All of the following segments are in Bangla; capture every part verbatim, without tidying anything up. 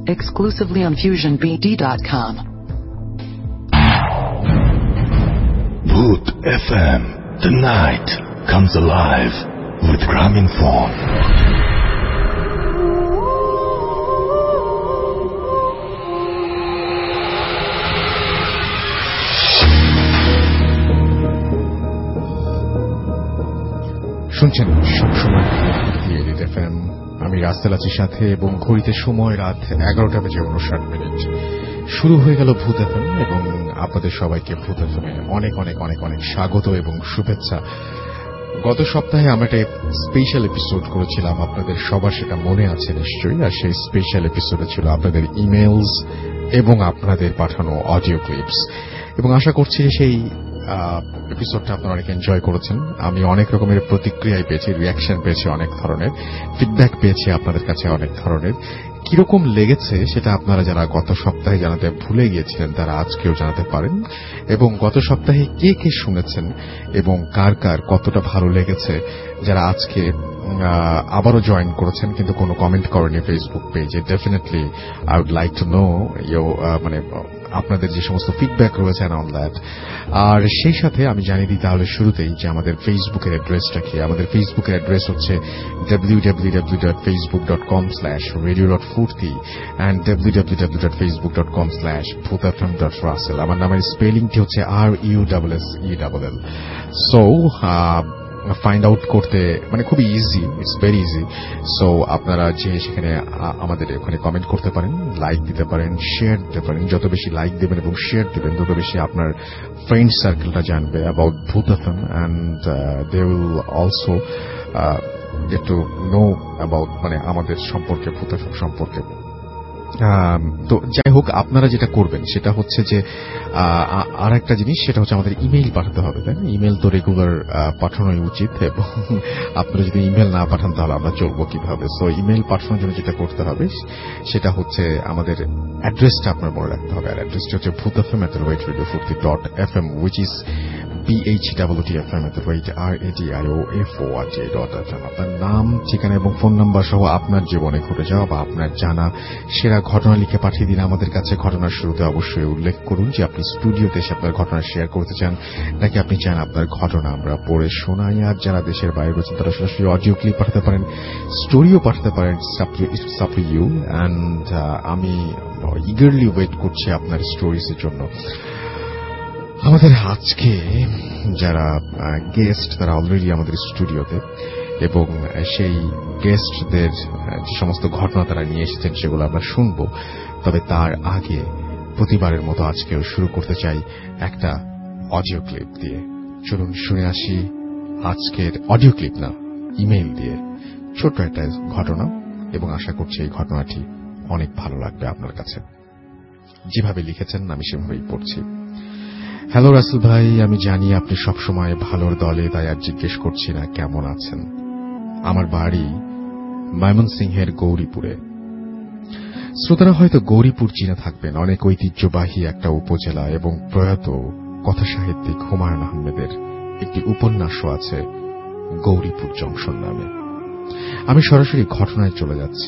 exclusively on fusion b d dot com. Bhoot F M. The night comes alive with Graminphone. শুনছেন সবসময় এলিট এফ এম। আমি রাস্তাল আছি সাথে এবং ঘড়িতে সময় রাত এগারোটা বেজে উনষাট মিনিট। শুরু হয়ে গেল ভূত এফ এম এবং আপনাদের সবাইকে ভূত এফ এম অনেক অনেক অনেক অনেক স্বাগত এবং শুভেচ্ছা। গত সপ্তাহে আমরা একটা স্পেশাল এপিসোড করেছিলাম, আপনাদের সবার সেটা মনে আছে নিশ্চয়ই। আর সেই স্পেশাল এপিসোডে ছিল আপনাদের ইমেইলস এবং আপনাদের পাঠানো অডিও ক্লিপস, এবং আশা করছি সেই এপিসোডটা আপনারা অনেক এনজয় করেছেন। আমি অনেক রকমের প্রতিক্রিয়ায় পেয়েছি, রিয়াকশন পেয়েছি, অনেক ধরনের ফিডব্যাক পেয়েছি আপনাদের কাছে অনেক ধরনের। কিরকম লেগেছে সেটা আপনারা যারা গত সপ্তাহে জানাতে ভুলে গিয়েছিলেন তারা আজকেও জানাতে পারেন, এবং গত সপ্তাহে কে কে শুনেছেন এবং কার কার কতটা ভালো লেগেছে, যারা আজকে আবারও জয়েন করেছেন কিন্তু কোনো কমেন্ট করেনি ফেসবুক পেজে, definitely I would like to know you মানে আপনাদের যে সমস্ত ফিডব্যাক রয়েছে অন দ্যাট। আর সেই সাথে আমি জানিয়ে দিই তাহলে শুরুতেই যে আমাদের ফেসবুকের অ্যাড্রেসটা কি। আমাদের ফেসবুকের অ্যাড্রেস হচ্ছে W W W dot Facebook dot com slash radio dot Foorti and W W W dot Facebook dot com slash Bhoot F M dot Russell. আমার নামের স্পেলিংটি হচ্ছে R U double S E double L. So find out করতে মানে খুবই easy, it's very easy. So আপনারা যে সেখানে আমাদের ওখানে কমেন্ট করতে পারেন, লাইক দিতে পারেন, শেয়ার দিতে পারেন। যত বেশি লাইক দেবেন এবং শেয়ার দেবেন তত বেশি আপনার ফ্রেন্ড সার্কেলটা জানবে about Bhoot F M, and they will also get to know about মানে আমাদের সম্পর্কে, ভূত এফ এম সম্পর্কে। তো যাই হোক, আপনারা যেটা করবেন সেটা হচ্ছে যে আর একটা জিনিস, সেটা হচ্ছে আমাদের ইমেইল পাঠাতে হবে। তাই না? ইমেইল তো রেগুলার পাঠানোই উচিত, এবং আপনারা যদি ইমেইল না পাঠান তাহলে আমরা চলবো কিভাবে? সো ইমেইল পাঠানোর জন্য যেটা করতে হবে সেটা হচ্ছে আমাদের অ্যাড্রেসটা আপনার মনে রাখতে হবে। আর অ্যাড্রেসটা হচ্ছে Bhoot F M at the rate radio Foorti dot F M, which is B H double T F M at the rate R A T I O F O R T dot F M. আপনার নাম, ঠিকানা এবং ফোন নাম্বার সহ আপনার জীবনে ঘটে যাওয়া বা আপনার জানা সেরা ঘটনা লিখে পাঠিয়ে দিন আমাদের কাছে। ঘটনার শুরুতে অবশ্যই উল্লেখ করুন যে আপনি স্টুডিওতে এসে আপনার ঘটনা শেয়ার করতে চান, নাকি আপনি চান আপনার ঘটনা আমরা পড়ে শোনাই। আর যারা দেশের বাইরে রয়েছেন তারা সরাসরি অডিও ক্লিপ পাঠাতে পারেন, স্টোরিও পাঠাতে পারেন, it's up to you. And আমি ইগারলি ওয়েট করছি আপনার স্টোরিজের জন্য। আমাদের আজকে যারা গেস্ট তারা অলরেডি আমাদের স্টুডিওতে, এবং সেই গেস্টদের যে সমস্ত ঘটনা তারা নিয়ে এসেছেন সেগুলো আমরা শুনব। তবে তার আগে প্রতিবারের মতো আজকেও শুরু করতে চাই একটা অডিও ক্লিপ দিয়ে। চলুন শুনে আসি আজকের অডিও ক্লিপ, না ইমেইল দিয়ে ছোট্ট একটা ঘটনা, এবং আশা করছি এই ঘটনাটি অনেক ভালো লাগবে আপনার কাছে। যেভাবে লিখেছেন আমি সেভাবেই পড়ছি। হ্যালো রাসেল ভাই, আমি জানি আপনি সবসময় ভালোর দলে, তাই আর জিজ্ঞেস করছি না কেমন আছেন। আমার বাড়ি ময়মনসিংহের গৌরীপুরে। শ্রোতারা হয়তো গৌরীপুর চিনে থাকবেন, অনেক ঐতিহ্যবাহী একটা উপজেলা, এবং প্রয়াত কথা সাহিত্যিক হুমায়ুন আহমেদের একটি উপন্যাসও আছে গৌরীপুর জংশন নামে। আমি সরাসরি ঘটনায় চলে যাচ্ছি।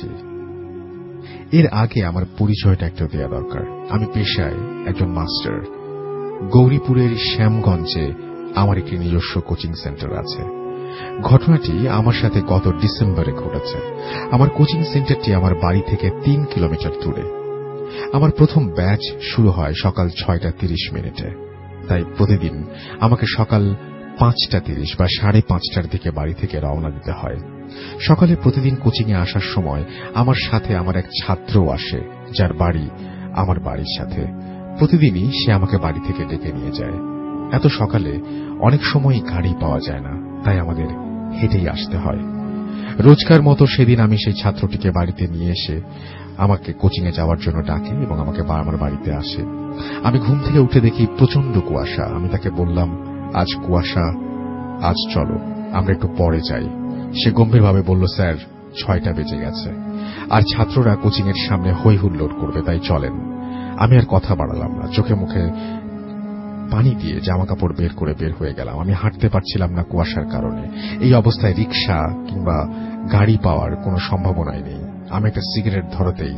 এর আগে আমার পরিচয়টা একটু দেওয়া দরকার। আমি পেশায় একজন মাস্টার। গৌরীপুরের শ্যামগঞ্জে আমার একটি নিজস্ব কোচিং সেন্টার আছে। ঘটনাটি আমার সাথে গত ডিসেম্বরে ঘটেছে। আমার কোচিং সেন্টারটি আমার বাড়ি থেকে তিন কিলোমিটার দূরে। আমার প্রথম ব্যাচ শুরু হয় সকাল ছয়টা তিরিশ মিনিটে, তাই প্রতিদিন আমাকে সকাল পাঁচটা তিরিশ বা সাড়ে পাঁচটার দিকে বাড়ি থেকে রওনা দিতে হয়। সকালে প্রতিদিন কোচিংয়ে আসার সময় আমার সাথে আমার এক ছাত্রও আসে, যার বাড়ি আমার বাড়ির সাথে। প্রতিদিনই সে আমাকে বাড়ি থেকে ডেকে নিয়ে যায়। এত সকালে অনেক সময়ই গাড়ি পাওয়া যায় না, তাই আমাদের হেঁটেই আসতে হয়। রোজকার মতো সেদিন আমি সেই ছাত্রটিকে বাড়িতে নিয়ে এসে আমাকে কোচিংয়ে যাওয়ার জন্য ডাকে এবং আমাকে আমার বাড়িতে আসে। আমি ঘুম থেকে উঠে দেখি প্রচন্ড কুয়াশা। আমি তাকে বললাম, আজ কুয়াশা, আজ চলো আমরা একটু পরে যাই। সে গম্ভীরভাবে বলল, স্যার ছয়টা বেজে গেছে, আর ছাত্ররা কোচিং এর সামনে হই হুল্লোড় করবে, তাই চলেন। আমি আর কথা বাড়ালাম না, চোখে মুখে পানি দিয়ে জামা কাপড় বের করে বের হয়ে গেলাম। আমি হাঁটতে পারছিলাম না কুয়াশার কারণে। এই অবস্থায় রিক্সা কিংবা গাড়ি পাওয়ার কোনো সম্ভাবনাই নেই। আমি একটা সিগারেট ধরাতেই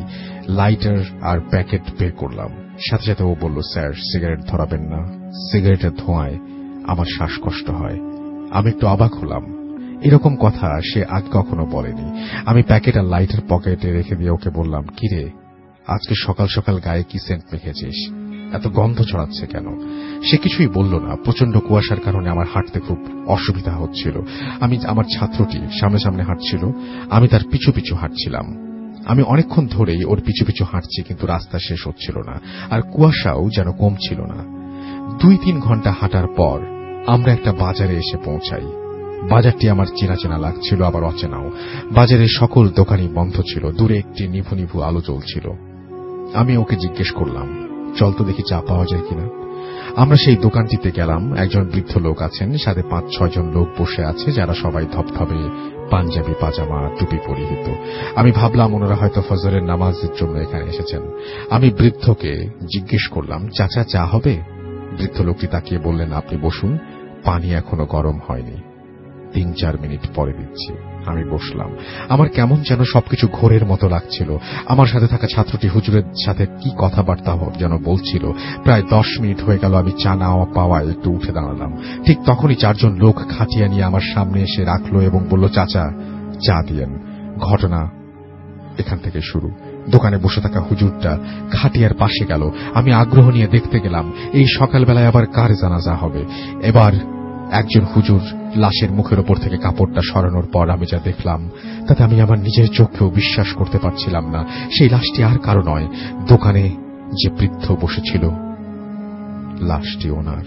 লাইটার আর প্যাকেট বের করলাম। সাথে সাথে ও বলল, স্যার সিগারেট ধরাবেন না, সিগারেটের ধোঁয়ায় আমার শ্বাসকষ্ট হয়। আমি একটু অবাক হলাম, এরকম কথা সে আজ কখনো বলেনি। আমি প্যাকেট আর লাইটার পকেটে রেখে দিয়ে ওকে বললাম, কিরে আজকে সকাল সকাল গায়ে কি সেন্ট মেখেছিস, এত গন্ধ ছড়াচ্ছে কেন? সে কিছুই বলল না। প্রচন্ড কুয়াশার কারণে আমার হাঁটতে খুব অসুবিধা হচ্ছিল। আমি আমার ছাত্রটি সামনে সামনে হাঁটছিল, আমি তার পিছু পিছু হাঁটছিলাম। আমি অনেকক্ষণ ধরেই ওর পিছু পিছু হাঁটছি, কিন্তু রাস্তা শেষ হচ্ছিল না, আর কুয়াশাও যেন কমছিল না। দুই তিন ঘন্টা হাঁটার পর আমরা একটা বাজারে এসে পৌঁছাই। বাজারটি আমার চেনা চেনা লাগছিল, আবার অচেনাও। বাজারের সকল দোকানই বন্ধ ছিল, দূরে একটি নিভু নিভু আলো জ্বলছিল। আমি ওকে জিজ্ঞেস করলাম, চল তো দেখি চা পাওয়া যায় কিনা। আমরা সেই দোকানটিতে গেলাম। একজন বৃদ্ধ লোক আছেন, সাথে পাঁচ ছয় জন লোক বসে আছে, যারা সবাই ধপধপে পাঞ্জাবি পাজামা টুপি পরিহিত। আমি ভাবলাম ওনারা হয়তো ফজরের নামাজের জন্য এখানে এসেছেন। আমি বৃদ্ধকে জিজ্ঞেস করলাম, চাচা চা হবে? বৃদ্ধ লোকটি তাকিয়ে বললেন, আপনি বসুন, পানি এখনো গরম হয়নি, তিন চার মিনিট পরে দিচ্ছি। আমি বসলাম। আমার কেমন যেন সবকিছু ঘোরের মতো লাগছিল। আমার সাথে থাকা ছাত্রটি হুজুরের সাথে কি কথাবার্তা যেন বলছিল। প্রায় দশ মিনিট হয়ে গেল। আমি চা না পাওয়ায় একটু উঠে দাঁড়ালাম। ঠিক তখনই চারজন লোক খাটিয়া নিয়ে আমার সামনে এসে রাখলো এবং বলল, চাচা চা দিয়েন। ঘটনা এখান থেকে শুরু। দোকানে বসে থাকা হুজুরটা খাটিয়ার পাশে গেল। আমি আগ্রহ নিয়ে দেখতে গেলাম এই সকালবেলায় আবার কার জানাজা হবে। এবার একজন হুজুর লাশের মুখের ওপর থেকে কাপড়টা সরানোর পর আমি যা দেখলাম তাতে আমি আমার নিজের চোখেও বিশ্বাস করতে পারছিলাম না। সেই লাশটি আর কারো নয়, দোকানে যে বৃদ্ধ বসেছিল লাশটি ওনার।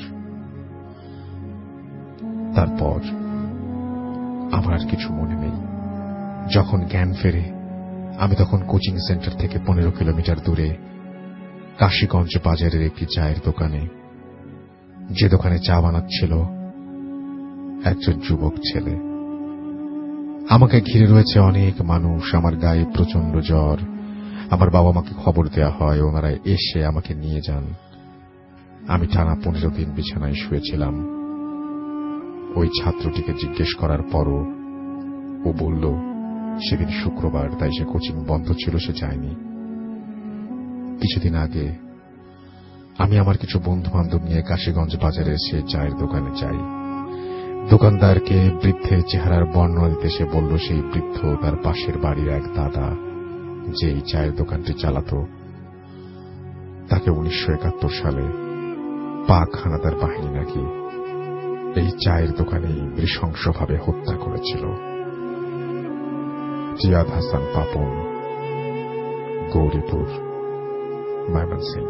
তারপর আমার আর কিছু মনে নেই। যখন জ্ঞান ফেরে আমি তখন কোচিং সেন্টার থেকে পনেরো কিলোমিটার দূরে কাশীগঞ্জ বাজারের একটি চায়ের দোকানে, যে দোকানে চা বানাচ্ছিল একজন যুবক ছেলে। আমাকে ঘিরে রয়েছে অনেক মানুষ। আমার গায়ে প্রচন্ড জ্বর। আমার বাবা মাকে খবর দেয়া হয়, ওনারা এসে আমাকে নিয়ে যান। আমি টানা পনেরো দিন বিছানায় শুয়েছিলাম। ওই ছাত্রটিকে জিজ্ঞেস করার পরও ও বলল সেদিন শুক্রবার, তাই সে কোচিং বন্ধ ছিল, সে যায়নি। কিছুদিন আগে আমি আমার কিছু বন্ধু বান্ধব নিয়ে কাশীগঞ্জ বাজারে এসে চায়ের দোকানে যাই। দোকানদারকে বৃদ্ধের চেহারার বর্ণনা দিতে সে বলল সেই বৃদ্ধ তার পাশের বাড়ির এক দাদা, যে এই চায়ের দোকানটি চালাত, তাকে উনিশশো একাত্তর সালে পাক হানাদার বাহিনী নাকি এই চায়ের দোকানেই নৃশংসভাবে হত্যা করেছিল। জিয়াদ হাসান পাপন, গৌরীপুর, ময়মনসিংহ।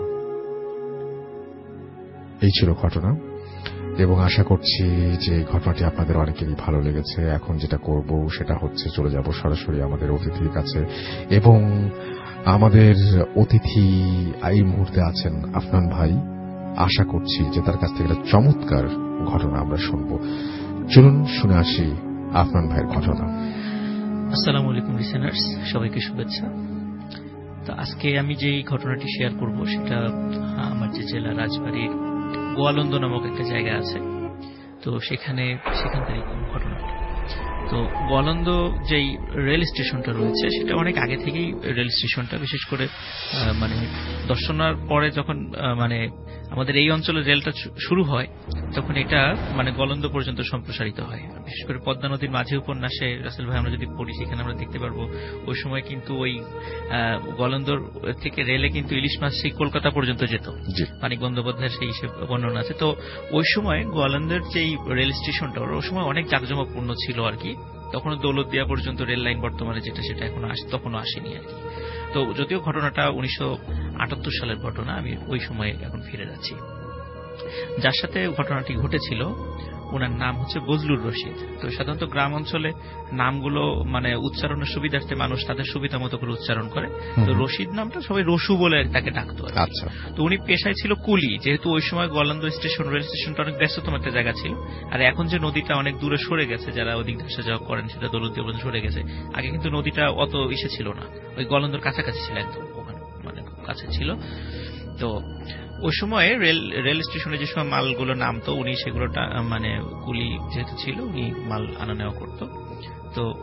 এই ছিল ঘটনা, এবং আশা করছি যে ঘটনাটি আপনাদের অনেকেরই ভালো লেগেছে। এখন যেটা করব সেটা হচ্ছে চলে যাব সরাসরি আমাদের অতিথির কাছে, এবং আমাদের অতিথি এই মুহূর্তে আছেন আফনান ভাই। আশা করছি যে তার কাছ থেকে একটা চমৎকার ঘটনা আমরা শুনব। চলুন শুনে আসি আফনান ভাইয়ের ঘটনা। আসসালামু আলাইকুম লিসেনার্স, সবাইকে শুভেচ্ছা। তো আজকে আমি যে ঘটনাটি শেয়ার করব সেটা আমার যে জেলা রাজবাড়ির গোয়ালন্দ নামক একটা জায়গা আছে, তো সেখানে সেখানকারই ঘটনাটি। তো গোয়ালন্দ যেই রেল স্টেশনটা রয়েছে সেটা অনেক আগে থেকেই রেল স্টেশনটা, বিশেষ করে মানে দর্শনার পরে যখন মানে আমাদের এই অঞ্চলে রেলটা শুরু হয় তখন এটা মানে গোয়ালন্দ পর্যন্ত সম্প্রসারিত হয়। বিশেষ করে পদ্মা নদীর মাঝি উপন্যাসে রাসেল ভাই আমরা যদি পড়ি সেখানে আমরা দেখতে পারবো ওই সময় কিন্তু ওই গোয়ালন্দর থেকে রেলে কিন্তু ইলিশ মাছ সেই কলকাতা পর্যন্ত যেত, মানিক বন্দ্যোপাধ্যায়ের সেই হিসেবে বর্ণনা আছে। তো ওই সময় গোয়ালন্দের যেই রেল স্টেশনটা ওই সময় অনেক জাঁকজমকপূর্ণ ছিল আর কি। তখনও দৌলতদিয়া পর্যন্ত রেল লাইন বর্তমানে যেটা সেটা এখনো তখনও আসেনি আর কি। তো যদিও ঘটনাটা উনিশশো আটাত্তর সালের ঘটনা, আমি ওই সময়ে এখন ফিরে যাচ্ছি। যার সাথে ঘটনাটি ঘটেছিল ওনার নাম হচ্ছে বজলুর রশিদ। তো সাধারণত গ্রাম অঞ্চলে নামগুলো মানে উচ্চারণের সুবিধার্থে মানুষ তাদের সুবিধা মতো করে উচ্চারণ করে। তো রশিদ নামটা সবাই রসু বলে তাকে ডাকতো। আচ্ছা, তো উনি পেশায় ছিল কুলি, যেহেতু ওই সময় গোয়ালন্দ স্টেশন রেল স্টেশনটা অনেক ব্যস্ততম একটা জায়গা ছিল। আর এখন যে নদীটা অনেক দূরে সরে গেছে, যারা ওদিক আসা যাওয়া করেন সেটা দৌলতদিয়া পর্যন্ত সরে গেছে। আগে কিন্তু নদীটা অত ইসে ছিল না, ওই গোয়ালন্দর কাছাকাছি ছিল, একদম ওখানে মানে কাছে ছিল। তো ওই সময় রেল রেল স্টেশনে যে সময় মালগুলো নামতো উনি সেগুলোটা মানে কুলি যেহেতু ছিল উনি মাল আনা নেওয়া করতো। তো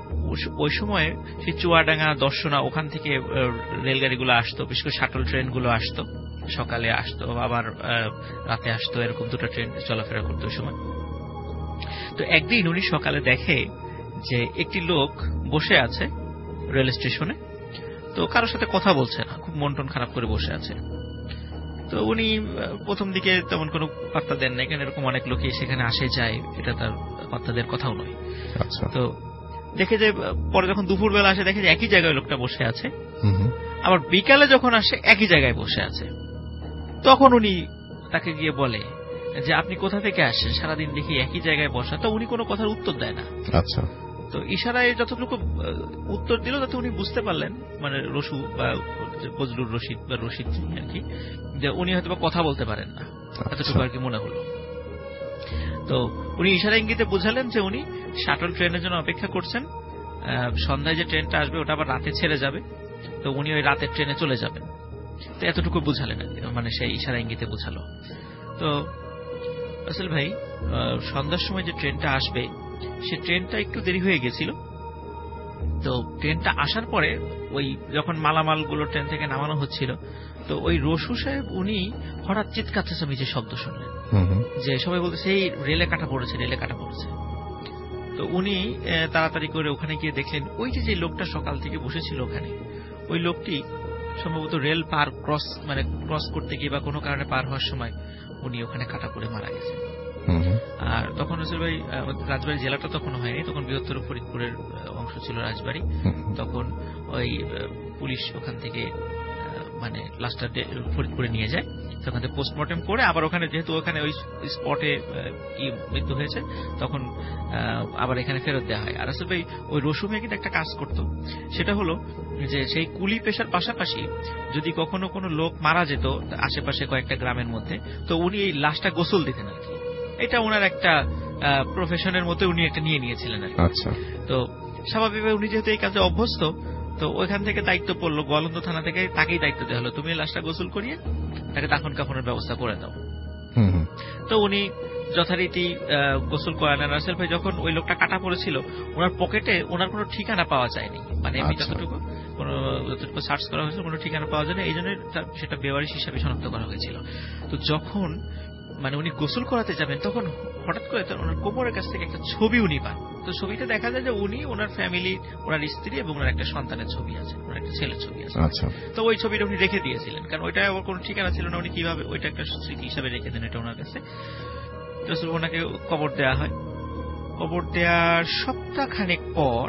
ওই সময় সেই চুয়াডাঙ্গা দর্শনা ওখান থেকে রেলগাড়িগুলো আসতো, বিশেষ করে শাটল ট্রেনগুলো আসতো, সকালে আসতো আবার রাতে আসতো, এরকম দুটো ট্রেন চলাফেরা করতো ওই সময়। তো একদিন উনি সকালে দেখে যে একটি লোক বসে আছে রেল স্টেশনে, তো কারোর সাথে কথা বলছে না, খুব মন টন খারাপ করে বসে আছে। তো উনি প্রথম দিকে তেমন কোনো পাত্তা দেন না, কারণ এরকম অনেক লোকই সেখানে আসে যায়, এটা তার পাত্তা দেওয়ার কথাও নয়। তো দেখে যে পরে যখন দুপুর বেলা আসে দেখে যে একই জায়গায় লোকটা বসে আছে, আবার বিকালে যখন আসে একই জায়গায় বসে আছে। তখন উনি তাকে গিয়ে বলে যে আপনি কোথা থেকে আসছেন, সারাদিন দেখি একই জায়গায় বসা। তো উনি কোনো কথার উত্তর দেয় না। আচ্ছা। তো ইশারায় যতটুকু উত্তর দিল তাতে উনি বুঝতে পারলেন, মানে রসু বা ফজলুর রশিদ বা রশিদ আর কি, যে উনি হয়তো কথা বলতে পারেন না, এতটুকু আর কি মনে হলো। তো উনি ইশারা ইঙ্গিতে বুঝালেন যে উনি শাটল ট্রেনের জন্য অপেক্ষা করছেন, সন্ধ্যায় যে ট্রেনটা আসবে ওটা আবার রাতে ছেড়ে যাবে, তো উনি ওই রাতের ট্রেনে চলে যাবেন। তো এতটুকু বুঝালেন, মানে সেই ইশারা ইঙ্গিতে বুঝালো। তো আসল ভাই সন্ধ্যার সময় যে ট্রেনটা আসবে সে ট্রেনটা একটু দেরি হয়ে গেছিল। তো ট্রেনটা আসার পরে ওই যখন মালামাল গুলো ট্রেন থেকে নামানো হচ্ছিল, তো ওই রসু সাহেব উনি হঠাৎ চিৎকার চেঁচামেচির শব্দ শুনলেন, যে সবাই বলতে সেই রেলে কাটা পড়েছে, রেলে কাটা পড়েছে। তো উনি তাড়াতাড়ি করে ওখানে গিয়ে দেখলেন ওই যে যে লোকটা সকাল থেকে বসেছিল ওখানে, ওই লোকটি সম্ভবত রেল পার ক্রস মানে ক্রস করতে গিয়ে বা কোনো কারণে পার হওয়ার সময় উনি ওখানে কাটা পড়ে মারা গেছে। আর তখন আসল ভাই রাজবাড়ী জেলাটা তখন হয়নি, তখন বৃহত্তর ফরিদপুরের অংশ ছিল রাজবাড়ী। তখন ওই পুলিশ ওখান থেকে মানে লাশটা ফরিদপুরে নিয়ে যায়, সেখান থেকে পোস্টমর্টেম করে আবার ওখানে, যেহেতু ওখানে ওই স্পটে মৃত্যু হয়েছে, তখন আবার এখানে ফেরত দেওয়া হয়। আর আসল ভাই ওই রসু মেয়ে কিন্তু একটা কাজ করতো, সেটা হলো যে সেই কুলি পেশার পাশাপাশি যদি কখনো কোনো লোক মারা যেত আশেপাশে কয়েকটা গ্রামের মধ্যে, তো উনি এই লাশটা গোসল দিতেন আর কি। এটা ওনার একটা প্রফেশনের মতো উনি একটা নিয়ে নিয়েছিলেন আর কি। আচ্ছা। তো স্বাভাবিকভাবে উনি যেহেতু এই কাজে অভ্যস্ত, তো ওইখান থেকে দায়িত্ব পড়লো, গোয়ালন্দ থানা থেকে তাকেই দায়িত্ব দেওয়া হলো, তুমি লাশটা গোসল করিয়ে তাকে দাফন কাফনের ব্যবস্থা করে দাও। তো উনি যথারীতি গোসল করালেন। রাসেল ভাই যখন ওই লোকটা কাটা পড়েছিল, ওনার পকেটে ওনার কোনো ঠিকানা পাওয়া যায়নি, মানে এমনি যতটুকু কোনো যতটুকু সার্চ করা হয়েছিল কোনো ঠিকানা পাওয়া যায়নি, এই জন্য সেটা বেওয়ারিশ হিসাবে শনাক্ত করা হয়েছিল। তো যখন মানে উনি গোসল করাতে যাবেন, তখন হঠাৎ করে ওনার কোমরের কাছ থেকে একটা ছবি উনি পান। তো ছবিতে দেখা যায় যে উনি ওনার ফ্যামিলি, ওনার স্ত্রী এবং ওনার একটা সন্তানের ছবি আছে, ওনার একটা ছেলের ছবি আছে। আচ্ছা। তো ওই ছবিটা উনি রেখে দিয়েছিলেন, কারণ ওইটা ওর কোনো ঠিকানা ছিল না, উনি কিভাবে ওইটা একটা স্মৃতি হিসাবে রেখে দেন এটা ওনার কাছে। তো ওনাকে কবর দেওয়া হয়। কবর দেওয়ার সপ্তাহখানেক পর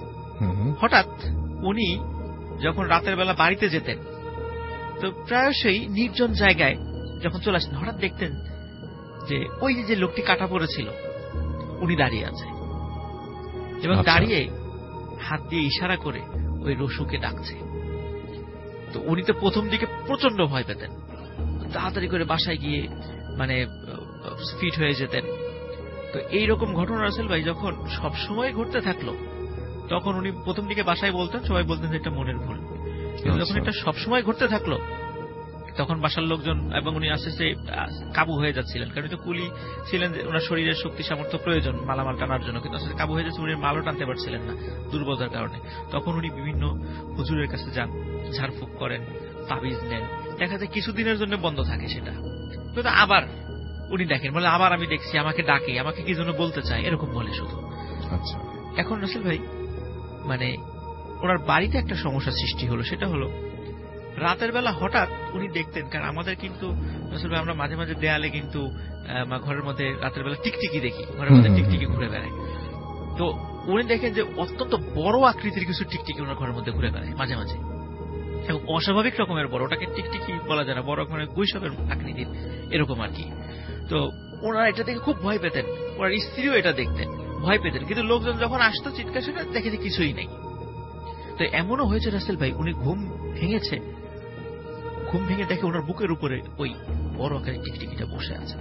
হঠাৎ উনি যখন রাতের বেলা বাড়িতে যেতেন, তো প্রায়শই নির্জন জায়গায় যখন চলে আসতেন, হঠাৎ দেখতেন যে ওই যে লোকটি কাটা পড়েছিল উনি দাঁড়িয়ে আছে, এবং দাঁড়িয়ে হাত দিয়ে ইশারা করে ওই রসুকে ডাকছে। তো উনি তো প্রথম দিকে প্রচন্ড ভয় পেতেন, তাড়াতাড়ি করে বাসায় গিয়ে মানে ফিট হয়ে যেতেন। তো এইরকম ঘটনা রাসেল ভাই যখন সব সময় ঘটতে থাকলো, তখন উনি প্রথম দিকে বাসায় বলতেন, সবাই বলতেন যে এটা মনের ভুল। কিন্তু যখন এটা সবসময় ঘটতে থাকলো, তখন বাসার লোকজন এবং উনি আস্তে আস্তে কাবু হয়ে যাচ্ছিলেন, কারণ তো কুলি ছিলেন, ওনার শরীরের শক্তি সামর্থ্য প্রয়োজন মালামাল টানার জন্য, কিন্তু আস্তে কাবু হয়ে যাচ্ছে, উনি মালও টানতে পারছিলেন না দুর্বলতার কারণে। তখন উনি বিভিন্ন হুজুরের কাছে যান, ঝাড়ফুঁক করেন, তাবিজ নেন, দেখা যায় কিছুদিনের জন্য বন্ধ থাকে সেটা, কিন্তু আবার উনি দেখেন, বলে আবার আমি দেখছি, আমাকে ডাকে, আমাকে কি জন্য বলতে চায়, এরকম বলে শুধু। আচ্ছা। এখন রাসেল ভাই মানে ওনার বাড়িতে একটা সমস্যা সৃষ্টি হলো, সেটা হলো রাতের বেলা হঠাৎ উনি দেখতেন, কারণ আমাদের কিন্তু আসলে আমরা মাঝে মাঝে দেয়ালে কিন্তু ঘরের মধ্যে রাতের বেলা টিকটিকি দেখি, ঘরের মধ্যে টিকটিকি ঘুরে বেড়ায়। তো উনি দেখেন যে অত্যন্ত বড় আকৃতির কিছু টিকটিকি ওনার ঘরের মধ্যে ঘুরে বেড়ায় মাঝে মাঝে, এবং অস্বাভাবিক রকমের বড়, ওটাকে টিকটিকি বলা যায় না, বড় রকমের গৈশবের আকৃতির এরকম আর কি। তো ওনারা এটা দেখে খুব ভয় পেতেন, ওনার স্ত্রীও এটা দেখতেন, ভয় পেতেন, কিন্তু লোকজন যখন আসতো চিৎকার শুনে দেখে যে কিছুই নেই। তো এমনও হয়েছে রাসেল ভাই, উনি ঘুম ভেঙেছে, ঘুম ভেঙে দেখে ওনার বুকের উপরে ওই বড় আকারের টিকটিকিটা বসে আছে।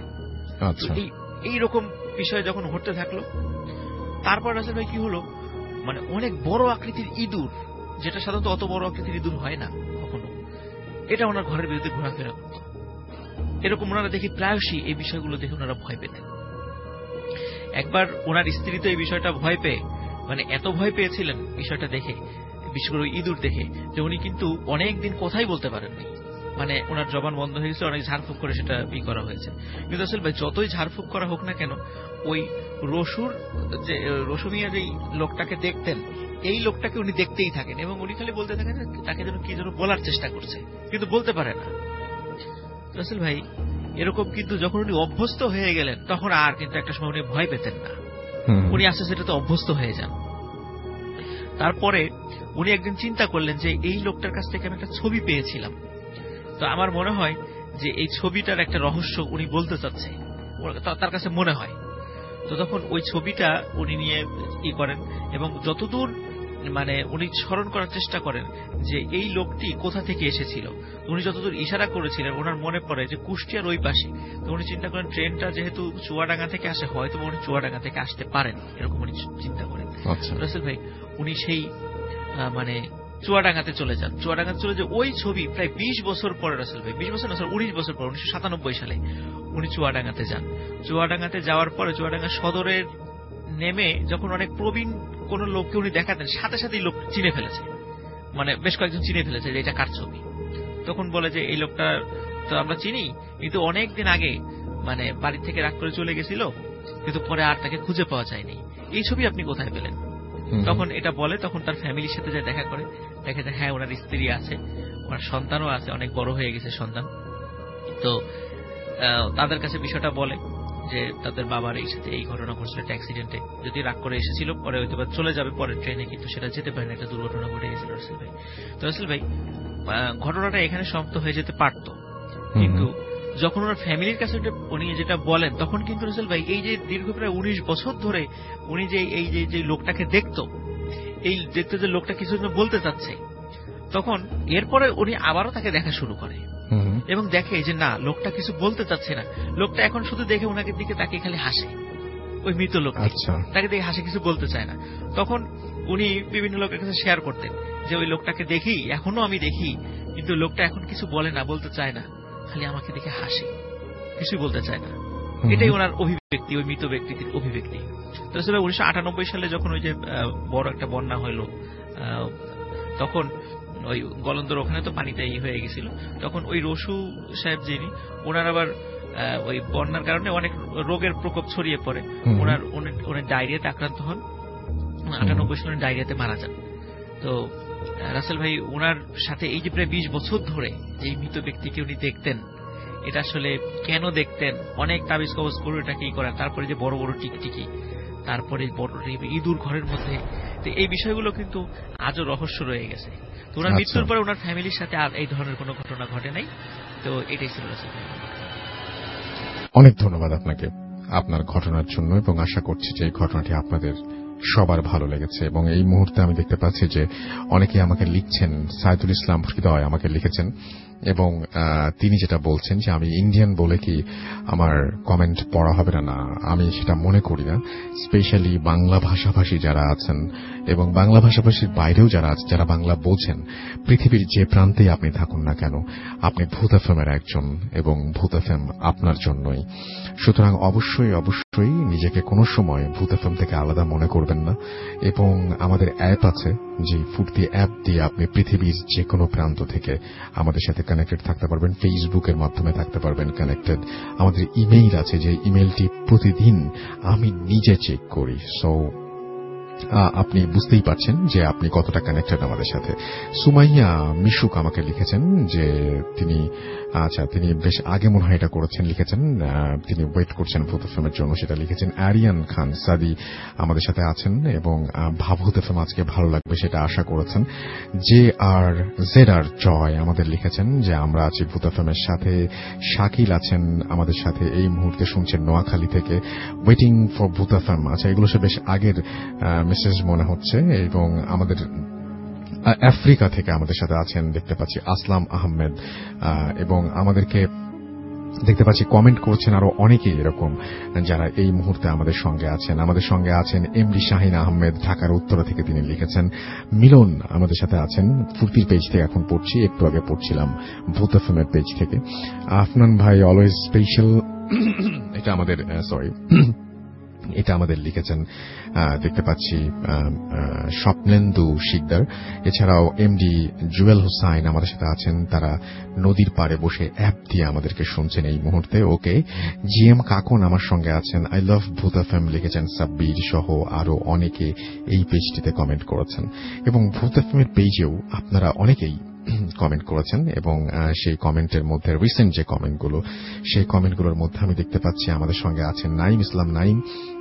এইরকম বিষয় যখন ঘটতে থাকলো, তারপর রাসেল ভাই কি হলো, মানে অনেক বড় আকৃতির ইঁদুর, যেটা সাধারণত অত বড় আকৃতির ইঁদুর হয় না কখনো, এটা ওনার ঘরের বিরুদ্ধে ঘোরাফেরা করত। এরকম ওনারা দেখি প্রায়শই এই বিষয়গুলো দেখে ওনারা ভয় পেতেন। একবার ওনার স্ত্রী তো এই বিষয়টা ভয় পেয়ে মানে এত ভয় পেয়েছিলেন বিষয়টা দেখে, বিশেষ করে ইঁদুর দেখে, যে উনি কিন্তু অনেকদিন কথাই বলতে পারেননি। মানে ওনার জবান বন্ধ হয়ে গেছে, অনেক ঝাড়ফুঁক করে সেটা ই করা হয়েছে। কিন্তু আসলে ভাই যতই ঝাড়ফুঁক করা হোক না কেন, ওই রসুর যে রসুমিয়া যেই লোকটাকে দেখতেন, এই লোকটাকে উনি দেখতেই থাকেন এবং উনি খালি বলতে থাকেন তাকে যেন কি যেন বলার চেষ্টা করছে, কিন্তু বলতে পারে না। রাসেল ভাই এরকম কিন্তু যখন উনি অভ্যস্ত হয়ে গেলেন, তখন আর কিন্তু একটা সময় উনি ভয় পেতেন না, উনি আস্তে আস্তে এটাতে অভ্যস্ত হয়ে যান। তারপরে উনি একদিন চিন্তা করলেন যে এই লোকটার কাছ থেকে আমি একটা ছবি পেয়েছিলাম, তো আমার মনে হয় যে এই ছবিটার একটা রহস্য উনি বলতে চাচ্ছে, তার কাছে মনে হয়। তো তখন ওই ছবিটা উনি নিয়ে ই করেন এবং যতদূর মানে উনি স্মরণ করার চেষ্টা করেন যে এই লোকটি কোথা থেকে এসেছিল। উনি যতদূর ইশারা করেছিলেন ওনার মনে পড়ে যে কুষ্টিয়ার ওই পাশে। তো উনি চিন্তা করেন ট্রেনটা যেহেতু চুয়াডাঙ্গা থেকে আসে, হয়তো উনি চুয়াডাঙ্গা থেকে আসতে পারেন, এরকম উনি চিন্তা করেন। রাসেল ভাই উনি সেই মানে চুয়াডাঙ্গাতে চলে যান। চুয়াডাঙ্গাতে চলে যে ওই ছবি প্রায় বিশ বছর পরে, রাসেল ভাই বিশ বছর না স্যার উনিশ বছর পর, উনিশশো সাতানব্বই সালে উনি চুয়াডাঙ্গাতে যান। চুয়াডাঙ্গাতে যাওয়ার পরে চুয়াডাঙ্গা সদরের নেমে যখন অনেক প্রবীণ কোন লোককে উনি দেখাতেন, সাথে সাথেই লোক চিনে ফেলেছে, মানে বেশ কয়েকজন চিনে ফেলেছে যে এটা কার ছবি। তখন বলে যে এই লোকটা তো আমরা চিনি, কিন্তু অনেকদিন আগে মানে বাড়ি থেকে রাগ করে চলে গেছিল, কিন্তু পরে আর তাকে খুঁজে পাওয়া যায়নি, এই ছবি আপনি কোথায় পেলেন? তখন এটা বলে, তখন তার ফ্যামিলির সাথে যায় দেখা করে, দেখে যে হ্যাঁ ওনার স্ত্রী আছে, ওনার সন্তানও আছে, অনেক বড় হয়ে গেছে সন্তান। তো তাদের কাছে বিষয়টা বলে যে তাদের বাবার এই সাথে এই ঘটনা ঘটছিল একটা অ্যাক্সিডেন্টে, যদি রাগ করে এসেছিল পরে হয়তো বা চলে যাবে পরের ট্রেনে, কিন্তু সেটা যেতে পারে না, একটা দুর্ঘটনা ঘটে গেছিল রাসেল ভাই। তো রাসেল ভাই ঘটনাটা এখানে সমাপ্ত হয়ে যেতে পারত, কিন্তু যখন ওনার ফ্যামিলির কাছে উনি যেটা বলেন, তখন কিন্তু রাসেল ভাই এই যে দীর্ঘ প্রায় উনিশ বছর ধরে উনি যে এই যে যে লোকটাকে দেখত, এই দেখতে যে লোকটা কিছু বলতে চাচ্ছে, তখন এরপরে উনি আবারও তাকে দেখা শুরু করে এবং দেখে যে না, লোকটা কিছু বলতে চাচ্ছে না, লোকটা এখন শুধু দেখে ওনাকে দিকে তাকে খালি হাসে, ওই মৃত লোক তাকে দেখে হাসে, কিছু বলতে চায় না। তখন উনি বিভিন্ন লোকের কাছে শেয়ার করতেন যে ওই লোকটাকে দেখি, এখনো আমি দেখি, কিন্তু লোকটা এখন কিছু বলে না, বলতে চায় না, খালি আমাকে দেখে হাসে, কিছু বলতে চায় না। এটাই ওনার অভিব্যক্তি, ওই মৃত ব্যক্তির অভিব্যক্তি। তো আসলে উনিশশো আটানব্বই সালে যখন ওই যে বড় একটা বন্যা হইল, তখন ওই গলন্দর ওখানে তো পানিতে ই হয়ে গেছিল, তখন ওই রসু সাহেব যিনি, ওনার আবার ওই বন্যার কারণে অনেক রোগের প্রকোপ ছড়িয়ে পড়ে, ওনার ওনার ডায়রিয়াতে আক্রান্ত হন, আটানব্বই সালে ডায়রিয়াতে মারা যান। তো রাসেল ভাই ওনার সাথে এই যে প্রায় বিশ বছর ধরে যে মৃত ব্যক্তিকে উনি দেখতেন, এটা আসলে কেন দেখতেন, অনেক তাবিজ কবজ করে এটাকে ই করেন, তারপরে যে বড় বড় টিকটিকি, তারপরে বড় ইঁদুর ঘরের মধ্যে, তো এই বিষয়গুলো কিন্তু আজও রহস্য রয়ে গেছে। তো ওনার মৃত্যুর পরে ওনার ফ্যামিলির সাথে আর এই ধরনের কোনো ঘটনা ঘটে নাই। তো এটাই ছিল রাসেল ভাই। অনেক ধন্যবাদ আপনাকে আপনার ঘটনার জন্য, এবং আশা করছি যে এই ঘটনাটি আপনাদের সবার ভালো লেগেছে। এবং এই মুহূর্তে আমি দেখতে পাচ্ছি যে অনেকেই আমাকে লিখছেন, সাইদুল ইসলাম হৃদয় আমাকে লিখেছেন এবং তিনি যেটা বলছেন যে আমি ইন্ডিয়ান বলে কি আমার কমেন্ট পড়া হবে না, না আমি সেটা মনে করি না। স্পেশালি বাংলা ভাষাভাষী যারা আছেন এবং বাংলা ভাষাভাষীর বাইরেও যারা আছেন, যারা বাংলা বোঝেন, পৃথিবীর যে প্রান্তেই আপনি থাকুন না কেন, আপনি ভূত এফএমের একজন এবং ভূত এফএম আপনার জন্যই। সুতরাং অবশ্যই অবশ্যই নিজেকে কোনো সময় ভূত এফএম থেকে আলাদা মনে করবেন না। এবং আমাদের অ্যাপ আছে, যে ফুর্তি অ্যাপ দিয়ে আপনি পৃথিবীর যে কোনো প্রান্ত থেকে আমাদের সাথে কানেক্টেড থাকতে পারবেন, ফেসবুকের মাধ্যমে থাকতে পারবেন কানেক্টেড। আমাদের ইমেইল আছে, যে ইমেইলটি প্রতিদিন আমি নিজে চেক করি। সো আপনি বুঝতেই পারছেন যে আপনি কতটা কানেক্টেড আমাদের সাথে। সুমাইয়া মিশুক আমাকে লিখেছেন যে তিনি আচ্ছা তিনি বেশ আগে মনে হয় এটা করেছেন, লিখেছেন তিনি ওয়েট করছেন ভূত এফএমের জন্য, সেটা লিখেছেন। আরিয়ান খান সাদি আমাদের সাথে আছেন এবং ভাবুত এফএম আজকে ভালো লাগবে সেটা আশা করেছেন। জে আর জেড আর জয় আমাদের লিখেছেন যে আমরা আছি ভূত এফএমের সাথে। শাকিল আছেন আমাদের সাথে, এই মুহূর্তে শুনছেন নোয়াখালী থেকে, ওয়েটিং ফর ভূত এফএম। আচ্ছা এগুলো সে বেশ আগের মেসেজ মনে হচ্ছে। এবং আমাদের আফ্রিকা থেকে আমাদের সাথে আছেন দেখতে পাচ্ছি আসলাম আহমেদ, এবং আমাদেরকে দেখতে পাচ্ছি কমেন্ট করছেন আরো অনেকেই এরকম যারা এই মুহূর্তে আমাদের সঙ্গে আছেন। আমাদের সঙ্গে আছেন এমডি শাহিন আহমেদ, ঢাকার উত্তরা থেকে তিনি লিখেছেন। মিলন আমাদের সাথে আছেন ফুর্তির পেজ থেকে, এখন পড়ছি, একটু আগে পড়ছিলাম ভূত এফএমের পেজ থেকে। আফনান ভাই অলওয়েজ স্পেশাল, এটা আমাদের সরি এটা আমাদের লিখেছেন দেখতে পাচ্ছি স্বপ্নেন্দু শিকদার। এছাড়াও এমডি জুয়েল হুসাইন আমাদের সাথে আছেন, তারা নদীর পাড়ে বসে অ্যাপ দিয়ে আমাদেরকে শুনছেন এই মুহূর্তে। ওকে, জি এম কাকন আমার সঙ্গে আছেন। আই লাভ ভূত এফএম লিখেছেন সাব্বির সহ আরো অনেকে এই পেজটিতে কমেন্ট করেছেন, এবং ভূত এফএম এর পেজেও আপনারা অনেকেই কমেন্ট করেছেন, এবং সেই কমেন্টের মধ্যে রিসেন্ট যে কমেন্টগুলো, সেই কমেন্টগুলোর মধ্যে আমি দেখতে পাচ্ছি আমাদের সঙ্গে আছেন নাইম ইসলাম নাইম,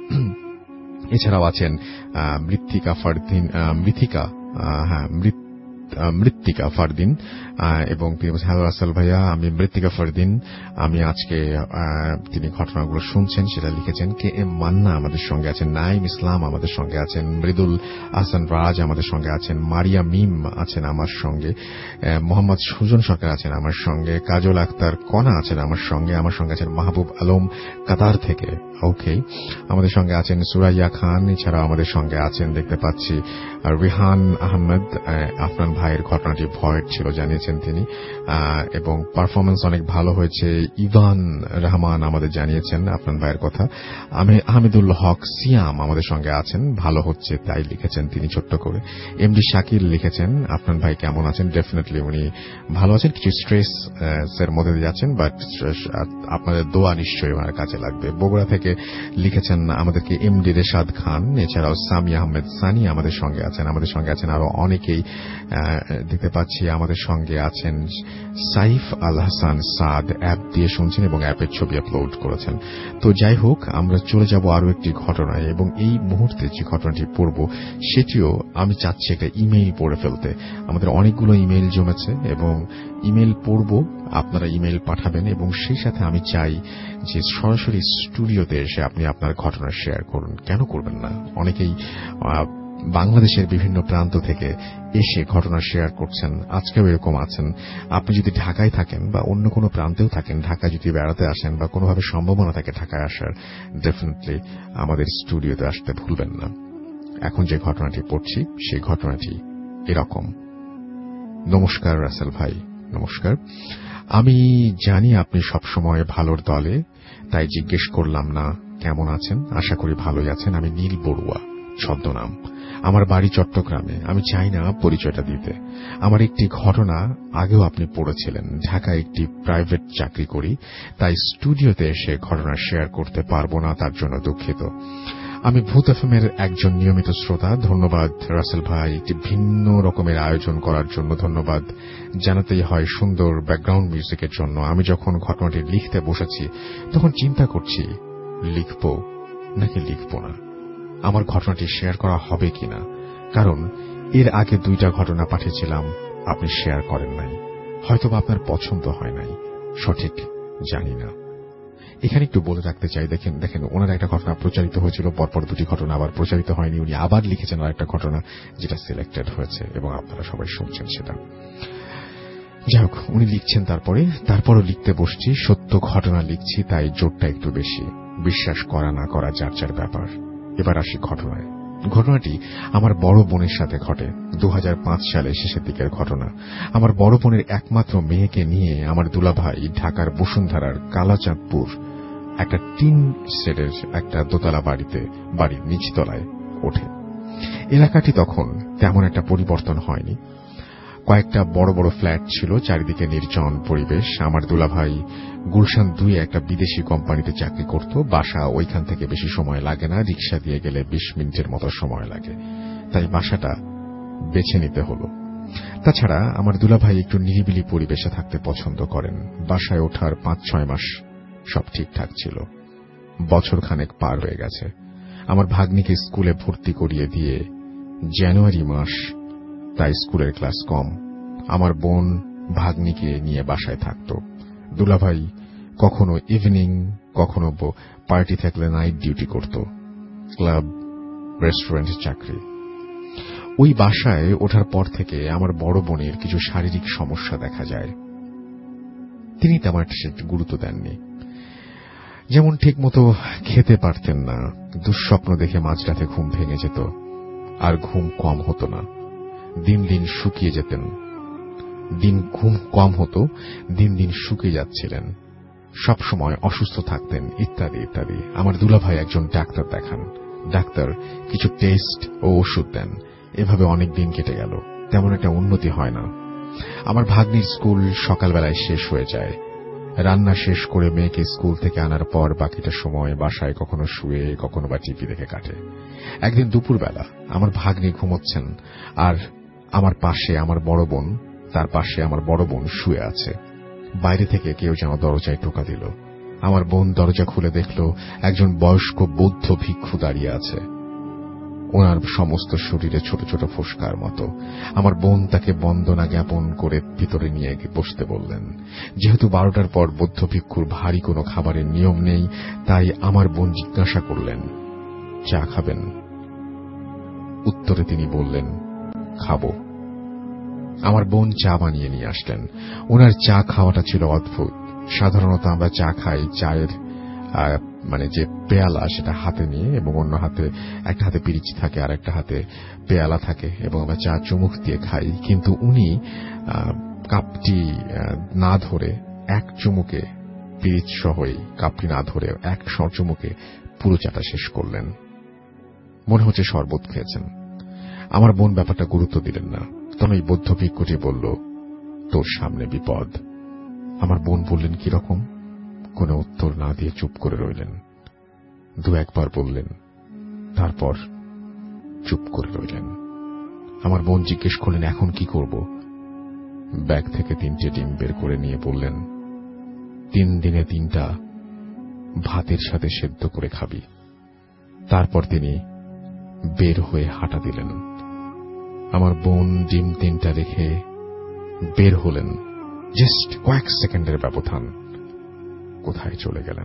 এছাড়াও আছেন মৃত্তিকা ফারদিন মৃত্তিকা হ্যাঁ মৃত্তিকা ফারদিন, এবং তিনি বলছেন হ্যালো রাসেল ভাইয়া, আমি মৃত্তিকা ফারদিন, আমি আজকে তিনি ঘটনাগুলো শুনছেন সেটা লিখেছেন। কে এম মান্না আমাদের সঙ্গে আছেন, নাইম ইসলাম আমাদের সঙ্গে আছেন, মৃদুল আহসান রাজ আমাদের সঙ্গে আছেন, মারিয়া মিম আছেন আমার সঙ্গে, মোহাম্মদ সুজন সরকার আছেন আমার সঙ্গে, কাজল আক্তার কণা আছেন আমার সঙ্গে, আমার সঙ্গে আছেন মাহবুব আলম কাতার থেকে। ওকে, আমাদের সঙ্গে আছেন সুরাইয়া খান, এছাড়াও আমাদের সঙ্গে আছেন দেখতে পাচ্ছি রিহান আহমেদ। আফনান ভাইয়ের ঘটনাটি ভয়ের ছিল জানিয়েছেন তিনি, এবং পারফরমেন্স অনেক ভালো হয়েছে। ইভান রহমান আমাদের জানিয়েছেন আফনান ভাইয়ের কথা। আহমেদুল হক সিয়াম আমাদের সঙ্গে আছেন, ভালো হচ্ছে তাই লিখেছেন তিনি ছোট্ট করে। এমডি শাকিল লিখেছেন আফনান ভাই কেমন আছেন, ডেফিনেটলি উনি ভালো আছেন, কিছু স্ট্রেস এর মধ্যে দিয়ে যাচ্ছেন, বাট আপনাদের দোয়া নিশ্চয়ই ওনার কাজে লাগবে। বগুড়া থেকে লিখেছেন আমাদেরকে এমডি রেশাদ খান, এছাড়াও সামি আহমেদ সানি আমাদের সঙ্গে আছেন। আমাদের সঙ্গে আছেন আরো অনেকেই দেখতে পাচ্ছি, আমাদের সঙ্গে আছেন সাইফ আল হাসান সাদ, অ্যাপ দিয়ে শুনছেন এবং অ্যাপের ছবি আপলোড করেছেন। তো যাই হোক, আমরা চলে যাব আরো একটি ঘটনায়, এবং এই মুহূর্তে যে ঘটনাটি পড়ব সেটিও আমি চাচ্ছি একটা ইমেইল পড়ে ফেলতে। আমাদের অনেকগুলো ইমেইল জমেছে, এবং ইমেইল পড়ব, আপনারা ইমেইল পাঠাবেন, এবং সেই সাথে আমি চাই যে সরাসরি স্টুডিওতে এসে আপনি আপনার ঘটনা শেয়ার করুন। কেন করবেন না? অনেকেই বাংলাদেশের বিভিন্ন প্রান্ত থেকে এসে ঘটনা শেয়ার করছেন, আজকেও এরকম আছেন। আপনি যদি ঢাকায় থাকেন বা অন্য কোনো প্রান্তেও থাকেন, ঢাকায় যদি বেড়াতে আসেন বা কোনোভাবে সম্ভাবনা থাকে ঢাকায় আসার, ডেফিনেটলি আমাদের স্টুডিওতে আসতে ভুলবেন না। এখন যে ঘটনাটি পড়ছি সেই ঘটনাটি এরকম। নমস্কার রাসেল ভাই। নমস্কার। আমি জানি আপনি সবসময় ভালোর দলে, তাই জিজ্ঞেস করলাম না কেমন আছেন। আশা করি ভালোই আছেন। আমি নীল বড়ুয়া ছদ্মনাম। আমার বাড়ি চট্টগ্রামে। আমি চাই না পরিচয়টা দিতে। আমার একটি ঘটনা আগেও আপনি পড়েছিলেন। ঢাকায় একটি প্রাইভেট চাকরি করি, তাই স্টুডিওতে এসে ঘটনা শেয়ার করতে পারবো না, তার জন্য দুঃখিত। আমি ভূত এফএম এর একজন নিয়মিত শ্রোতা। ধন্যবাদ রাসেল ভাই, একটি ভিন্ন রকমের আয়োজন করার জন্য ধন্যবাদ জানাতেই হয় সুন্দর ব্যাকগ্রাউন্ড মিউজিকের জন্য। আমি যখন ঘটনাটি লিখতে বসেছি তখন চিন্তা করছি লিখব নাকি লিখব না, আমার ঘটনাটি শেয়ার করা হবে কিনা, কারণ এর আগে দুইটা ঘটনা পাঠিয়েছিলাম, আপনি শেয়ার করেন নাই, হয়তোবা আপনার পছন্দ হয় নাই, সঠিক জানি না। এখানে একটু বলে রাখতে চাই, দেখেন দেখেন ওনার একটা ঘটনা প্রচারিত হয়েছিল, পরপর দুটি ঘটনা আবার প্রচারিত হয়নি, উনি আবার লিখেছেন আর একটা ঘটনা যেটা সিলেক্টেড হয়েছে এবং আপনারা সবাই শুনছেন সেটা। যাই হোক, উনি লিখছেন, তারপরে তারপরও লিখতে বসছি, সত্য ঘটনা লিখছি, তাই জোরটা একটু বেশি। বিশ্বাস করা না করা যার যার ব্যাপার। এবার আসি ঘটনায়। ঘটনাটি আমার বড় বোনের সাথে ঘটে। দু হাজার পাঁচ সালে শেষের দিকের ঘটনা। আমার বড় বোনের একমাত্র মেয়েকে নিয়ে আমার দুলাভাই ঢাকার বসুন্ধরার কালাচাঁদপুর একটা টিন শেডের একটা দোতলা বাড়িতে বাড়ির নিচতলায় ওঠে। এলাকাটি তখন তেমন একটা পরিবর্তন হয়নি। কয়েকটা বড় বড় ফ্ল্যাট ছিল, চারিদিকে নির্জন পরিবেশ। আমার দুলাভাই গুলশান দুই একটা বিদেশি কোম্পানিতে চাকরি করত। বাসা ওইখান থেকে বেশি সময় লাগে না, রিক্সা দিয়ে গেলে বিশ মিনিটের মতো সময় লাগে, তাই বাসাটা বেছে নিতে হলো। তাছাড়া আমার দুলাভাই একটু নিরিবিলি পরিবেশে থাকতে পছন্দ করেন। বাসায় ওঠার পাঁচ ছয় মাস সব ঠিকঠাক ছিল। বছর খানেক পার হয়ে গেছে। আমার ভাগ্নিকে স্কুলে ভর্তি করিয়ে দিয়ে জানুয়ারি মাস, তাই স্কুলের ক্লাস কম। আমার বোন ভাগ্নিকে নিয়ে বাসায় থাকত। দুলাভাই কখনো ইভিনিং, কখনো পার্টি থাকলে নাইট ডিউটি করত। ক্লাব, রেস্টুরেন্টে চাকরি। ওই বাসায় ওঠার পর থেকে আমার বড় বোনের কিছু শারীরিক সমস্যা দেখা যায়। তিনি তেমন একটা গুরুত্ব দেননি। যেমন ঠিকমতো খেতে পারতেন না, দুঃস্বপ্ন দেখে মাঝরাতে ঘুম ভেঙে যেত, আর ঘুম কম হতো না, দিন দিন শুকিয়ে যেতেন। দিন ঘুম কম হতো, দিন দিন শুকিয়ে যাচ্ছিলেন। সব সময় অসুস্থ থাকতেন ইত্যাদি ইত্যাদি। আমার দুলাভাই একজন ডাক্তার দেখান, ডাক্তার কিছু টেস্ট ও ওষুধ দেন। এভাবে অনেক দিন কেটে গেল, তেমন একটা উন্নতি হয় না। আমার ভাগ্নির স্কুল সকালবেলায় শেষ হয়ে যায়। রান্না শেষ করে মেয়েকে স্কুল থেকে আনার পর বাকিটা সময় বাসায় কখনো শুয়ে কখনো বা টিভি দেখে কাটে। একদিন দুপুরবেলা আমার ভাগ্নি ঘুমোচ্ছেন, আর আমার পাশে আমার বড় বোন, তার পাশে আমার বড় বোন শুয়ে আছে। বাইরে থেকে কেউ যেন দরজায় টোকা দিল। আমার বোন দরজা খুলে দেখল একজন বয়স্ক বৌদ্ধ ভিক্ষু দাঁড়িয়ে আছে। ওনার সমস্ত শরীরে ছোট ছোট ফোস্কার মতো। আমার বোন তাকে বন্দনা জ্ঞাপন করে ভিতরে নিয়ে বসতে বললেন। যেহেতু বারোটার পর বৌদ্ধ ভিক্ষুর ভারী কোনো খাবারের নিয়ম নেই, তাই আমার বোন জিজ্ঞাসা করলেন, চা খাবেন? উত্তরে তিনি বললেন, খাবো। আমার বোন চা বানিয়ে নিয়ে আসলেন। ওনার চা খাওয়াটা ছিল অদ্ভুত। সাধারণত আমরা চা খাই, চায়ের মানে যে পেয়ালা সেটা হাতে নিয়ে, এবং অন্য হাতে একটা হাতে পিরিচ থাকে আর একটা হাতে পেয়ালা থাকে, এবং আমরা চা চুমুক দিয়ে খাই। কিন্তু উনি কাপটি না ধরে এক চুমুকে, পিরিচ সহই কাপটি না ধরে এক চুমুকে পুরো চাটা শেষ করলেন। মনে হচ্ছে শরবত খেয়েছেন। আমার বোন ব্যাপারটা গুরুত্ব দিলেন না। তখন ওই বৌদ্ধ ভিক্ষুটি বলল, তোর সামনে বিপদ। আমার বোন বললেন, কিরকম? কোনো উত্তর না দিয়ে চুপ করে রইলেন। দু একবার বললেন, তারপর চুপ করে রইলেন। আমার বোন জিজ্ঞেস করলেন, এখন কি করব? ব্যাগ থেকে তিনটে ডিম বের করে নিয়ে বললেন, তিন দিনে তিনটা ভাতের সাথে সেদ্ধ করে খাবি। তারপর তিনি বের হয়ে হাঁটা দিলেন। আমার বোন ডিম তিনটা রেখে বের হলেন। জাস্ট কয়েক সেকেন্ডের ব্যবধান। কোথায় চলে গেলেন?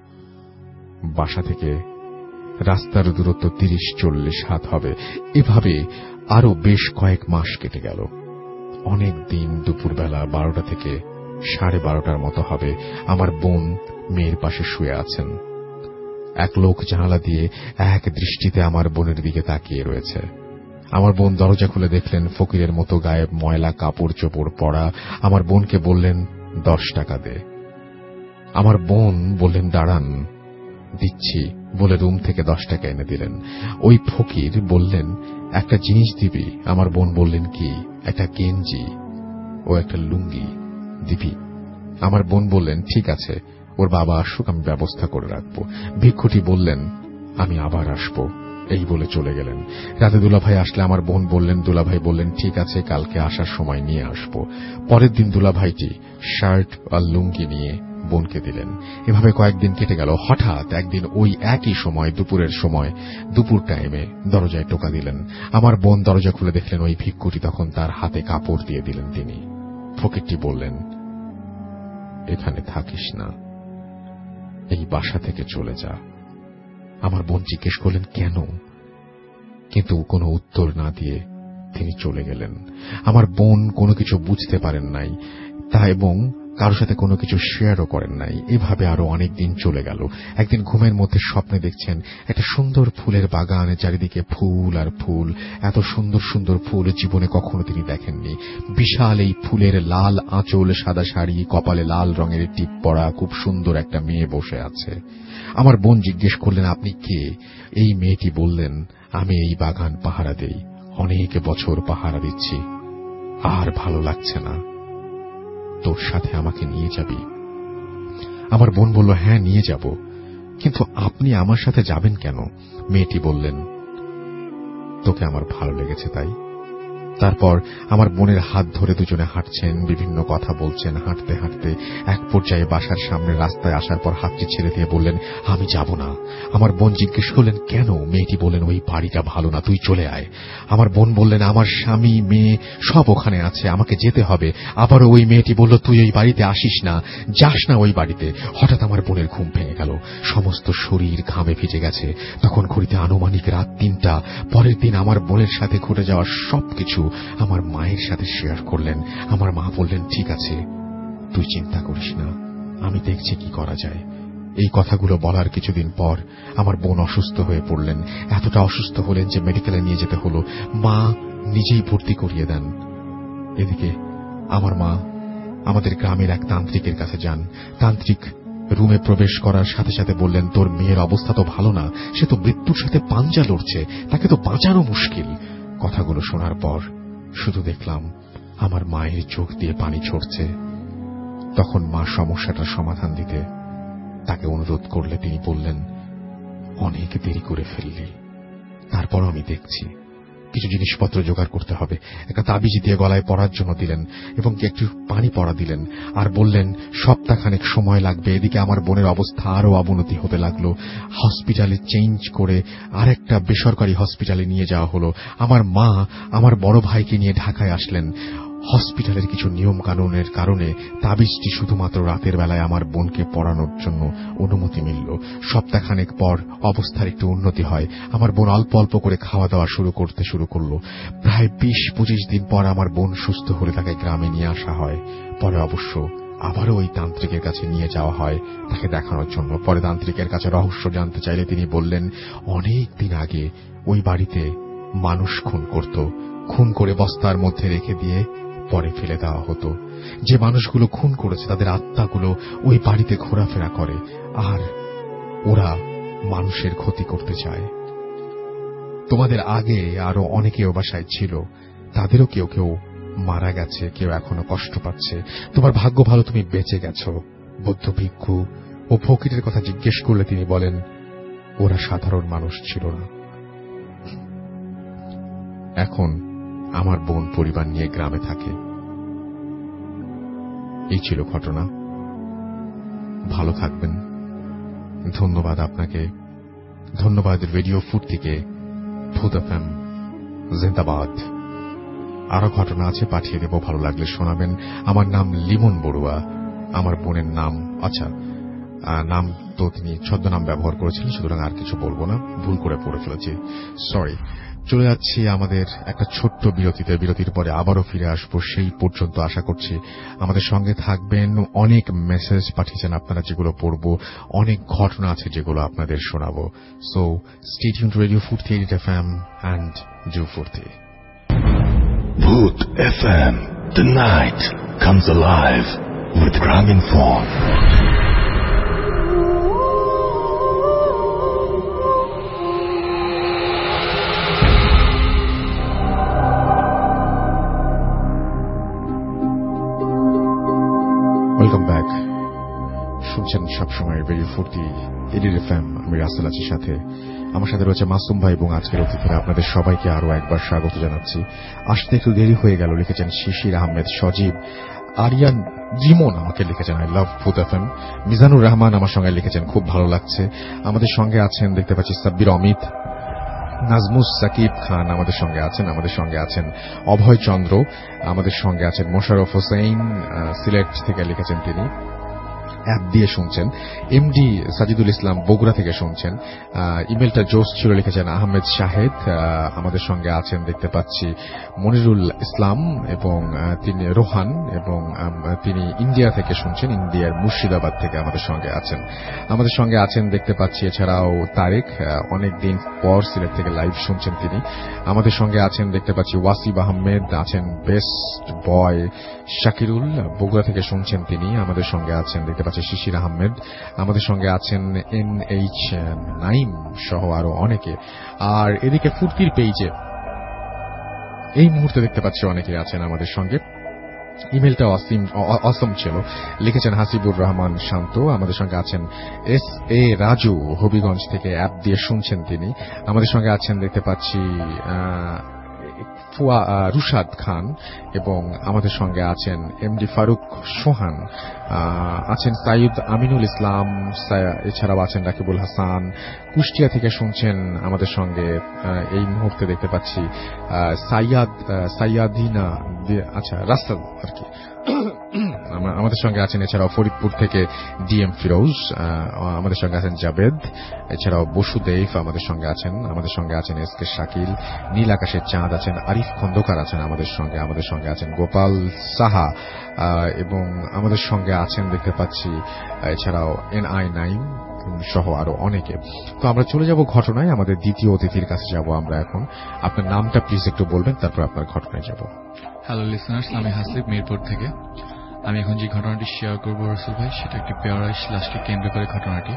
বাসা থেকে রাস্তার দূরত্ব তিরিশ চল্লিশ হাত হবে। এভাবে আরো বেশ কয়েক মাস কেটে গেল। অনেক দিন দুপুরবেলা বারোটা থেকে সাড়ে বারোটার মতো হবে। আমার বোন মেয়ের পাশে শুয়ে আছেন। এক লোক জানালা দিয়ে এক দৃষ্টিতে আমার বোনের দিকে তাকিয়ে রয়েছে। আমার বোন দরজা খুলে দেখলেন ফকিরের মতো গায়ে ময়লা কাপড় চোপড় পরা। আমার বোনকে বললেন, দশ টাকা দে। আমার বোন বললেন, দাঁড়ান, দিচ্ছি বলে রুম থেকে দশ টাকা এনে দিলেন। ওই ফকির বললেন, একটা জিনিস দিবি? আমার বোন বললেন, কি? একটা গেঞ্জি ও একটা লুঙ্গি দিবি? আমার বোন বললেন, ঠিক আছে, ওর বাবা আসুক, আমি ব্যবস্থা করে রাখবো। ভিক্ষুটি বললেন, আমি আবার আসবো, এই বলে চলে গেলেন। রাতে দুলাভাই আসলে আমার বোন বললেন, দুলাভাই বললেন, ঠিক আছে, কালকে আসার সময় নিয়ে আসবো। পরের দিন দুলাভাইটি শার্ট আর লুঙ্গি নিয়ে বোনকে দিলেন। এভাবে কয়েকদিন কেটে গেল। হঠাৎ একদিন ওই একই সময়, দুপুরের সময়, দুপুর টাইমে দরজায় টোকা দিলেন। আমার বোন দরজা খুলে দেখলেন ওই ভিক্ষুটি তখন তার হাতে কাপড় দিয়ে দিলেন। তিনি ফকিরটি বললেন, এখানে থাকিস না, এই বাসা থেকে চলে যা। আমার বোন জিজ্ঞেস করলেন, কেন? কিন্তু কোনো উত্তর না দিয়ে তিনি চলে গেলেন। আমার বোন কোনো কিছু বুঝতে পারেন নাই তা, এবং কারোর সাথে কোনো কিছু শেয়ারও করেন নাই। এভাবে আরো অনেক দিন চলে গেল। একদিন ঘুমের মধ্যে স্বপ্নে দেখছেন একটা সুন্দর ফুলের বাগান, চারিদিকে ফুল আর ফুল। এত সুন্দর সুন্দর ফুল জীবনে কখনো তিনি দেখেননি। বিশাল এই ফুলের লাল আঁচল, সাদা শাড়ি, কপালে লাল রঙের টিপ পরা খুব সুন্দর একটা মেয়ে বসে আছে। আমার বোন জিজ্ঞেস করলেন, আপনি কে? এই মেয়েটি বললেন, আমি এই বাগান পাহারা দেই, অনেক বছর পাহারা দিচ্ছি, আর ভালো লাগছে না, তোর সাথে আমাকে নিয়ে যাবি? আমার বোন বলল, হ্যাঁ নিয়ে যাব, কিন্তু আপনি আমার সাথে যাবেন কেন? মেয়েটি বললেন, তোকে আমার ভালো লেগেছে তাই। তারপর আমার বোনের হাত ধরে দুজনে হাঁটছেন, বিভিন্ন কথা বলছেন। হাঁটতে হাঁটতে এক পর্যায়ে বাসার সামনে রাস্তায় আসার পর হাতটি ছেড়ে দিয়ে বললেন, আমি যাব না। আমার বোন জিজ্ঞেস করলেন, কেন? মেয়েটি বললেন, ওই বাড়িটা ভালো না, তুই চলে আয়। আমার বোন বললেন, আমার স্বামী মেয়ে সব ওখানে আছে, আমাকে যেতে হবে। আবারও ওই মেয়েটি বলল, তুই ওই বাড়িতে আসিস না, যাস না ওই বাড়িতে। হঠাৎ আমার বোনের ঘুম ভেঙে গেল, সমস্ত শরীর ঘামে ভিজে গেছে। তখন ঘড়িতে আনুমানিক রাত তিনটা। পরের দিন আমার বোনের সাথে ঘটে যাওয়া সবকিছু আমার মায়ের সাথে শেয়ার করলেন। আমার মা বললেন, ঠিক আছে, তুই চিন্তা করিস না, আমি দেখছি কি করা যায়। এই কথাগুলো বলার কিছুদিন পর আমার বোন অসুস্থ হয়ে পড়লেন। এতটা অসুস্থ হলেন যে মেডিকেলে নিয়ে যেতে হলো। মা নিজেই ভর্তি করিয়ে দেন। এদিকে আমার মা আমাদের গ্রামের এক তান্ত্রিকের কাছে যান। তান্ত্রিক রুমে প্রবেশ করার সাথে সাথে বললেন, তোর মেয়ের অবস্থা তো ভালো না, সে তো মৃত্যুর সাথে পাঞ্জা লড়ছে, তাকে তো বাঁচানো মুশকিল। কথাগুলো শোনার পর শুধু দেখলাম আমার মায়ের চোখ দিয়ে পানি ঝরছে। তখন মা সমস্যাটার সমাধান দিতে তাকে অনুরোধ করলে তিনি বললেন, অনেক দেরি করে ফেললি, তারপরও আমি দেখছি। কিছু জিনিসপত্র জোগাড় করতে হবে। একটা তাবিজ দিয়ে গলায় পরার জন্য দিলেন এবং একটু পানি পড়া দিলেন, আর বললেন সপ্তাহখানেক সময় লাগবে। এদিকে আমার বোনের অবস্থা আরো অবনতি হতে লাগলো। হসপিটালে চেঞ্জ করে আরেকটা বেসরকারি হসপিটালে নিয়ে যাওয়া হলো। আমার মা আমার বড় ভাইকে নিয়ে ঢাকায় আসলেন। হসপিটালের কিছু নিয়ম কানুনের কারণে তাবিজটি শুধুমাত্র রাতের বেলায় আমার বোনকে পড়ানোর জন্য অনুমতি মিলল। সপ্তাহখানেক পর অবস্থার একটু উন্নতি হয়। আমার বোন অল্প অল্প করে খাওয়া দাওয়া শুরু করতে শুরু করলো। প্রায় বিশ পঁচিশ দিন পর আমার বোন সুস্থ হলে তাকে গ্রামে নিয়ে আসা হয়। পরে অবশ্য আবারও ওই তান্ত্রিকের কাছে নিয়ে যাওয়া হয় তাকে দেখানোর জন্য। পরে তান্ত্রিকের কাছে রহস্য জানতে চাইলে তিনি বললেন, অনেক দিন আগে ওই বাড়িতে মানুষ খুন করত, খুন করে বস্তার মধ্যে রেখে দিয়ে পরে ফেলে দেওয়া হতো। যে মানুষগুলো খুন করেছে তাদের আত্মাগুলো ওই বাড়িতে ঘোরাফেরা করে, আর ওরা মানুষের ক্ষতি করতে চায়। তোমাদের আগে আরো অনেকেও বাসায় ছিল, তাদেরও কেউ কেউ মারা গেছে, কেউ এখনো কষ্ট পাচ্ছে। তোমার ভাগ্য ভালো, তুমি বেঁচে গেছো। বৌদ্ধ ভিক্ষু ও ফকিরের কথা জিজ্ঞেস করলে তিনি বলেন, ওরা সাধারণ মানুষ ছিল না। এখন আমার বোন পরিবার নিয়ে গ্রামে থাকে। এই ছিল ঘটনা। ভালো থাকবেন। ধন্যবাদ আপনাকে। ধন্যবাদ রেডিও ফুর্তিকে। ভূত এফএম জিন্দাবাদ। আরো ঘটনা আছে, পাঠিয়ে দেব, ভালো লাগলে শোনাবেন। আমার নাম লিমন বড়ুয়া। আমার বোনের নাম, আচ্ছা নাম তো তিনি ছদ্মনাম ব্যবহার করেছিলেন, সুতরাং আর কিছু বলবো না, ভুল করে পড়ে ফেলেছি, সরি। চলে যাচ্ছি আমাদের একটা ছোট্ট বিরতিতে। বিরতির পরে আবারও ফিরে আসবো। সেই পর্যন্ত আশা করছি আমাদের সঙ্গে থাকবেন। অনেক মেসেজ পাঠিয়েছেন আপনারা, যেগুলো পড়বো। অনেক ঘটনা আছে যেগুলো আপনাদের শোনাবো। So stay tuned to radio Foorti eight FM and do Foorti. Bhoot F M, the night comes alive with Graminphone. Welcome back. শুনছেন সবসময় রেডিও ফুর্তি এইট এফএম। আমি রাসেল আছি সাথে। আমার সাথে রয়েছে মাসুম ভাই এবং আজকের অতিথিরা। আপনাদের সবাইকে আরো একবার স্বাগত জানাচ্ছি। আসতে একটু দেরি হয়ে গেল, লিখেছেন শিশির আহমেদ, সজীব, আরিয়ান, জিমন আমাকে লিখেছেন I love Bhoot FM. Mizanur Rahman আমার সঙ্গে লিখেছেন খুব ভালো লাগছে। আমাদের সঙ্গে আছেন দেখতে পাচ্ছি সাব্বির অমিত, নাজমুস সাকিব খান আমাদের সঙ্গে আছেন। আমাদের সঙ্গে আছেন অভয় চন্দ্র, আমাদের সঙ্গে আছেন মোশাররফ হোসেন, সিলেট থেকে লিখেছেন তিনি, অ্যাপ দিয়ে শুনছেন। এমডি সাজিদুল ইসলাম বগুড়া থেকে শুনছেন। ইমেলটা জোস ছিল, লিখেছেন আহমেদ শাহেদ। আমাদের সঙ্গে আছেন দেখতে পাচ্ছি মনিরুল ইসলাম এবং তিনি রোহান, এবং তিনি ইন্ডিয়া থেকে শুনছেন, ইন্ডিয়ার মুর্শিদাবাদ থেকে আমাদের সঙ্গে আছেন। আমাদের সঙ্গে আছেন দেখতে পাচ্ছি এছাড়াও তারেক, অনেকদিন পর সিলেট থেকে লাইভ শুনছেন তিনি। আমাদের সঙ্গে আছেন দেখতে পাচ্ছি ওয়াসিব আহমেদ, আছেন বেস্ট বয় শাকিরুল, বগুড়া থেকে শুনছেন তিনি। আমাদের সঙ্গে আছেন দেখতে পাচ্ছি শিশির আহমেদ, আমাদের সঙ্গে আছেন এন এইচ নাইম সহ আরো অনেকে। আর এদিকে ফুর্তির পেইজে এই মুহূর্তে দেখতে পাচ্ছি অনেকে আছেন আমাদের সঙ্গে। ইমেলটা অসীম অসম ছিল, লিখেছেন হাসিবুর রহমান শান্ত। আমাদের সঙ্গে আছেন এস এ রাজু, হবিগঞ্জ থেকে অ্যাপ দিয়ে শুনছেন তিনি। আমাদের সঙ্গে আছেন দেখতে পাচ্ছি ফুয়া রুশাদ খান, এবং আমাদের সঙ্গে আছেন এমডি ফারুক সোহান, আছেন সাইদ আমিনুল ইসলাম, এছাড়াও আছেন রাকিবুল হাসান। কুষ্টিয়া থেকে শুনছেন আমাদের সঙ্গে এই মুহূর্তে দেখতে পাচ্ছি সাইয়াদ সাইয়াদিনা, আচ্ছা রাস্তাল আর কি, আমাদের সঙ্গে আছেন। এছাড়াও ফরিদপুর থেকে ডিএম ফিরোজ, আমাদের সঙ্গে আছেন জাবেদ, এছাড়াও বসুদেব আমাদের সঙ্গে আছেন। আমাদের সঙ্গে আছেন এস কে শাকিল, নীল আকাশের চাঁদ আছেন, আরিফ খন্দকার আছেন আমাদের সঙ্গে। আমাদের সঙ্গে আছেন গোপাল সাহা, এবং আমাদের সঙ্গে আছেন দেখতে পাচ্ছি এছাড়াও এন আই নাইম সহ আরো অনেকে। তো আমরা চলে যাব ঘটনায়। আমাদের দ্বিতীয় অতিথির কাছে যাব আমরা এখন। আপনার নামটা প্লিজ একটু বলবেন, তারপর আপনার ঘটনায় যাব। হ্যালো লিসনার্স, আমি হাসিব মিরপুর থেকে। আমি এখন যে ঘটনাটি শেয়ার করবো রাসেল ভাই, সেটা একটি বেওয়ারিশ লাশকে কেন্দ্র করে ঘটনাটি।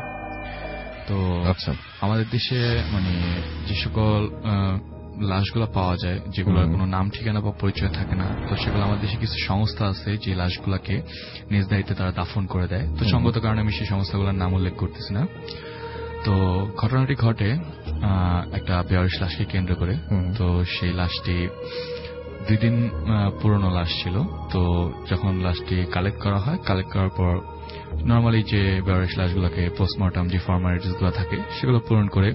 তো আচ্ছা, আমাদের দেশে মানে যে সকল লাশগুলো পাওয়া যায়, যেগুলোর কোনো নাম ঠিকানা বা পরিচয় থাকে না, তো সেগুলো আমাদের দেশে কিছু সংস্থা আছে যে লাশগুলাকে নিজ দায়িত্বে তারা দাফন করে দেয়। তো সঙ্গত কারণে আমি সেই সংস্থাগুলোর নাম উল্লেখ করতেছি না। তো ঘটনাটি ঘটে একটা বেওয়ারিশ লাশকে কেন্দ্র করে। তো সেই লাশটি দুই দিন পুরনো লাশ ছিল। তো যখন লাশটি কালেক্ট করা হয়, কালেক্ট করার পর নর্মালি যে বেওয়ারিশ লাশগুলোকে পোস্টমর্টম যে ফর্মালিটিস গুলো থাকে সেগুলো পূরণ করে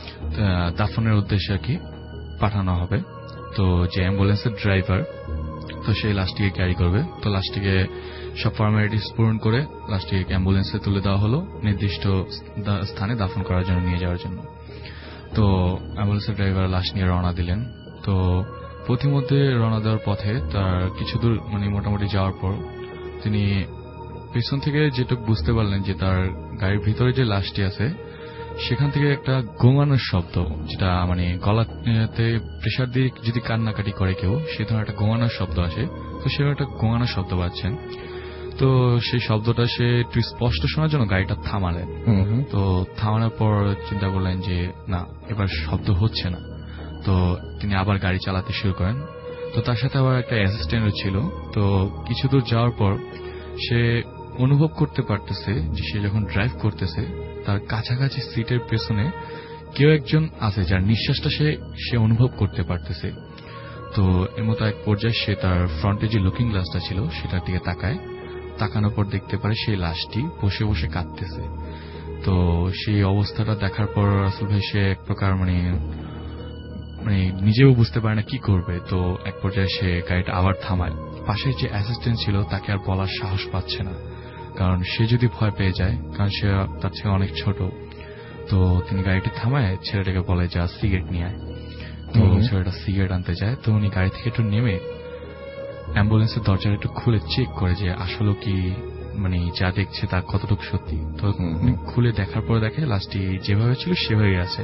দাফনের উদ্দেশ্যে আর কি পাঠানো হবে। তো যে অ্যাম্বুলেন্সের ড্রাইভার, তো সেই লাশটিকে ক্যারি করবে। তো লাশটিকে সব ফর্মালিটিস পূরণ করে লাশটিকে অ্যাম্বুলেন্সে তুলে দেওয়া হলো নির্দিষ্ট স্থানে দাফন করার জন্য, নিয়ে যাওয়ার জন্য। তো অ্যাম্বুলেন্সের ড্রাইভার লাশ নিয়ে রওনা দিলেন। তো পথিমধ্যে রওনা দেওয়ার পথে তার কিছু দূর মানে মোটামুটি যাওয়ার পর তিনি পেছন থেকে যেটুকু বুঝতে পারলেন যে তার গাড়ির ভিতরে যে লাশটি আছে সেখান থেকে একটা গোঙানোর শব্দ, যেটা মানে গলাতে প্রেসার দিয়ে যদি কান্নাকাটি করে কেউ, সে ধরনের একটা গোঙানোর শব্দ আসে। তো সেরকম একটা গোঙানোর শব্দ পাচ্ছেন। তো সেই শব্দটা সে একটু স্পষ্ট শোনার জন্য গাড়িটা থামালেন। তো থামানোর পর চিন্তা করলেন যে না, এবার শব্দ হচ্ছে না। তো তিনি আবার গাড়ি চালাতে শুরু করেন। তো তার সাথে আবার একটা অ্যাসিস্ট্যান্টও ছিল। তো কিছু দূর যাওয়ার পর সে অনুভব করতে পারতেছে যে সে যখন ড্রাইভ করতেছে তার কাছাকাছি সিটের পেছনে কেউ একজন আছে যার নিঃশ্বাসটা সে সে অনুভব করতে পারতেছে। তো এর মতো এক পর্যায়ে সে তার ফ্রন্টে যে লুকিং গ্লাসটা ছিল সেটার দিকে তাকায়। তাকানোর পর দেখতে পারে সেই লাশটি বসে বসে কাঁদতেছে। তো সেই অবস্থাটা দেখার পর আসলে ভাই সে এক প্রকার মানে মানে নিজেও বুঝতে পারে না কি করবে। তো এক পর্যায়ে সে গাড়িটা আবার থামায়। পাশে যে অ্যাসিস্ট্যান্ট ছিল তাকে আর বলার সাহস পাচ্ছে না, কারণ সে যদি ভয় পেয়ে যায়, কারণ সে তার থেকে অনেক ছোট। তো তিনি গাড়িটি থামায় ছেলেটাকে বলে যা সিগারেট নিয়ে আয়। তো ছেলেটা সিগারেট আনতে যায়। তো উনি গাড়ি থেকে একটু নেমে অ্যাম্বুলেন্সের দরজাটা একটু খুলে চেক করে যে আসলে কি মানে যা দেখছে তা কতটুকু সত্যি। তো খুলে দেখার পরে দেখে লাশটি যেভাবে ছিল সেভাবেই আছে।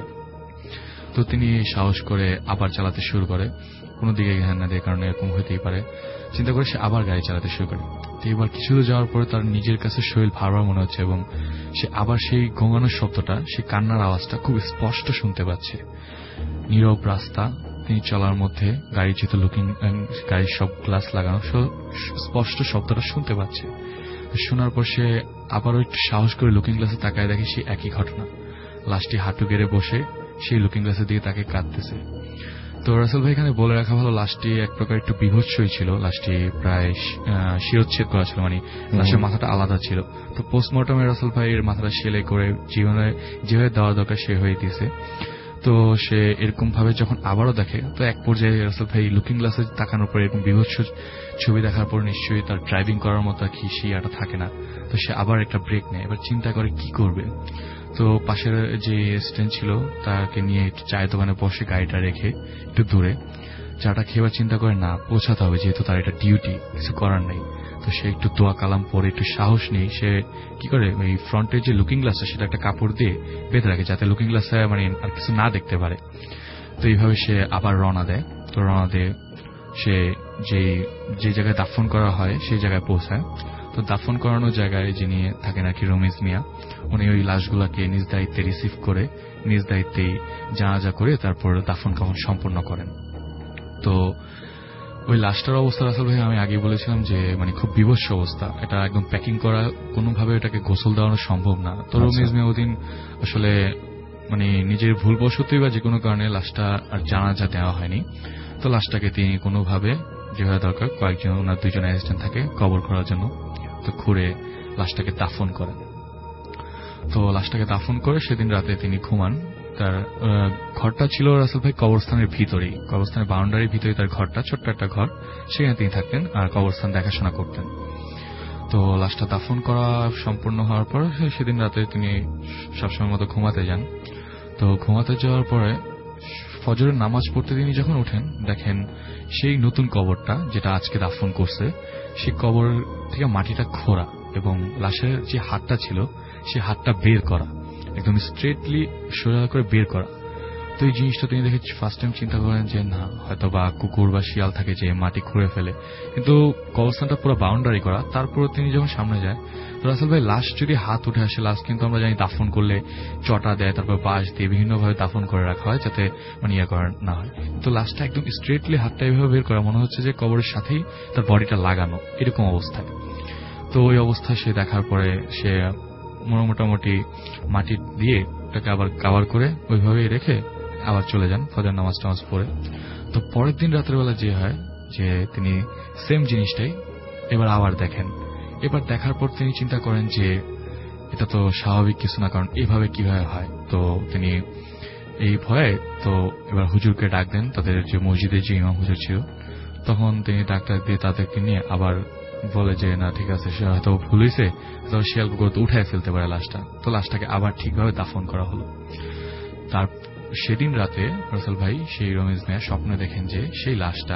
তো তিনি সাহস করে আবার চালাতে শুরু করে, কোনো দিকে ধ্যান না দিয়ে, কারণ এরকম হইতেই পারে চিন্তা করে সে আবার গাড়ি চালাতে শুরু করে। তো এবার কিছু দূর যাওয়ার পরে তার নিজের কাছে শরীর ভারবার মনে হচ্ছে এবং সে আবার সেই গোঙানোর শব্দটা, সেই কান্নার আওয়াজটা খুব স্পষ্ট শুনতে পাচ্ছে। নীরব রাস্তা, তিনি চলার মধ্যে গাড়ি যেহেতু লুকিং, গাড়ির সব গ্লাস লাগানো, স্পষ্ট শব্দটা শুনতে পাচ্ছে। শোনার পর সে আবারও একটু সাহস করে লুকিং গ্লাসে তাকায়, দেখে সেই একই ঘটনা। লাশটি হাঁটু গেড়ে বসে সেই লুকিং গ্লাসের দিকে তাকে কাঁদতেছে। তো রাসেল ভাই এখানে বলে রাখা ভালো, লাশটি এক প্রকার একটু বিভৎসই ছিল। লাশটি প্রায় শিরোচ্ছেদ করা ছিল, মানে লাশের মাথাটা আলাদা ছিল। তো পোস্টমর্টমে রাসেল ভাই এর মাথাটা সেলাই করে জীবনে যেভাবে দেওয়া দরকার সে হয়ে দিয়েছে। তো সে এরকম ভাবে যখন আবারও দেখে, তো এক পর্যায়ে রাসেল ভাই লুকিং গ্লাসে তাকানোর পর এরকম বিভৎস ছবি দেখার পর নিশ্চয়ই তার ড্রাইভিং করার মতো কি শিয়াটা থাকে না। তো সে আবার একটা ব্রেক নেয়, এবার চিন্তা করে কি করবে। তো পাশের যে স্ট্যান্ড ছিল তাকে নিয়ে একটু চায়ের দোকানে বসে গাড়িটা রেখে একটু দূরে চাটা খেয়ে চিন্তা করে না পৌঁছাতে হবে, যেহেতু তার এটা ডিউটি, কিছু করার নেই। তো সে একটু দোয়া কালাম পরে একটু সাহস নেই, সে কি করে ওই ফ্রন্টের যে লুকিং গ্লাসটা সেটা একটা কাপড় দিয়ে বেঁধে রাখে যাতে লুকিং গ্লাসে মানে আর কিছু না দেখতে পারে। তো এইভাবে সে আবার রওনা দেয়। তো রওনা দিয়ে সে যে যে জায়গায় দাফন করা হয় সেই জায়গায় পৌঁছায়। তো দাফন করানোর জায়গায় যিনি থাকেন আর কি রমিজ মিয়া, উনি ওই লাশগুলাকে নিজ দায়িত্বে রিসিভ করে নিজ দায়িত্বেই জানাজা করে তারপর দাফন কাফন সম্পন্ন করেন। তো ওই লাশটার অবস্থা আসলে ভাই আমি আগে বলেছিলাম যে মানে খুব বিভৎস অবস্থা, এটা একদম প্যাকিং করা, কোনোভাবে এটাকে গোসল দেওয়ানো সম্ভব না। তো রমিজ মিয়া ওদিন আসলে মানে নিজের ভুলবশতই বা যে কোনো কারণে লাশটা আর জানাজা দেওয়া হয়নি। তো লাশটাকে তিনি কোনোভাবে যেভাবে দরকার কয়েকজন ওনার দুইজন অ্যাসিস্ট্যান্ট থাকে কবর করার জন্য, তো খুঁড়ে লাশটাকে দাফন করেন। তো লাশটাকে দাফন করে সেদিন রাতে তিনি ঘুমান। তার ঘরটা ছিল রাসেল ভাই কবরস্থানের ভিতরেই, কবরস্থানের বাউন্ডারির ভিতরে তার ঘরটা, ছোট্ট একটা ঘর, সেখানে তিনি থাকতেন আর কবরস্থান দেখাশোনা করতেন। তো লাশটা দাফন করা সম্পূর্ণ হওয়ার পর সেদিন রাতে তিনি সবসময় মতো ঘুমাতে যান। তো ঘুমাতে যাওয়ার পরে ফজরের নামাজ পড়তে তিনি যখন ওঠেন দেখেন সেই নতুন কবরটা যেটা আজকে দাফন করছে সেই কবর থেকে মাটিটা খোঁড়া এবং লাশের যে হাতটা ছিল সেই হাতটা বের করা, একদম স্ট্রেটলি সোজা করে বের করা। তো এই জিনিসটা তিনি দেখে ফার্স্ট টাইম চিন্তা করেন যে না হয়তো বা কুকুর বা শিয়াল থাকে যে মাটি খুঁড়ে ফেলে, কিন্তু কবরস্থানটা পুরো বাউন্ডারি করা। তারপর তিনি যখন সামনে যায় তো রাসেল ভাই লাশ যদি হাত উঠে আসে, লাশ কিন্তু আমরা জানি দাফন করলে চটা দেয়, তারপর বাঁশ দিয়ে বিভিন্নভাবে দাফন করে রাখা হয় যাতে মানে ইয়ে করা না হয়। তো লাশটা একদম স্ট্রেটলি হাতটা এইভাবে বের করা মনে হচ্ছে যে কবরের সাথেই তার বডিটা লাগানো, এরকম অবস্থায়। তো ওই অবস্থায় সে দেখার পরে সে মোটামুটি মাটি দিয়ে ওটাকে আবার কাভার করে ওইভাবেই রেখে আবার চলে যান ফজর নামাজ টামাজ পড়ে। তো পরের দিন রাতের বেলা যে হয় যে তিনি সেম জিনিসটাই এবার আবার দেখেন। এবার দেখার পর তিনি চিন্তা করেন যে এটা তো স্বাভাবিক কিছু না, কারণ এইভাবে কিভাবে হয়। তো তিনি এই ভয়ে তো এবার হুজুরকে ডাক দেন, তাদের যে মসজিদের যে ইমাম হুজুর ছিল। তখন তিনি ডাক্তার দিয়ে তাদেরকে নিয়ে আবার বলে যে না ঠিক আছে, সে হয়তো ভুল হয়েছে, তবে শিয়াল কুকুর তো উঠায় ফেলতে পারে লাশটা। তো লাশটাকে আবার ঠিকভাবে দাফন করা হলো। তার সেদিন রাতে রাসেল ভাই সেই রমেশ মিয়া স্বপ্নে দেখেন যে সেই লাশটা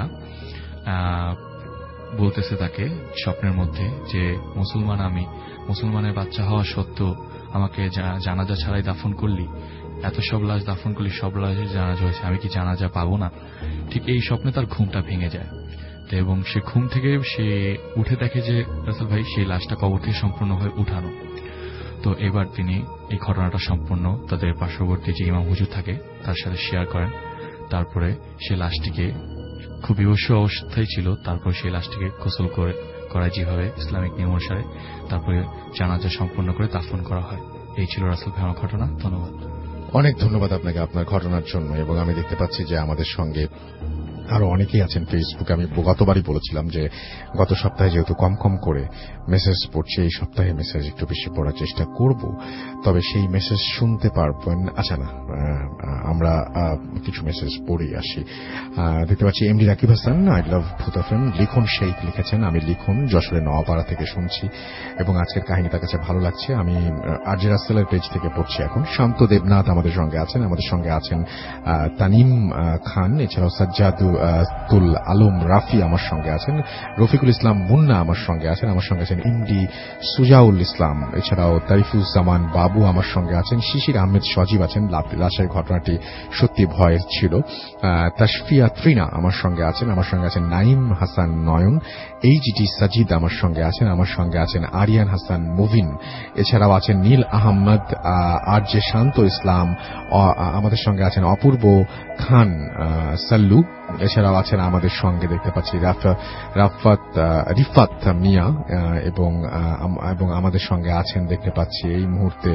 বলতেছে তাকে স্বপ্নের মধ্যে যে মুসলমান আমি, মুসলমানের বাচ্চা হওয়া সত্ত্বেও আমাকে জানাজা ছাড়াই দাফন করলি, এত সব লাশ দাফন করলি, সব লাশে জানাজা হয়েছে, আমি কি জানাজা পাবো না? ঠিক এই স্বপ্নে তার ঘুমটা ভেঙে যায় এবং সে ঘুম থেকে সে উঠে দেখে যে রাসেল ভাই সেই লাশটা কবর থেকে সম্পূর্ণ হয়ে উঠানো। তো এবার তিনি এই ঘটনাটা সম্পূর্ণ তাদের পার্শ্ববর্তী যে ইমাম হুজুর থাকে তার সাথে শেয়ার করেন। তারপরে সে লাশটিকে খুব বিভৎস অবস্থায় ছিল, তারপর সেই লাশটিকে গোসল করে করা যেভাবে ইসলামিক নিয়ম অনুসারে তারপরে জানাজা সম্পন্ন করে দাফন করা হয়। এই ছিল রাসেল ভাই আমার ঘটনা। ধন্যবাদ। অনেক ধন্যবাদ আপনাকে আপনার ঘটনার জন্য। এবং আমি দেখতে পাচ্ছি যে আমাদের সঙ্গে আরো অনেকেই আছেন ফেসবুকে। আমি গতবারই বলেছিলাম যে গত সপ্তাহে যেহেতু কম কম করে মেসেজ পড়ছে, এই সপ্তাহে মেসেজ একটু বেশি পড়ার চেষ্টা করব, তবে সেই মেসেজ শুনতে পারবেন। আচ্ছা না, আমরা কিছু মেসেজ পড়ে আসি। দেখতে পাচ্ছি MD Rakib Hasan, I love Bhoot FM. লিখন শেখ লিখেছেন, আমি লিখন যশোরের নওয়াপাড়া থেকে শুনছি এবং আজকের কাহিনী তার কাছে ভালো লাগছে। আমি আরজে রাসেলের পেজ থেকে পড়ছি এখন। শান্ত দেবনাথ আমাদের সঙ্গে আছেন, আমাদের সঙ্গে আছেন তানিম খান, এছাড়াও সাজ্জাদু তুল আলম রাফি আমার সঙ্গে আছেন, রফিকুল ইসলাম মুন্না আমার সঙ্গে আছেন, আমার সঙ্গে আছেন ইন্ডি সুজাউল ইসলাম, এছাড়াও তারিফুজ্জামান বাবু আমার সঙ্গে আছেন, শিশির আহমেদ সজীব আছেন। লাশের ঘটনাটি সত্যি ভয়ের ছিল। তাশফিয়া ত্রিনা আমার সঙ্গে আছেন, আমার সঙ্গে আছেন নাইম হাসান নয়ন, এইচডি সাজিদ আমার সঙ্গে আছেন, আমার সঙ্গে আছেন আরিয়ান হাসান মুভিন, এছাড়াও আছেন নীল আহমদ, আর যে শান্ত ইসলাম, আমাদের সঙ্গে আছেন অপূর্ব খান সাল্লু, এছাড়াও আছেন আমাদের সঙ্গে দেখতে পাচ্ছি রাফাত রিফাত মিয়া এবং এবং আমাদের সঙ্গে আছেন দেখতে পাচ্ছি এই মুহূর্তে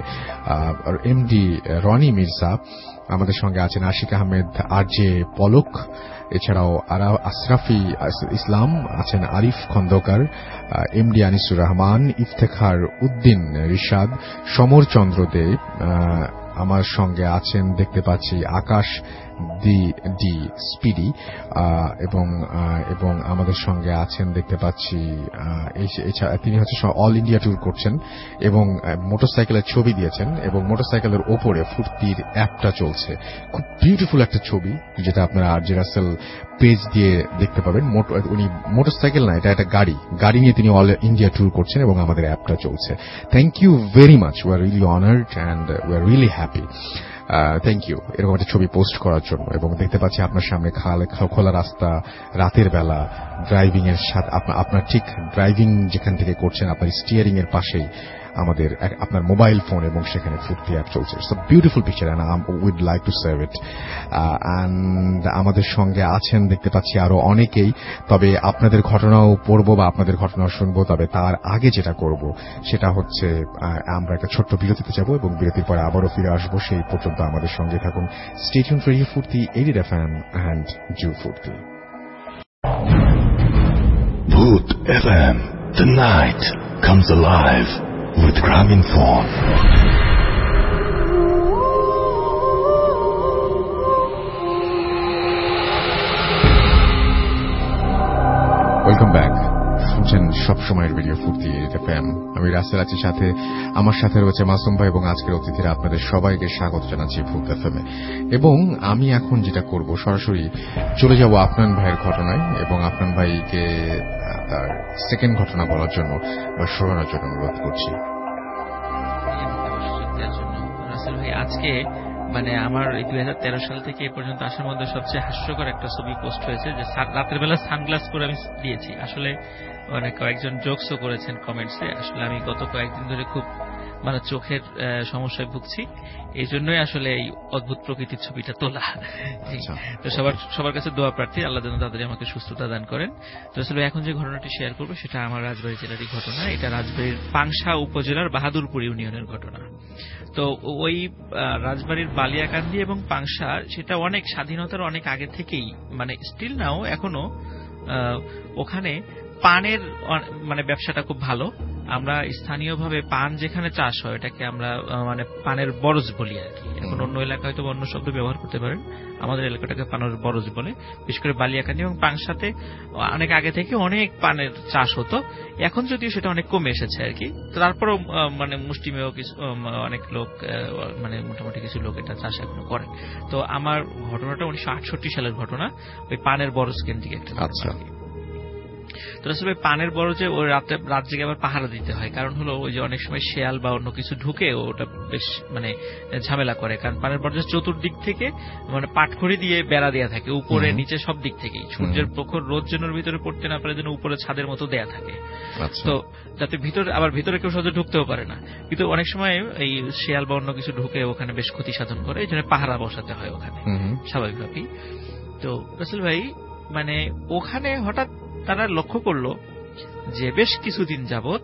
এমডি রনি মির্জা, আমাদের সঙ্গে আছেন আশিক আহমেদ, আর জে পলক, এছাড়াও আশরাফি ইসলাম আছেন, আরিফ খন্দকার, এমডি আনিসুর রহমান, ইফতেখার উদ্দিন রিশাদ, সমর চন্দ্র দেব, আমার সঙ্গে আছেন দেখতে পাচ্ছি আকাশ দি ডি স্পিডি এবং এবং আমাদের সঙ্গে আছেন দেখতে পাচ্ছি তিনি হচ্ছে অল ইন্ডিয়া ট্যুর করছেন এবং মোটরসাইকেলের ছবি দিয়েছেন এবং মোটরসাইকেলের ওপরে ফুর্তির অ্যাপটা চলছে। খুব বিউটিফুল একটা ছবি যেটা আপনারা আরজে রাসেল পেজ দিয়ে দেখতে পাবেন। উনি মোটরসাইকেল না, এটা একটা গাড়ি গাড়ি নিয়ে তিনি অল ইন্ডিয়া ট্যুর করছেন এবং আমাদের অ্যাপটা চলছে। Thank you very much, we are really honoured and we are really happy. Thank you এরকম একটা ছবি পোস্ট করার জন্য। এবং দেখতে পাচ্ছি আপনার সামনে খাল খোলা রাস্তা, রাতের বেলা ড্রাইভিং এর সাথে আপনার ঠিক ড্রাইভিং যেখান থেকে করছেন আপনার স্টিয়ারিং এর পাশেই আমাদের আপনার মোবাইল ফোন এবং সেখানে ফুর্তি অ্যাপ চলছে। It's a beautiful picture and we'd like to serve it. And আমাদের সঙ্গে আছেন দেখতে পাচ্ছি আরো অনেকেই, তবে আপনাদের ঘটনাও পড়বো বা আপনাদের ঘটনাও শুনবো, তবে তার আগে যেটা করব সেটা হচ্ছে আমরা একটা ছোট্ট বিরতিতে যাব এবং বিরতির পরে আবারও ফিরে আসবো। সেই পর্যন্ত আমাদের সঙ্গে থাকুন। Stay tuned radio Foorti, eight FM and do Foorti. Bhoot F M, the night comes alive with Graminphone. Welcome back. শুনছেন সবসময়ের ভিডিও ফুর্তি এফএম। আমি রাসেল আছি, সাথে আমার সাথে রয়েছে মাসুম ভাই এবং আজকের অতিথিরা। আপনাদের সবাইকে স্বাগত জানাচ্ছি ভূত এফএম এ। এবং আমি এখন যেটা করব সরাসরি চলে যাব আপনার ভাইয়ের ঘটনায় এবং আপনার ভাইকে তার সেকেন্ড ঘটনা বলার জন্য বা শোনানোর জন্য অনুরোধ করছি। রাসেল ভাই, আজকে মানে আমার এই দুই হাজার তেরো সাল থেকে এ পর্যন্ত আসার মধ্যে সবচেয়ে হাস্যকর একটা ছবি পোস্ট হয়েছে, যে রাতের বেলা সানগ্লাস পরে আমি দিয়েছি। আসলে মানে কয়েকজন জোকসও করেছেন কমেন্টসে। আসলে আমি গত কয়েকদিন ধরে খুব মানে চোখের সমস্যায় ভুগছি, এই জন্যই আসলে এই অদ্ভুত প্রকৃতির ছবিটা তোলা। তো সবার সবার কাছে দোয়া প্রার্থী, আল্লাহ যেন তাদের আমাকে সুস্থতা দান করেন। তো আসলে এখন যে ঘটনাটি শেয়ার করবো সেটা আমার রাজবাড়ী জেলারই ঘটনা। এটা রাজবাড়ীর পাংশা উপজেলার বাহাদুরপুর ইউনিয়নের ঘটনা। তো ওই রাজবাড়ীর বালিয়াকান্দি এবং পাংশা সেটা অনেক স্বাধীনতার অনেক আগে থেকেই মানে স্টিল নাও এখনো ওখানে পানের মানে ব্যবসাটা খুব ভালো। আমরা স্থানীয়ভাবে পান যেখানে চাষ হয় এটাকে আমরা মানে পানের বরজ বলি আর কি। এখন অন্য এলাকায় হয়তো অন্য শব্দ ব্যবহার করতে পারেন, আমাদের এলাকাটাকে পানের বরজ বলে। বিশেষ করে বালিয়াকান্দি এবং পাংশাতে অনেক আগে থেকে অনেক পানের চাষ হতো, এখন যদিও সেটা অনেক কমে এসেছে আর কি। তারপরেও মানে মুষ্টিমেয় কিছু অনেক লোক মানে মোটামুটি কিছু লোক এটা চাষ এখনো করেন। তো আমার ঘটনাটা উনিশশো আটষট্টি সালের ঘটনা, ওই পানের বরজ কেন্দ্রিক একটা। আচ্ছা। তো আসলে পানের বরজে ওই রাতে রাত জেগে আবার পাহারা দিতে হয়, কারণ হলো ওই যে অনেক সময় শেয়াল বা অন্য কিছু ঢুকে ওটা বেশ মানে ঝামেলা করে। কারণ পানের বরজের চতুর্দিক থেকে মানে পাটখড়ি দিয়ে বেড়া দেয়া থাকে, উপরে নিচে সব দিক থেকেই। সূর্যের প্রখর রোদ যেন ভিতরে পড়তে না পারে, যেন উপরে ছাদের মতো দেয়া থাকে, তো যাতে ভিতরে আবার ভিতরে কেউ সহজে ঢুকতেও পারে না। কিন্তু অনেক সময় এই শেয়াল বা অন্য কিছু ঢুকে ওখানে বেশ ক্ষতি সাধন করে, এই জন্য পাহারা বসাতে হয় ওখানে স্বাভাবিকভাবেই। তো রাসেল ভাই মানে ওখানে হঠাৎ তারা লক্ষ্য করলো যে বেশ কিছুদিন যাবত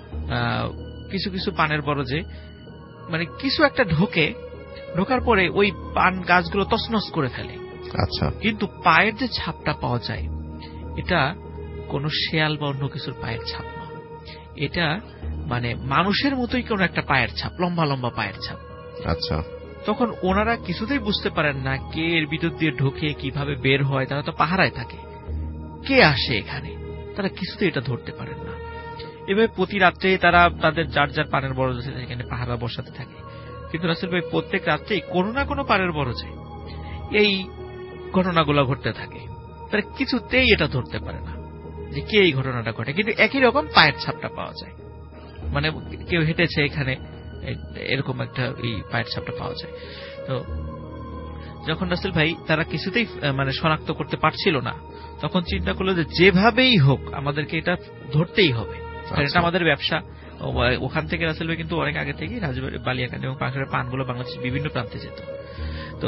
কিছু কিছু পানের বরজে মানে কিছু একটা ঢোকে, ঢোকার পরে ওই পান গাছগুলো তছনছ করে ফেলে। আচ্ছা। কিন্তু পায়ের যে ছাপটা পাওয়া যায় এটা কোন শেয়াল বা অন্য কিছুর পায়ের ছাপ না, এটা মানে মানুষের মতোই কোন একটা পায়ের ছাপ, লম্বা লম্বা পায়ের ছাপ। আচ্ছা। তখন ওনারা কিছুতেই বুঝতে পারেন না কে এর ভিতর দিয়ে ঢোকে, কিভাবে বের হয়, তারা তো পাহারায় থাকে, কে আসে এখানে, তারা কিছুতেই এটা ধরতে পারেন না। এভাবে প্রতি রাত্রে তারা তাদের যার যার পানের বরজ এখানে পাহারা বসাতে থাকে। কিন্তু রাসেল ভাই প্রত্যেক রাত্রেই কোনো না কোনো পানের বরজে এই ঘটনাগুলো ঘটতে থাকে, তারা কিছুতেই এটা ধরতে পারে না যে কে এই ঘটনাটা ঘটে। কিন্তু একই রকম পায়ের ছাপটা পাওয়া যায়, মানে কেউ হেঁটেছে এখানে এরকম একটা এই পায়ের ছাপটা পাওয়া যায়। তো যখন রাসেল ভাই তারা কিছুতেই মানে শনাক্ত করতে পারছিল না, তখন চিন্তা করলো যে যেভাবেই হোক আমাদেরকে এটা ধরতেই হবে, কারণ এটা আমাদের ব্যবসা। ওখান থেকে রাসেল ভাই কিন্তু অনেক আগে থেকেই রাজবাড়ী বালিয়াকান্দি এবং পাংশার পানগুলো বাংলাদেশের বিভিন্ন প্রান্তে যেত। তো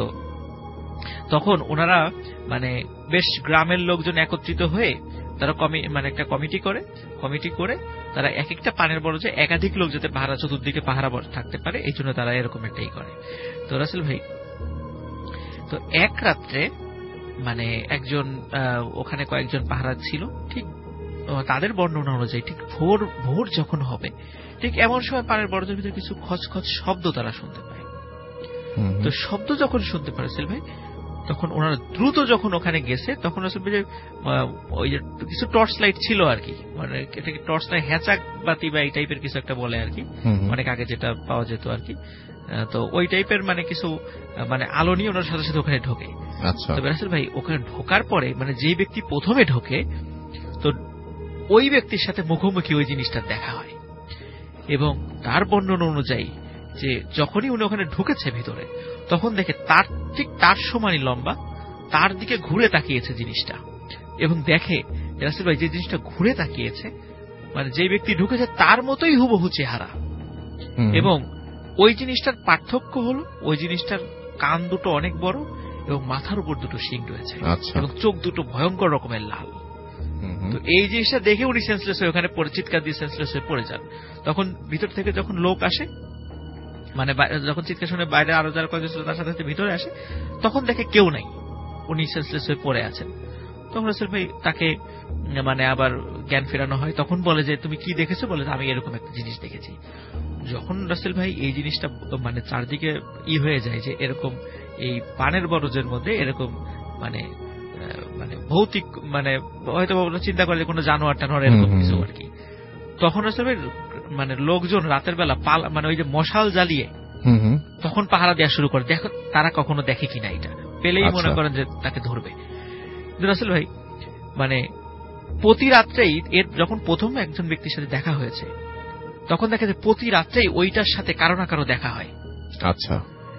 তখন ওনারা মানে বেশ গ্রামের লোকজন একত্রিত হয়ে তারা মানে একটা কমিটি করে কমিটি করে তারা এক একটা পানের বরজে একাধিক লোক যাতে পাহারা চতুর্দিকে পাহারা থাকতে পারে, এই জন্য তারা এরকম একটাই করে। তো রাসেল ভাই তো এক রাত্রে মানে একজন ওখানে কয়েকজন পাহারা ছিল, ঠিক তাদের বর্ণনা অনুযায়ী ঠিক ভোর ভোর যখন হবে ঠিক এমন সময় পানের বরজের ভিতরে কিছু খচখচ শব্দ তারা শুনতে পায়। তো শব্দ যখন শুনতে পারে রাসেল ভাই তখন ওনারা দ্রুত যখন ওখানে গেছে, তখন আসলে ওই যে কিছু টর্চ লাইট ছিল আর কি, মানে এটাকে টর্চ লাইট হ্যাচাক বাতি বা এই টাইপের কিছু একটা বলে আর কি, অনেক আগে যেটা পাওয়া যেত আর কি। তো ওই টাইপের মানে কিছু মানে আলো নিয়ে ওনার সাথে সাথে ওখানে ঢোকে। তবে রাসেল ভাই ওখানে ঢোকার পরে মানে যে ব্যক্তি প্রথমে ঢোকে তো ওই ব্যক্তির সাথে মুখোমুখি ওই জিনিসটা দেখা হয়, এবং তার বর্ণনা অনুযায়ী যে যখনই উনি ওখানে ঢুকেছে ভিতরে তখন দেখে তার ঠিক তার সমানই লম্বা, তার দিকে ঘুরে তাকিয়েছে জিনিসটা, এবং দেখে রাসেল ভাই যে জিনিসটা ঘুরে তাকিয়েছে মানে যে ব্যক্তি ঢুকেছে তার মতোই হুবহু চেহারা, এবং ওই জিনিসটার পার্থক্য হলো ওই জিনিসটার কান দুটো অনেক বড় এবং মাথার উপর দুটো শিং রয়েছে এবং চোখ দুটো ভয়ঙ্কর রকমের লাল। তো এই জিনিসটা দেখে উনি সেন্সলেস হয়ে ওখানে পড়ে চিৎকার দিয়ে সেন্সলেস হয়ে পড়ে যান। তখন ভিতর থেকে যখন লোক আসে মানে যখন চিৎকার শুনে বাইরে আরো যারা কয়েকজন ছিল তার সাথে সাথে ভিতরে আসে, তখন দেখে কেউ নাই, উনি সেন্সলেস হয়ে পড়ে আছেন। তখন রাসেল ভাই তাকে মানে আবার জ্ঞান ফেরানো হয়, তখন বলে যে তুমি কি দেখেছো, বলে আমি এরকম একটা জিনিস দেখেছি। যখন রাসেল ভাই এই জিনিসটা মানে চারদিকে ই হয়ে যায় যে এরকম এই পানের বরজের মধ্যে এরকম মানে মানে ভৌতিক মানে হয়তো চিন্তা করে যে কোনো জানোয়ার টানোয়ার এরকম কিছু আর কি, তখন রাসেল ভাই মানে লোকজন রাতের বেলা পাল মানে ওই যে মশাল জ্বালিয়ে তখন পাহারা দেওয়া শুরু করে, দেখো তারা কখনো দেখে কিনা, এটা পেলেই মনে করেন যে তাকে ধরবে। রাসেল ভাই মানে প্রতি রাত্রেই এর যখন প্রথম একজন ব্যক্তির সাথে দেখা হয়েছে তখন দেখা যায় প্রতি রাত্রেই ওইটার সাথে কারো না কারো দেখা হয়। আচ্ছা।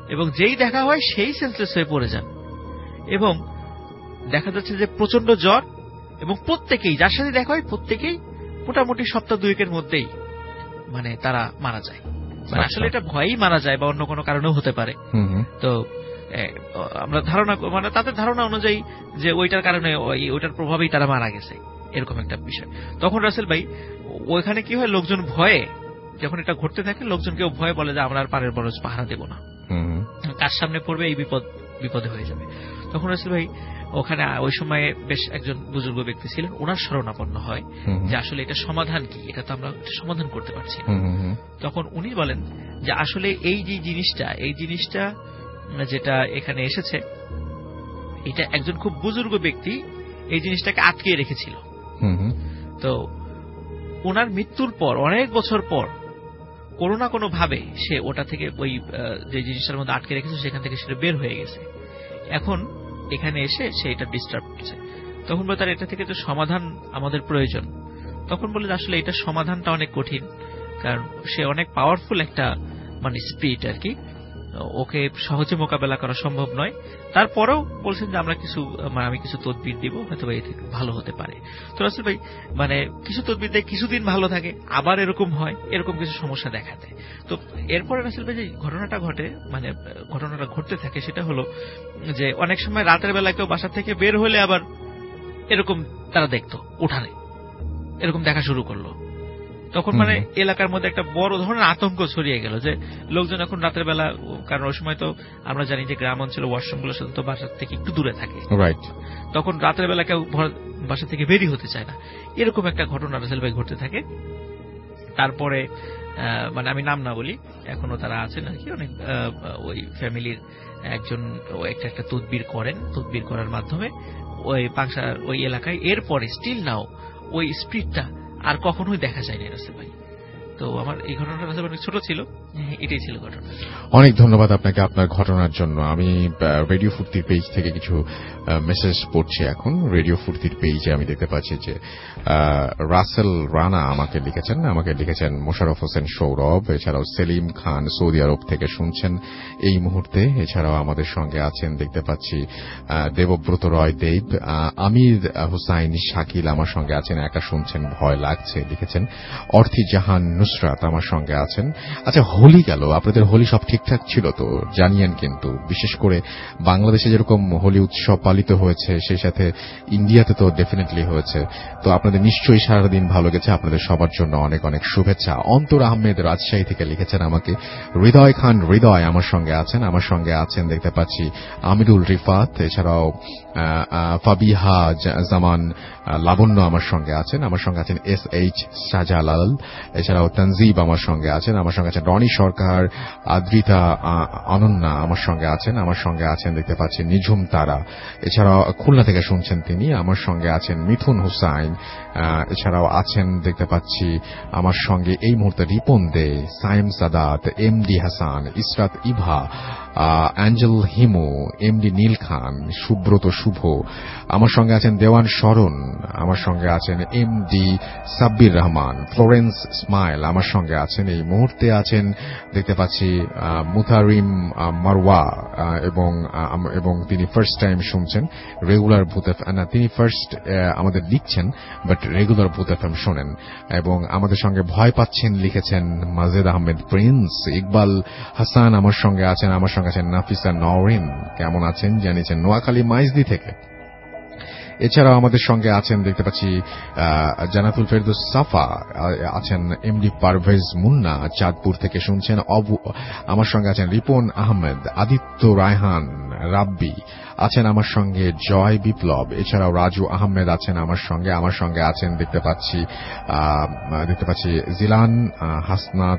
এবং যেই দেখা হয় সেই সেন্সলেস হয়ে পড়ে যান এবং দেখা যাচ্ছে যে প্রচন্ড জ্বর এবং প্রত্যেকেই যার সাথে দেখা হয় প্রত্যেকেই মোটামুটি সপ্তাহ দুয়েকের মধ্যেই মানে তারা মারা যায়। মানে আসলে এটা ভয়েই মারা যায় বা অন্য কোনো কারণেও হতে পারে। তো আমরা ধারণা মানে তাদের ধারণা অনুযায়ী যে ওইটার কারণে ওইটার প্রভাবেই তারা মারা গেছে, এরকম একটা বিষয়। তখন রাসেল ভাই ওইখানে কি হয়, লোকজন ভয়ে যখন এটা ঘটতে থাকে লোকজন কেউ ভয়ে বলে যে আমরা আর পারের বরজ পাহারা দেব না, কার সামনে পড়বে এই বিপদ বিপদে হয়ে যাবে। তখন রাসেল ভাই ওখানে ওই সময়ে বেশ একজন বুজুর্গ ব্যক্তি ছিলেন, ওনার শরণাপন্ন হয় যে আসলে এটা সমাধান কি, এটা তো আমরা সমাধান করতে পারছি না। তখন উনি বলেন যে আসলে এই যে জিনিসটা এই জিনিসটা যেটা এখানে এসেছে এটা একজন খুব বুজুর্গ ব্যক্তি এই জিনিসটাকে আটকে রেখেছিল। তো ওনার মৃত্যুর পর অনেক বছর পর কোনো না কোনো ভাবে সে ওটা থেকে ওই যে জিনিসটার মধ্যে আটকে রেখেছে সেখান থেকে সেটা বের হয়ে গেছে, এখন এখানে এসে সে এটা ডিস্টার্ব করছে। তখন বলে তার এটা থেকে যে সমাধান আমাদের প্রয়োজন। তখন বলে আসলে এটা সমাধানটা অনেক কঠিন, কারণ সে অনেক পাওয়ারফুল একটা মানে স্পিরিট আর কি, ওকে সহজে মোকাবেলা করা সম্ভব নয়। তারপরেও বলছেন যে আমরা কিছু মানে আমি কিছু তদবির দিব, হয়তো এতে ভালো হতে পারে। তো রাসেল ভাই মানে কিছু তদবির দেয়, কিছুদিন ভালো থাকে, আবার এরকম হয়, এরকম কিছু সমস্যা দেখা দেয়। তো এরপরে রাসেল ভাই যে ঘটনাটা ঘটে মানে ঘটনাটা ঘটতে থাকে সেটা হলো যে অনেক সময় রাতের বেলা কেউ বাসা থেকে বের হলে আবার এরকম তারা দেখতো উঠানে এরকম দেখা শুরু করলো। তখন মানে এলাকার মধ্যে একটা বড় ধরনের আতঙ্ক ছড়িয়ে গেল যে লোকজন এখন রাতের বেলা, কারণ ওই সময় তো আমরা জানি যে গ্রাম অঞ্চলে ওয়াশরুমগুলো সাথে তো বাসা থেকে একটু দূরে থাকে, তখন রাতের বেলা কেউ বাসা থেকে বেরিয়ে হতে চায় না। এরকম একটা ঘটনা রাসেল ভাই ঘটতে থাকে। তারপরে মানে আমি নাম না বলি, এখনো তারা আছেন আর কি, অনেক ওই ফ্যামিলির একজন একটা একটা তদবির করেন, তদবির করার মাধ্যমে ওই পাংশা ওই এলাকায় এরপরে স্টিল নাও ওই স্পিরিটটা আর কখনোই দেখা যায়নি রাসেল ভাই। তো আমার এই ঘটনাটা রাসেল অনেক ছোট ছিল, এটাই ছিল ঘটনা। অনেক ধন্যবাদ আপনাকে আপনার ঘটনার জন্য। আমি রেডিও ফুর্তির পেজ থেকে কিছু মেসেজ পড়ছি এখন। রেডিও ফুর্তির পেজে আমি দেখতে পাচ্ছি যে রাসেল রানা আমাকে লিখেছেন, আমাকে লিখেছেন মোশাররফ হোসেন সৌরভ, এছাড়াও সেলিম খান সৌদি আরব থেকে শুনছেন এই মুহূর্তে। এছাড়াও আমাদের সঙ্গে আছেন দেখতে পাচ্ছি দেবব্রত রয় দেব, আমির হুসাইন শাকিল আমার সঙ্গে আছেন, একা শুনছেন ভয় লাগছে লিখেছেন। অর্থি জাহান নুসরাত আমার সঙ্গে আছেন। আচ্ছা, হোলি গেল, আপনাদের হোলি সব ঠিকঠাক ছিল তো জানিয়েন, কিন্তু বিশেষ করে বাংলাদেশে যেরকম হোলি উৎসব পালিত হয়েছে সেই সাথে ইন্ডিয়াতে তো ডেফিনেটলি হয়েছে। তো আপনাদের নিশ্চয়ই সারাদিন ভালো গেছে, আপনাদের সবার জন্য অনেক অনেক শুভেচ্ছা। অন্তর আহমেদ রাজশাহী থেকে লিখেছেন আমাকে। হৃদয় খান হৃদয় আমার সঙ্গে আছেন, আমার সঙ্গে আছেন দেখতে পাচ্ছি আমিরুল রিফাত, এছাড়াও ফাবিহা জামান লাবণ্য আমার সঙ্গে আছেন, আমার সঙ্গে আছেন এস এইচ শাহজালাল, এছাড়াও তানজিব আমার সঙ্গে আছেন, আমার সঙ্গে আছেন রনি সরকার, আদ্রিতা অনন্যা আমার সঙ্গে আছেন, আমার সঙ্গে আছেন দেখতে পাচ্ছি নিঝুম তারা, এছাড়াও খুলনা থেকে শুনছেন তিনি, আমার সঙ্গে আছেন মিথুন হুসাইন, এছাড়াও আছেন দেখতে পাচ্ছি আমার সঙ্গে এই মুহূর্তে Ripon De, Saim Sadat, M D Hasan, Israt Eva, Angel Himu, M D Nil Khan, Subrata Shuvo, আমার সঙ্গে আছেন দেওয়ান শরণ, আমার সঙ্গে আছেন M D Sabbir Rahman, Florence Smile আমার সঙ্গে আছেন এই মুহূর্তে আছেন দেখতে পাচ্ছি মুতারিম মারওয়া, এবং এবং তিনি ফার্স্ট টাইম শুনছেন রেগুলার ভূত এফ এম, তিনি ফার্স্ট আমাদের লিখছেন but regular Bhoot F M শোনেন, এবং আমাদের সঙ্গে ভয় পাচ্ছেন লিখেছেন মাজেদ আহমেদ প্রিন্স। ইকবাল হাসান আমার সঙ্গে আছেন, আমার সঙ্গে আছেন নাফিসা নওরিন, কেমন আছেন জানিয়েছেন নোয়াখালী মাইজদি থেকে। এছাড়াও আমাদের সঙ্গে আছেন দেখতে পাচ্ছি জানাতুল ফেরদৌস সাফা, আছেন এমডি পারভেজ মুন্না চাঁদপুর থেকে শুনছেন, আমার সঙ্গে আছেন রিপন আহমেদ, আদিত্য রায়হান রাব্বি আছেন আমার সঙ্গে, জয় বিপ্লব, এছাড়াও রাজু আহমেদ আছেন আমার সঙ্গে, আমার সঙ্গে আছেন দেখতে পাচ্ছি দেখতে পাচ্ছি জিলান হাসনাত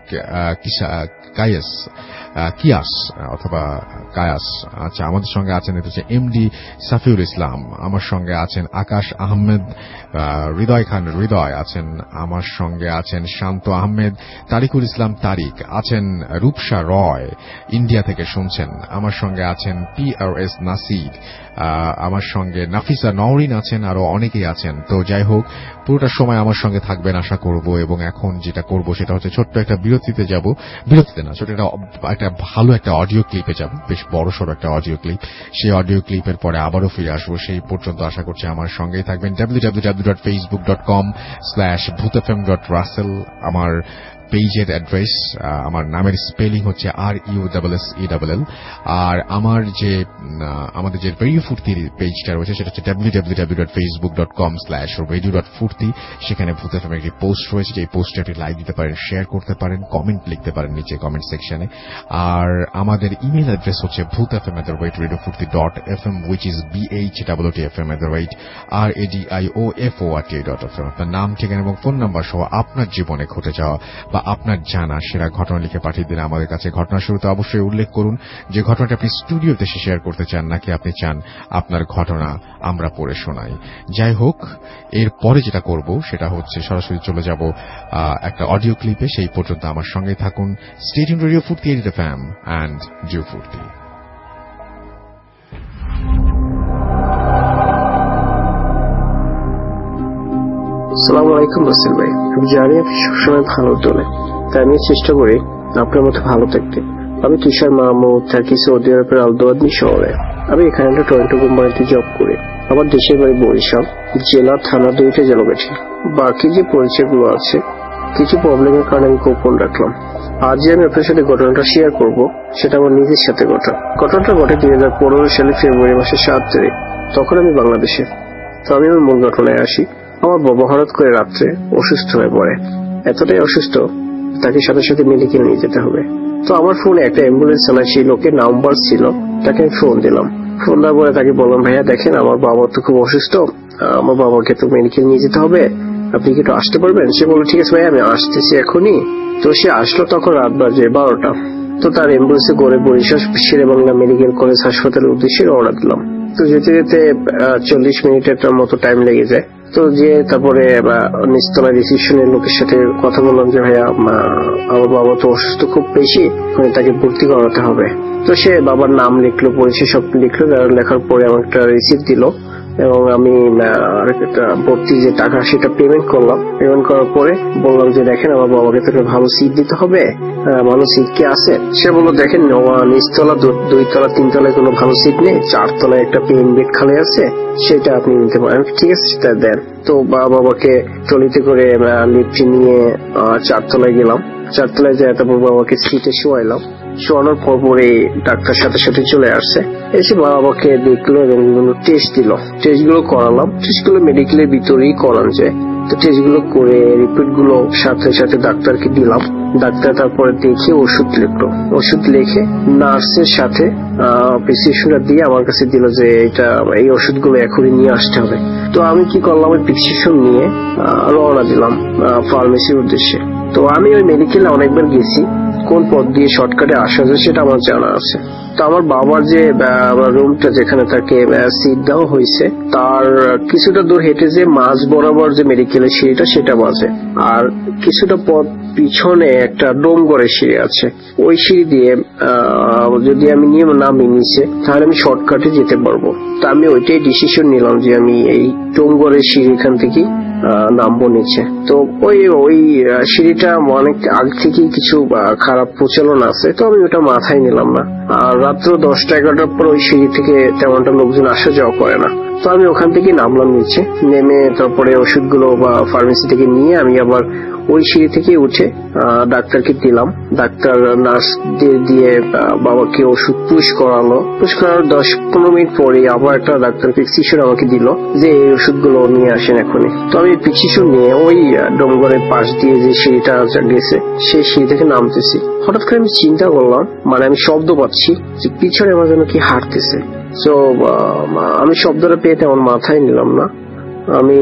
কায়েস কিয়াস অথবা কায়াস। আচ্ছা, আমাদের সঙ্গে আছেন দেখতে পাচ্ছি এমডি সাফিউল ইসলাম, আমার সঙ্গে আছেন আকাশ আহমেদ, হৃদয় খান হৃদয় আছেন আমার সঙ্গে, আছেন শান্ত আহমেদ, তারিকুল ইসলাম তারিক আছেন, রূপসা রয় ইন্ডিয়া থেকে শুনছেন, আমার সঙ্গে আছেন পি আর এস নাসির, আমার সঙ্গে নাফিসা নওরিন আছেন, আরো অনেকেই আছেন। তো যাই হোক, পুরোটা সময় আমার সঙ্গে থাকবেন আশা করব। এবং এখন যেটা করব সেটা হচ্ছে ছোট্ট একটা বিরতিতে যাব, বিরতিতে না, ছোট একটা ভালো একটা অডিও ক্লিপে যাব, বেশ বড় সড়ো একটা অডিও ক্লিপ। সেই অডিও ক্লিপের পরে আবারও ফিরে আসবো। সেই পর্যন্ত আশা করছি আমার সঙ্গেই থাকবেন। W W W dot Facebook dot com slash Bhoot F M dot Russell আমার পেজের অ্যাড্রেস। আমার নামের স্পেলিং হচ্ছে R U double S E double L. আর আমার যে আমাদের যে রেডিও ফুর্তির পেজটা রয়েছে সেটা হচ্ছে W W W dot Facebook dot com slash radio dot Foorti. সেখানে ভূত এফ এম একটি পোস্ট রয়েছে, যে পোস্টে আপনি লাইক দিতে পারেন, শেয়ার করতে পারেন, কমেন্ট লিখতে পারেন নিচে কমেন্ট সেকশনে। আর আমাদের ইমেল অ্যাড্রেস হচ্ছে Bhoot F M at the rate radio Foorti dot F M, which is B H double T F M at the rate R A D I O F O R T dot F M. আপনার নাম, ঠিকানা এবং ফোন নাম্বার সহ আপনার জীবনে ঘটে যাওয়া বা আপনার জানা সেরা ঘটনা লিখে পাঠিয়ে দিন আমাদের কাছে। ঘটনার শুরুতে অবশ্যই উল্লেখ করুন যে ঘটনাটা আপনি স্টুডিওতে শেয়ার করতে চান, নাকি আপনি চান আপনার ঘটনা আমরা পড়ে শোনাই। যাই হোক, এর পরে যেটা করব সেটা হচ্ছে সরাসরি চলে যাব একটা অডিও ক্লিপে। সেই পর্যন্ত আমার সঙ্গে থাকুন। Stay tuned radio Foorti eight F M and জিও ফুর্তি। আসসালামু আলাইকুম রাসেল ভাই। আমি জানি আপনি সবসময় ভালো তোলে, তাই আমি চেষ্টা করি আপনার মতো ভালো থাকতে। আমি তুষার মাহমুদ, থাকি সৌদি আরবের আলদোয়াদনি শহরে। আমি এখানে একটা টরেন্টো কোম্পানিতে জব করি। আমার দেশের বাড়ি বরিশাল, জেলা থানা দুইটা জেলাবেঠি। বাকি যে পরিচয়গুলো আছে কিছু প্রবলেমের কারণে আমি গোপন রাখলাম। আজ যে আমি আপনার সাথে ঘটনাটা শেয়ার করব সেটা আমার নিজের সাথে ঘটা। ঘটনাটা ঘটে দুই হাজার পনেরো সালে ফেব্রুয়ারি মাসের সাত তারিখ। তখন আমি বাংলাদেশে। তো আমি আমার মূল ঘটনায় আসি। আমার বাবা হঠাৎ করে রাত্রে অসুস্থ হয়ে পড়ে, এতটাই অসুস্থ তাকে সাথে সাথে মেডিকেল নিয়ে যেতে হবে। তো আমার ফোনে একটা অ্যাম্বুলেন্স চালায় সেই লোকের নাম্বার ছিল, তাকে আমি ফোন দিলাম। ফোন দেওয়ার পরে তাকে বললাম, ভাইয়া দেখেন আমার বাবা তো খুব অসুস্থ, আমার বাবাকে তো মেডিকেল নিয়ে যেতে হবে, আপনি কি একটু আসতে পারবেন? সে বলল ঠিক আছে ভাইয়া আমি আসতেছি এখনই। তো সে আসলো, তখন রাত বাজে বারোটা। তো তার অ্যাম্বুলেন্সে করে বরিশাল শেরে বাংলা মেডিকেল কলেজ হাসপাতালের উদ্দেশ্যে রওনা দিলাম। তো যেতে যেতে চল্লিশ মিনিটের মতো টাইম লেগে যায়। তো যে তারপরে নিচতলা রিসিপশনের লোকের সাথে কথা বললাম যে ভাইয়া আমার বাবা তো অসুস্থ খুব বেশি, তাকে ভর্তি করাতে হবে। তো সে বাবার নাম লিখলো, পরিচয় সব লিখলো। লেখার পরে আমার একটা রিসিপ্ট দিল এবং আমি ভর্তি যে টাকা সেটা পেমেন্ট করলাম। পেমেন্ট করার পরে বললাম যে দেখেন আমার বাবাকে তো ভালো সিট দিতে হবে, ভালো সিট কি আছে? সে বললো দেখেন নিচতলা, দুই তলা, তিন তলায় কোনো ভালো সিট নেই, চার তলায় একটা পেন বেড খালি আছে, সেটা আপনি নিতে পারেন। ঠিক আছে সেটা দেন। তো বাবাকে ট্রলিতে করে লিফট নিয়ে চার তলায় গেলাম। চার তলায় যায় তারপর বাবাকে সিটে শোয়াইলাম। শোয়ানোর পর পরে ডাক্তার সাথে সাথে চলে আসছে, এসে বাবাকে দেখলো এবং বিভিন্ন টেস্ট দিল। টেস্ট গুলো করালাম। টেস্ট গুলো মেডিকেলের ভিতরেই করান যায়। তো টেস্ট গুলো করে রিপোর্ট গুলো সাথে সাথে ডাক্তারকে দিলাম। ডাক্তার তারপরে দেখে ওষুধ লিখলো। ওষুধ লিখে নার্সের সাথে প্রেসক্রিপশনটা দিয়ে আমার কাছে দিল যে এটা এই ওষুধগুলো এখনই নিয়ে আসতে হবে। তো আমি কি করলাম, ওই প্রেসক্রিপশন নিয়ে রওনা দিলাম ফার্মেসির উদ্দেশ্যে। তো আমি ওই মেডিকেলে অনেকবার গেছি, কোন পথ দিয়ে শর্টকাটে আসা যায় সেটা আমার জানা আছে। তো আমার বাবার যে রুমটা যেখানে তাকে সিট দেওয়া হয়েছে তার কিছুটা দূর হেঁটে যে মাঝ বরাবর যে মেডিকেলের সিঁড়িটা সেটা বাজে, আর কিছুটা পথ পিছনে একটা ডোমগড়ের সিঁড়ি আছে। ওই সিঁড়ি দিয়ে যদি আমি নিয়ম নামি নিচে তাহলে আমি শর্টকাটে যেতে পারবো। তা আমি ওইটাই ডিসিশন নিলাম যে আমি এই ডোমগড়ের সিঁড়ি এখান থেকে নামবো নিচে। তো ওই ওই সিঁড়িটা অনেক আগে থেকে কিছু খারাপ প্রচলন আছে, তো আমি ওটা মাথায় নিলাম না। আর রাত্র দশটা এগারোটার পর ওই সিঁড়ি থেকে তেমনটা লোকজন আসা যাওয়া করে না। তো আমি ওখান থেকে নামলাম নিচে, নেমে তারপরে ওষুধগুলো বা ফার্মেসি থেকে নিয়ে আমি আবার ওই সিঁড়ি থেকে উঠে ডাক্তারকে দিলাম। ডাক্তার নার্স দিয়ে বাবাকে ওষুধ পুশ করালো। পুশ করার দশ পনেরো মিনিট পরে আবার একটা ডাক্তার প্রেসক্রিপশন আমাকে দিল যে এই ওষুধগুলো নিয়ে আসেন এখনই। তো আমি প্রেসক্রিপশন নিয়ে ওই ডোমগড়ের পাশ দিয়ে যে সিঁড়িটা গেছে সেই সিঁড়ি থেকে নামতেছি। হঠাৎ করে আমি চিন্তা করলাম, মানে আমি শব্দ পাচ্ছি যে পিছনে আমার যেন কি হাঁটতেছে। তো আমি শব্দটা পেয়ে তেমন মাথায় নিলাম না। আমি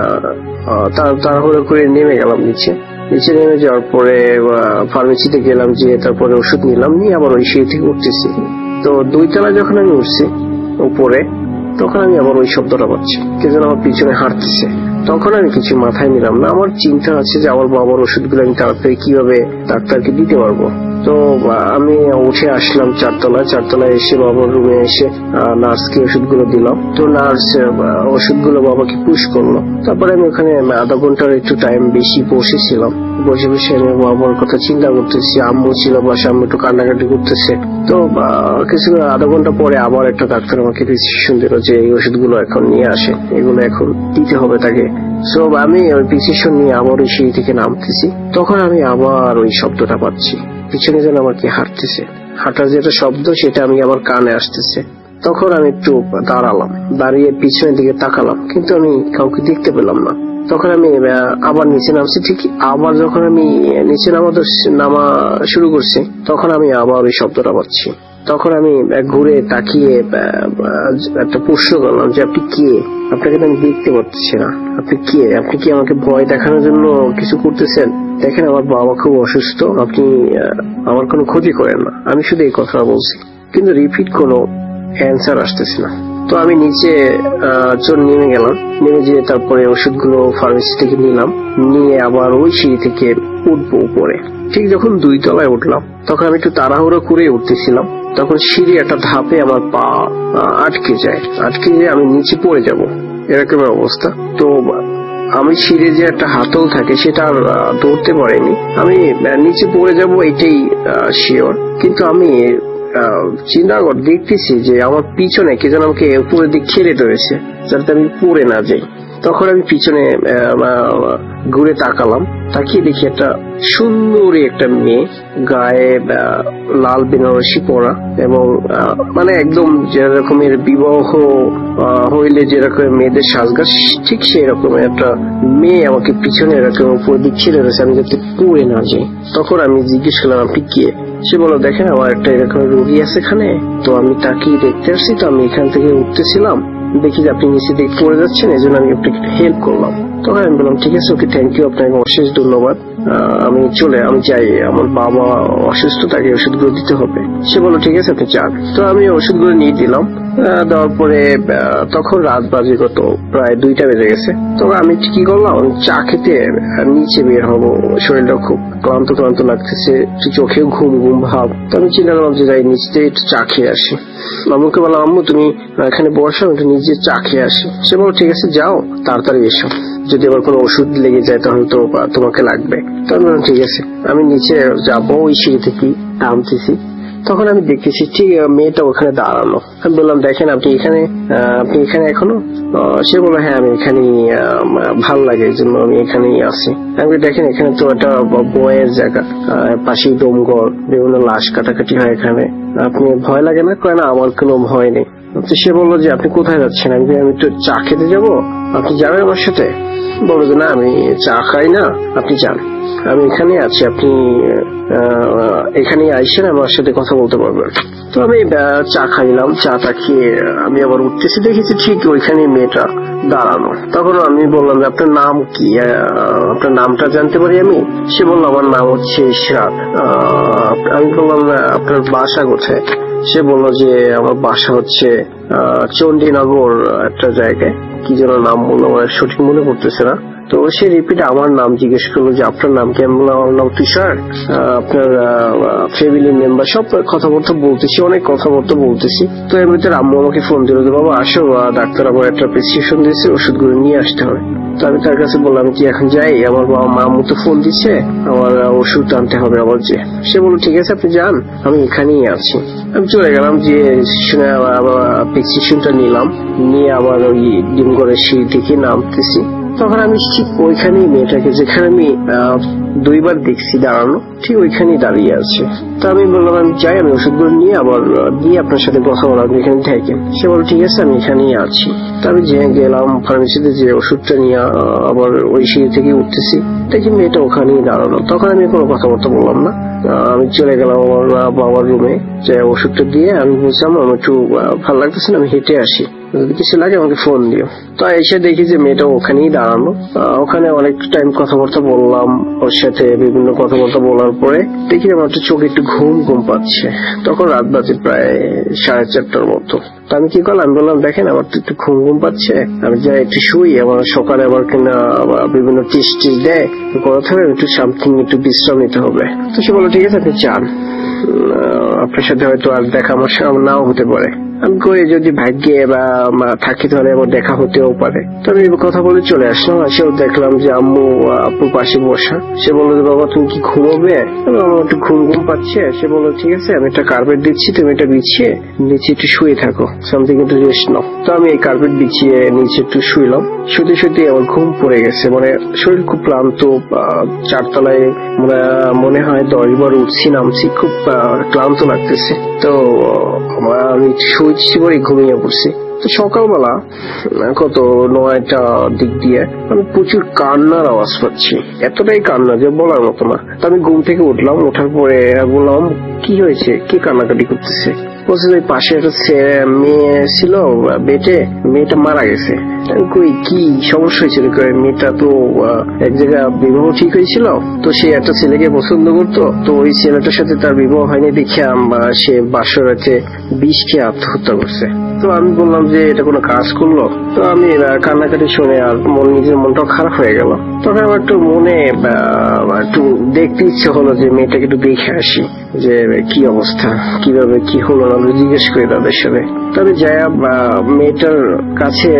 তাড়াহুড়ো করে নেমে গেলাম নিচে। নিচে নেমে যাওয়ার পরে ফার্মেসিতে গেলাম, যে তারপরে ওষুধ নিলাম, নিয়ে আবার ওই সিঁড়ি থেকে উঠতেছি। তো দুই তলা যখন আমি উঠছি উপরে, তখন আমি আবার ওই শব্দটা পাচ্ছি কে যেন আমার পিছনে হাঁটতেছে। তখন আমি কিছু মাথায় নিলাম না। আমার চিন্তা আছে যে আমার বাবার ওষুধগুলো আমি তাড়াতাড়ি কিভাবে ডাক্তারকে দিতে পারবো। তো আমি উঠে আসলাম চারতলায়। চারতলায় এসে বাবার রুমে এসে নার্সকে ওষুধগুলো দিলাম। তো নার্স ওষুধগুলো বাবাকে পুশ করলো। তারপরে আমি ওখানে আধা ঘন্টার একটু টাইম বেশি বসেছিলাম। বসে বসে আমি বাবার কথা চিন্তা করতেছি। আম্মু ছিল বাসা, আম্মু একটু কান্নাকাটি করতেছে। তো কিছু আধা ঘন্টা পরে আবার একটা ডাক্তার আমাকে প্রেসক্রিপশন দিল যে এই ওষুধগুলো এখন নিয়ে আসে, এগুলো এখন দিতে হবে তাকে। সো আমি ওই প্রেসক্রিপশন নিয়ে আবার ওই সিঁড়ি থেকে নামতেছি। তখন আমি আবার ওই শব্দটা পাচ্ছি, পিছনে যেন আমাকে হাঁটতেছে। হাঁটার যেটা শব্দ সেটা আমি আবার কানে আসতেছে। তখন আমি একটু দাঁড়ালাম, দাঁড়িয়ে পিছনের দিকে তাকালাম, কিন্তু আমি কাউকে দেখতে পেলাম না। তখন আমি আবার নিচে নামছি। ঠিক আবার যখন আমি নিচে নামাতে নামা শুরু করছি তখন আমি আবার ওই শব্দটা পাচ্ছি। তখন আমি ঘুরে তাকিয়ে একটা প্রশ্ন করলাম যে আপনি কে? আপনাকে তো আমি দেখতে পাচ্ছি না, আপনি কে? আপনি কি আমাকে ভয় দেখানোর জন্য কিছু করতেছেন? দেখেন আমার বাবা খুব অসুস্থ, আপনি আমার কোনো ক্ষতি করেন না। আমি শুধু এই কথা বলছি, কিন্তু রিপিট কোনো অ্যান্সার আসতেছে না। তো আমি নিচে চোর নেমে গেলাম। নেমে যেয়ে তারপরে ওষুধগুলো ফার্মেসি থেকে নিলাম, নিয়ে আবার ওই সিঁড়ি থেকে উঠবো উপরে। ঠিক যখন দুই তলায় উঠলাম তখন আমি একটু তাড়াহুড়ো করে উঠতেছিলাম। তখন সিঁড়ি একটা ধাপে আমার পা আটকে যায়। আটকে যেয়ে আমি নিচে পড়ে যাব, এরকম অবস্থা। তো আমি সিঁড়ি যে একটা হাতল থাকে সেটা আর ধরতে পারিনি। আমি নিচে পড়ে যাব এটাই শিওর, কিন্তু আমি চিন্তা করে দেখতেছি যে আমার পিছনে কে যেন আমাকে উপরের দিক ছেড়ে ধরেছে যাতে আমি পড়ে না যাই। তখন আমি পিছনে ঘুরে তাকালাম, তাকিয়ে দেখি একটা সুন্দরী একটা মেয়ে, গায়ে লাল বেনারসি পরা এবং মানে একদম যেরকমের বিবাহ হইলে যেরকম মেয়েদের সাজগাছ ঠিক সেই রকমের একটা মেয়ে আমাকে পিছনে এরকম উপর দিক ছেড়ে রয়েছে আমি যাতে পড়ে না যাই। তখন আমি জিজ্ঞেস করলাম আপনি কে? সে বলল দেখেন আমার একটা এরকম রোগী আছে এখানে, তো আমি তাকে দেখতে আসছি, তো আমি এখান থেকে উঠতেছিলাম, দেখি যে আপনি নিচে দিকে পড়ে যাচ্ছেন, এই জন্য আমি আপনাকে হেল্প করলাম। তখন আমি বললাম ঠিক আছে, ওকে থ্যাংক ইউ, আপনাকে অশেষ ধন্যবাদ, আমি চলে আমি যাই, আমার বাবা অসুস্থ, তাকে ওষুধগুলো দিতে হবে। সে বললো ঠিক আছে আপনি যান। তো আমি ওষুধগুলো নিয়ে দিলাম। দেওয়ার পরে তখন রাত বাজে কত প্রায় দুইটা বেজে গেছে। তখন আমি কি করলাম, চা খেতে নিচে বের হবো, শরীরটা খুব ক্লান্ত ক্লান্ত লাগতেছে, চোখেও ঘুম ঘুম ভাব। তো আমি চিন্তা করলাম যে যাই নিচে একটু চা খেয়ে আসি। আম্মুকে বললাম আম্মু তুমি এখানে বসো, একটু নিচে চা খেয়ে আসি। সে বলল ঠিক আছে যাও, তাড়াতাড়ি এসো, যদি আবার কোনো ওষুধ লেগে যায় তাহলে তো তোমাকে লাগবে। তো আমি বললাম ঠিক আছে। আমি নিচে যাবো, ওই সিঁড়ি থেকে নামতেছি। তখন আমি দেখতেছি ঠিক মেয়েটা ওখানে দাঁড়ানো। আমি বললাম দেখেন আপনি এখানে আপনি এখানে এখনো? সে বললো হ্যাঁ আমি এখানেই, ভালো লাগে এই জন্য আমি এখানেই আছি। আমি দেখেন এখানে তো একটা বয়ের জায়গা, পাশেই ডোমঘর, বিভিন্ন লাশ কাটাকাটি হয় এখানে, আপনি ভয় লাগে না? কয় না আমার কোনো ভয় নেই। তো সে বললো যে আপনি কোথায় যাচ্ছেন? আমি আমি একটু চা খেতে যাবো, আপনি যাবেন আমার সাথে? বললো যে না আমি চা খাই না, আপনি যান, আমি এখানে আছি, আপনি এখানে আইসেন, আমার সাথে কথা বলতে পারবেন। তো আমি চা খাইলাম, চাটা খেয়ে আমি আবার উঠতেছি, দেখেছি ঠিক ওইখানে মেয়েটা দাঁড়ানো। তখন আমি বললাম যে আপনার নাম কি, আপনার নামটা জানতে পারি আমি? সে বললো আমার নাম হচ্ছে ইশরাত। আমি বললাম আপনার বাসা কোথায়? সে বললো যে আমার বাসা হচ্ছে চণ্ডীনগর একটা জায়গায়, কি যেন নাম বললো, আমার সঠিক মনে পড়তেছে না। তো সে রিপিট আমার নাম জিজ্ঞেস করলো যে আপনার নাম কি? আমি বললাম আমার নাম তুষার। আপনার ফ্যামিলি মেম্বার, সব কথাবার্তা বলতেছি, অনেক কথাবার্তা বলতেছি। তো এর ভিতরে আম্মু আমাকে ফোন দিল যে বাবা আসো, ডাক্তার আবার একটা প্রেসক্রিপশন দিয়েছে, ওষুধগুলো নিয়ে আসতে হবে। তো আমি তার কাছে বললাম কি এখন যাই, আমার বাবা মা আম্মু তো ফোন দিচ্ছে, আমার ওষুধ আনতে হবে আবার যে। সে বললো ঠিক আছে আপনি যান, আমি এখানেই আছি। আমি চলে গেলাম, যে প্রেসক্রিপশনটা নিলাম, নিয়ে আবার ওই ডিমঘরের সিঁড়ি থেকে নামতেছি। তখন আমি ঠিক ওইখানেই মেয়েটাকে, যেখানে আমি দুইবার দেখছি দাঁড়ানো, ঠিক ওইখানেই দাঁড়িয়ে আছে। তো আমি বললাম আমি যাই, আমি ওষুধগুলো নিয়ে আবার দিয়ে আপনার সাথে কথা বললাম, এখানে থাকেন। সে বলল ঠিক আছে আমি এখানেই আছি। তো আমি যে গেলাম ফার্মেসিতে, যে ওষুধটা নিয়ে আবার ওই সিঁড়ি থেকে উঠতেছি, দেখি মেয়েটা ওখানেই দাঁড়ানো। তখন আমি কোনো কথাবার্তা বললাম না, আমি চলে গেলাম আমার বাবার রুমে, যে ওষুধটা দিয়ে আমি বলছিলাম আমার একটু ভালো লাগতেছে না, আমি হেঁটে আসি। যদি কিছু লাগে আমাকে ফোন দিও। তো এসে দেখি যে মেয়েটা ওখানেই দাঁড়ানো। ওখানে অনেক টাইম কথাবার্তা বললাম ওর সাথে, বিভিন্ন কথাবার্তা বলার পরে দেখি আমার একটু চোখে একটু ঘুম ঘুম পাচ্ছে। তখন রাত বাজে প্রায় সাড়ে চারটার মতো। তো আমি কি করলাম, আমি বললাম দেখেন আমার তো একটু ঘুম ঘুম পাচ্ছে, আমি যাই একটু শুই, আমার সকালে আবার কিনা বিভিন্ন টিস টিস দেয় কথা হবে, একটু সামথিং একটু বিশ্রাম নিতে হবে। তো সে বলো ঠিক আছে আপনি চান, আপনার সাথে হয়তো আর দেখা আমার সামনে নাও হতে পারে, আমি কই যদি ভাগ্যে বা থাকি তাহলে আমার দেখা হতেও পারে। তো আমি কথা বলে চলে আসলাম। সেও দেখলাম যে আম্মু আপুর পাশে বসা। সে বললো যে বাবা তুমি কি ঘুমোবে, আমার একটু ঘুম ঘুম পাচ্ছে। সে বললো ঠিক আছে আমি একটা কার্পেট দিচ্ছি, তুমি এটা বিছিয়ে নিচে একটু শুয়ে থাকো, সামথিং একটু রেস্ট নাও। তো আমি এই কার্পেট বিছিয়ে নিচে একটু শুইলাম। শুতে শুতে আমার ঘুম পড়ে গেছে, মানে শরীর খুব ক্লান্ত। চারতলায় মনে হয় দশ বার উঠছি নামছি, খুব ক্লান্ত লাগতেছে। তো আমি শুয়েছি পরে ঘুমিয়ে পড়ছি। তো সকালবেলা কত নয়টা দিক দিয়ে আমি প্রচুর কান্নার আওয়াজ পাচ্ছি, এতটাই কান্না যে বলার মতো না। তো আমি ঘুম থেকে উঠলাম, ওঠার পরে বললাম কি হয়েছে, কে কান্নাকাটি করতেছে? বলছে ওই পাশে একটা মেয়ে ছিল বেটে, মেয়েটা মারা গেছে। কই কি সমস্যা হয়েছিল? মেয়েটা তো এক জায়গায় বিবাহ ঠিক হয়েছিল, তো সে একটা ছেলেকে পছন্দ করতো, তো ওই ছেলেটার সাথে তার বিবাহ হয়নি দেখে সে বাসর রাতে বিষ খেয়ে আত্মহত্যা করছে। তো আমি বললাম যে এটা কোনো কাজ করলো? তো আমি কান্নাকাটি শুনে আর মন নিজের মনটাও খারাপ হয়ে গেল। তখন আমার একটু মনে একটু দেখতে ইচ্ছে হলো যে মেয়েটাকে একটু দেখে আসি যে কি অবস্থা, কিভাবে কি হলো, আমি জিজ্ঞেস করি তাদের সাথে। তবে যাই মেয়েটার কাছে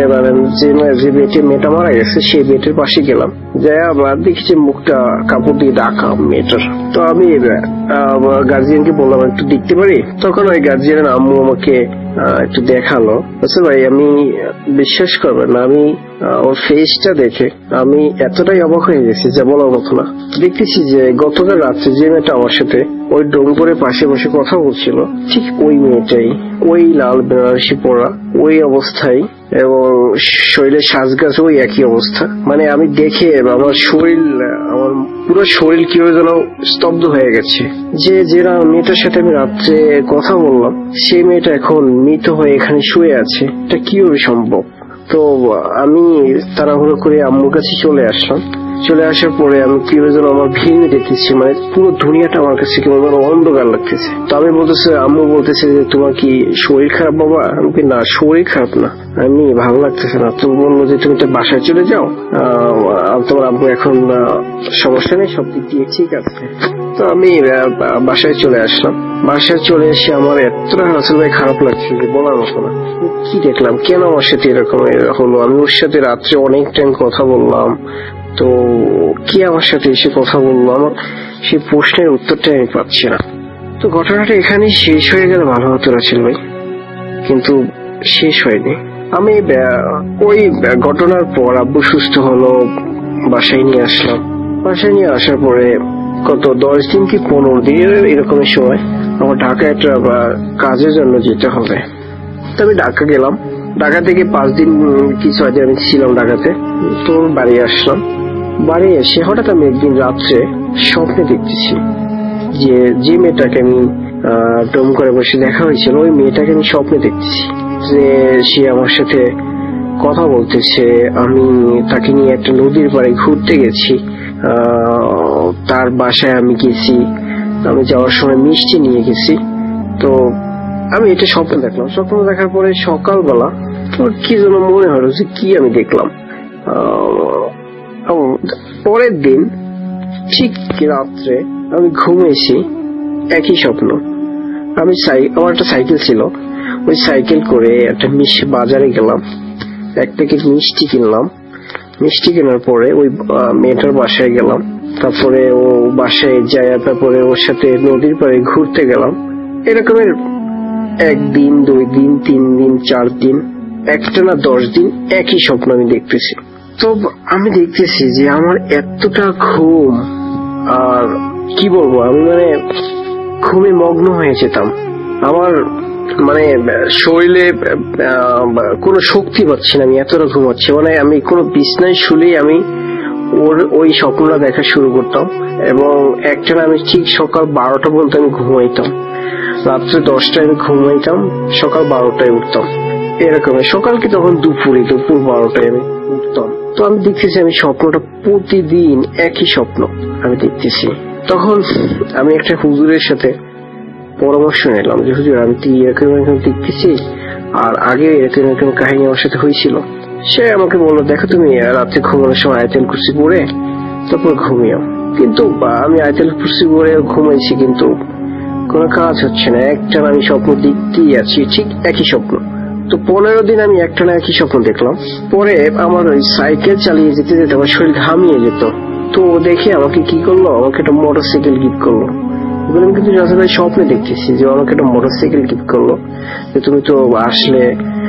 যে বেটে মেয়েটা মারা গেছে সেই বেটের পাশে গেলাম, যাই আবার দেখি যে মুখটা কাপড় দিয়ে ঢাকা মেয়েটার। তো আমি গার্জিয়ানকে বললাম একটু দেখতে পারি। তখন ওই গার্জিয়ানের আম্মু আমাকে একটু দেখালো। আচ্ছা ভাই আমি বিশ্বাস করবেন না, আমি ওর ফেসটা দেখে আমি এতটাই অবাক হয়ে গেছি যা বলার মতো না। দেখতেছি যে গতকাল রাত্রে যে মেয়েটা আমার সাথে ওই ডোমপুরের পাশে বসে কথা বলছিল ঠিক ওই মেয়েটাই, ওই লাল বেনারসি পরা, ওই অবস্থায়, এবং শরীরের সাজগাছ ওই একই অবস্থা। মানে আমি দেখে আমার শরীর, আমার পুরো শরীর কি যেন স্তব্ধ হয়ে গেছে। যে যেটা মেয়েটার সাথে আমি রাত্রে কথা বললাম সেই মেয়েটা এখন মৃত হয়ে এখানে শুয়ে আছে, এটা কিভাবে সম্ভব? তো আমি তাড়াহুড়ো করে আম্মুর কাছে চলে আসলাম। চলে আসার পরে আমি কিভাবে যেন আমার ভিড় দেখতেছি, মানে পুরো দুনিয়াটা আমার কাছে কেমন যেন অন্ধকার লাগতেছে। তো আমি বলতেছি, আম্মু বলতেছে যে তোমার কি শরীর খারাপ বাবা? আমি না শরীর খারাপ না, আমি ভালো লাগতেছে না। তো বললো যে তুমি তো বাসায় চলে যাও, তোমার আব্বু এখন সমস্যা নেই, সব দিক দিয়ে ঠিক আছে। তো আমি বাসায় চলে আসলাম। বাসায় চলে এসে আমার এতটা আসলে খারাপ লাগছে যে বলার মতো না। কি দেখলাম, কেন আমার সাথে এরকম হলো? আমি ওর সাথে রাত্রে অনেক টাইম কথা বললাম, তো কি আমার সাথে এসে কথা বললো? আমার সেই প্রশ্নের উত্তরটা আমি পাচ্ছি না। তো ঘটনাটা এখানে শেষ হয়ে গেলে ভালো হতো রাসেল ভাই, কিন্তু শেষ হয়নি। আমি ওই ঘটনার পর আব্বু সুস্থ হলো, বাসায় নিয়ে আসলাম। বাসায় নিয়ে আসার পরে কত দশ দিন কি পনেরো দিন এরকমের সময় আমার ঢাকায় একটা কাজের জন্য যেতে হবে। তো আমি ঢাকা গেলাম। ঢাকা থেকে পাঁচ দিন কি ছয় দিন আমি ছিলাম ঢাকাতে। তো বাড়ি আসলাম। বাড়ি এসে হঠাৎ আমি একদিন রাত্রে স্বপ্নে দেখতেছি যে যে মেয়েটাকে আমি ডোম করে বসে দেখা হয়েছিল ওই মেয়েটাকে আমি স্বপ্নে দেখতেছি যে সে আমার সাথে কথা বলতেছে। আমি তাকে নিয়ে একটা নদীর পাড়ে ঘুরতে গেছি, তার বাসায় আমি গেছি, আমি যাওয়ার সময় মিষ্টি নিয়ে গেছি। তো আমি এটা স্বপ্ন দেখলাম। স্বপ্ন দেখার পরে সকালবেলা কি যেন মনে হলো যে কি আমি দেখলাম। পরের দিন ঠিক রাত্রে আমি ঘুমিয়েছি, একই স্বপ্ন। আমি আমার একটা সাইকেল ছিল, ওই সাইকেল করে একটা বাজারে গেলাম, এক প্যাকেট মিষ্টি কিনলাম। মিষ্টি কেনার পরে ওই মেয়েটার বাসায় গেলাম। তারপরে ও বাসায় যায়, তারপরে ওর সাথে নদীর পাড়ে ঘুরতে গেলাম। এরকমের একদিন, দুই দিন, তিন দিন, চার দিন, একটা না দশ দিন একই স্বপ্ন আমি দেখতেছি। তো আমি দেখতেছি যে আমার এতটা ঘুম, আর কি বলবো, আমি মানে ঘুমে মগ্ন হয়ে যেতাম। আমার মানে শরীরে কোনো শক্তি পাচ্ছি না, আমি এতটা ঘুমাচ্ছি। মানে আমি কোনো বিছনায় শুলেই আমি ওর ওই স্বপ্নটা দেখা শুরু করতাম, এবং একটা আমি ঠিক সকাল বারোটা পর্যন্ত আমি ঘুমাইতাম। রাত্রে দশটায় আমি ঘুমাইতাম, সকাল বারোটায় উঠতাম। এরকম সকালকে তখন দুপুরে দুপুর বারোটায় আমি উঠতাম। তো আমি দেখতেছি আমি স্বপ্নটা প্রতিদিন একই স্বপ্ন আমি দেখতেছি। তখন আমি একটা হুজুরের সাথে পরামর্শ নিলাম যে হুজুর আমি তো এরকম এরকম দেখতেছি, আর আগে এরকম এরকম কাহিনী আমার সাথে হয়েছিল। সে আমাকে বললো দেখো তুমি রাত্রে ঘুমানোর সময় আয়াতুল কুরসি পড়ে তারপর ঘুমিও। কিন্তু আমি আয়াতুল কুরসি পড়ে ঘুমাইছি, কিন্তু কোনো কাজ হচ্ছে না, একটানা আমি স্বপ্ন দেখতেই আছি, ঠিক একই স্বপ্ন। তো পনেরো দিন আমি একটানা একই স্বপ্ন দেখলাম। পরে আমার ওই সাইকেল চালিয়ে যেতে যেতে আমার শরীর ঘামিয়ে যেত। তো দেখে আমাকে কি করলো, আমাকে একটা মোটর সাইকেল গিফট করলো। আমি কিন্তু আসলে স্বপ্নে দেখতেছি যে আমাকে একটা মোটর সাইকেল গিফট করলো, যে তুমি তো আসলে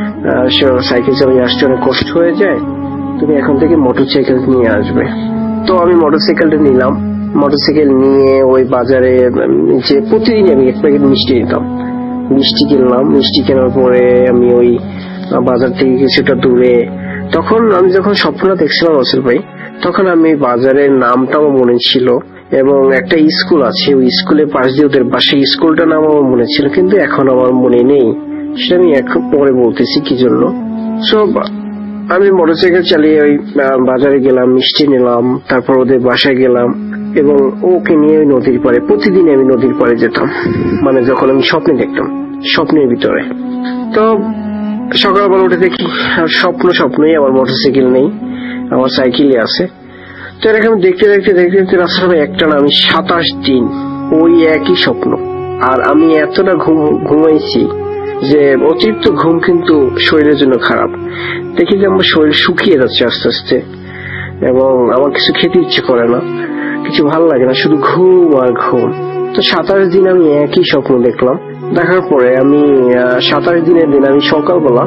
সাইকেল চালিয়ে আসতে অনেক কষ্ট হয়ে যায়, তুমি এখন থেকে মোটর সাইকেল নিয়ে আসবে। তো আমি মোটর সাইকেলটা নিলাম। মোটর সাইকেল নিয়ে ওই বাজারে যে প্রতিদিন আমি এক প্যাকেট মিষ্টি নিতাম, মিষ্টি কিনলাম। মিষ্টি কেনার পরে আমি ওই বাজার থেকে কিছুটা দূরে, তখন আমি যখন স্বপ্নটা দেখছিলাম রাসেল ভাই, তখন আমি বাজারের নামটাও মনে ছিল এবং একটা স্কুল আছে ওই স্কুলের পাশ দিয়ে ওদের পাশে স্কুলটার নাম আমার মনে ছিল, কিন্তু এখন আমার মনে নেই, সেটা আমি এখন পরে বলতেছি কি জন্য। সব আমি মোটরসাইকেল চালিয়ে ওই বাজারে গেলাম, মিষ্টি নিলাম, তারপর ওদের বাসায় গেলাম এবং ওকে নিয়ে ওই নদীর পাড়ে, প্রতিদিন আমি নদীর পাড়ে যেতাম, মানে যখন আমি স্বপ্নে দেখতাম, স্বপ্নের ভিতরে। তো সকালবেলা উঠে দেখি স্বপ্ন স্বপ্নই, আমার মোটরসাইকেল নেই, আমার সাইকেলই আছে। তো এরকম দেখতে দেখতে দেখতে দেখতে রাস্তা একটা না আমি সাতাশ দিন ওই একই স্বপ্ন। আর আমি এতটা ঘুম ঘুমাইছি যে অতিরিক্ত ঘুম কিন্তু শরীরের জন্য খারাপ। দেখি যে আমার শরীর শুকিয়ে যাচ্ছে আস্তে আস্তে এবং আমার কিছু খেতে ইচ্ছে করে না, কিছু ভালো লাগে না, শুধু ঘুম আর ঘুম। তো সাতাশ দিন আমি একই স্বপ্ন দেখলাম। দেখার পরে আমি সাতাশ দিনের দিন আমি সকালবেলা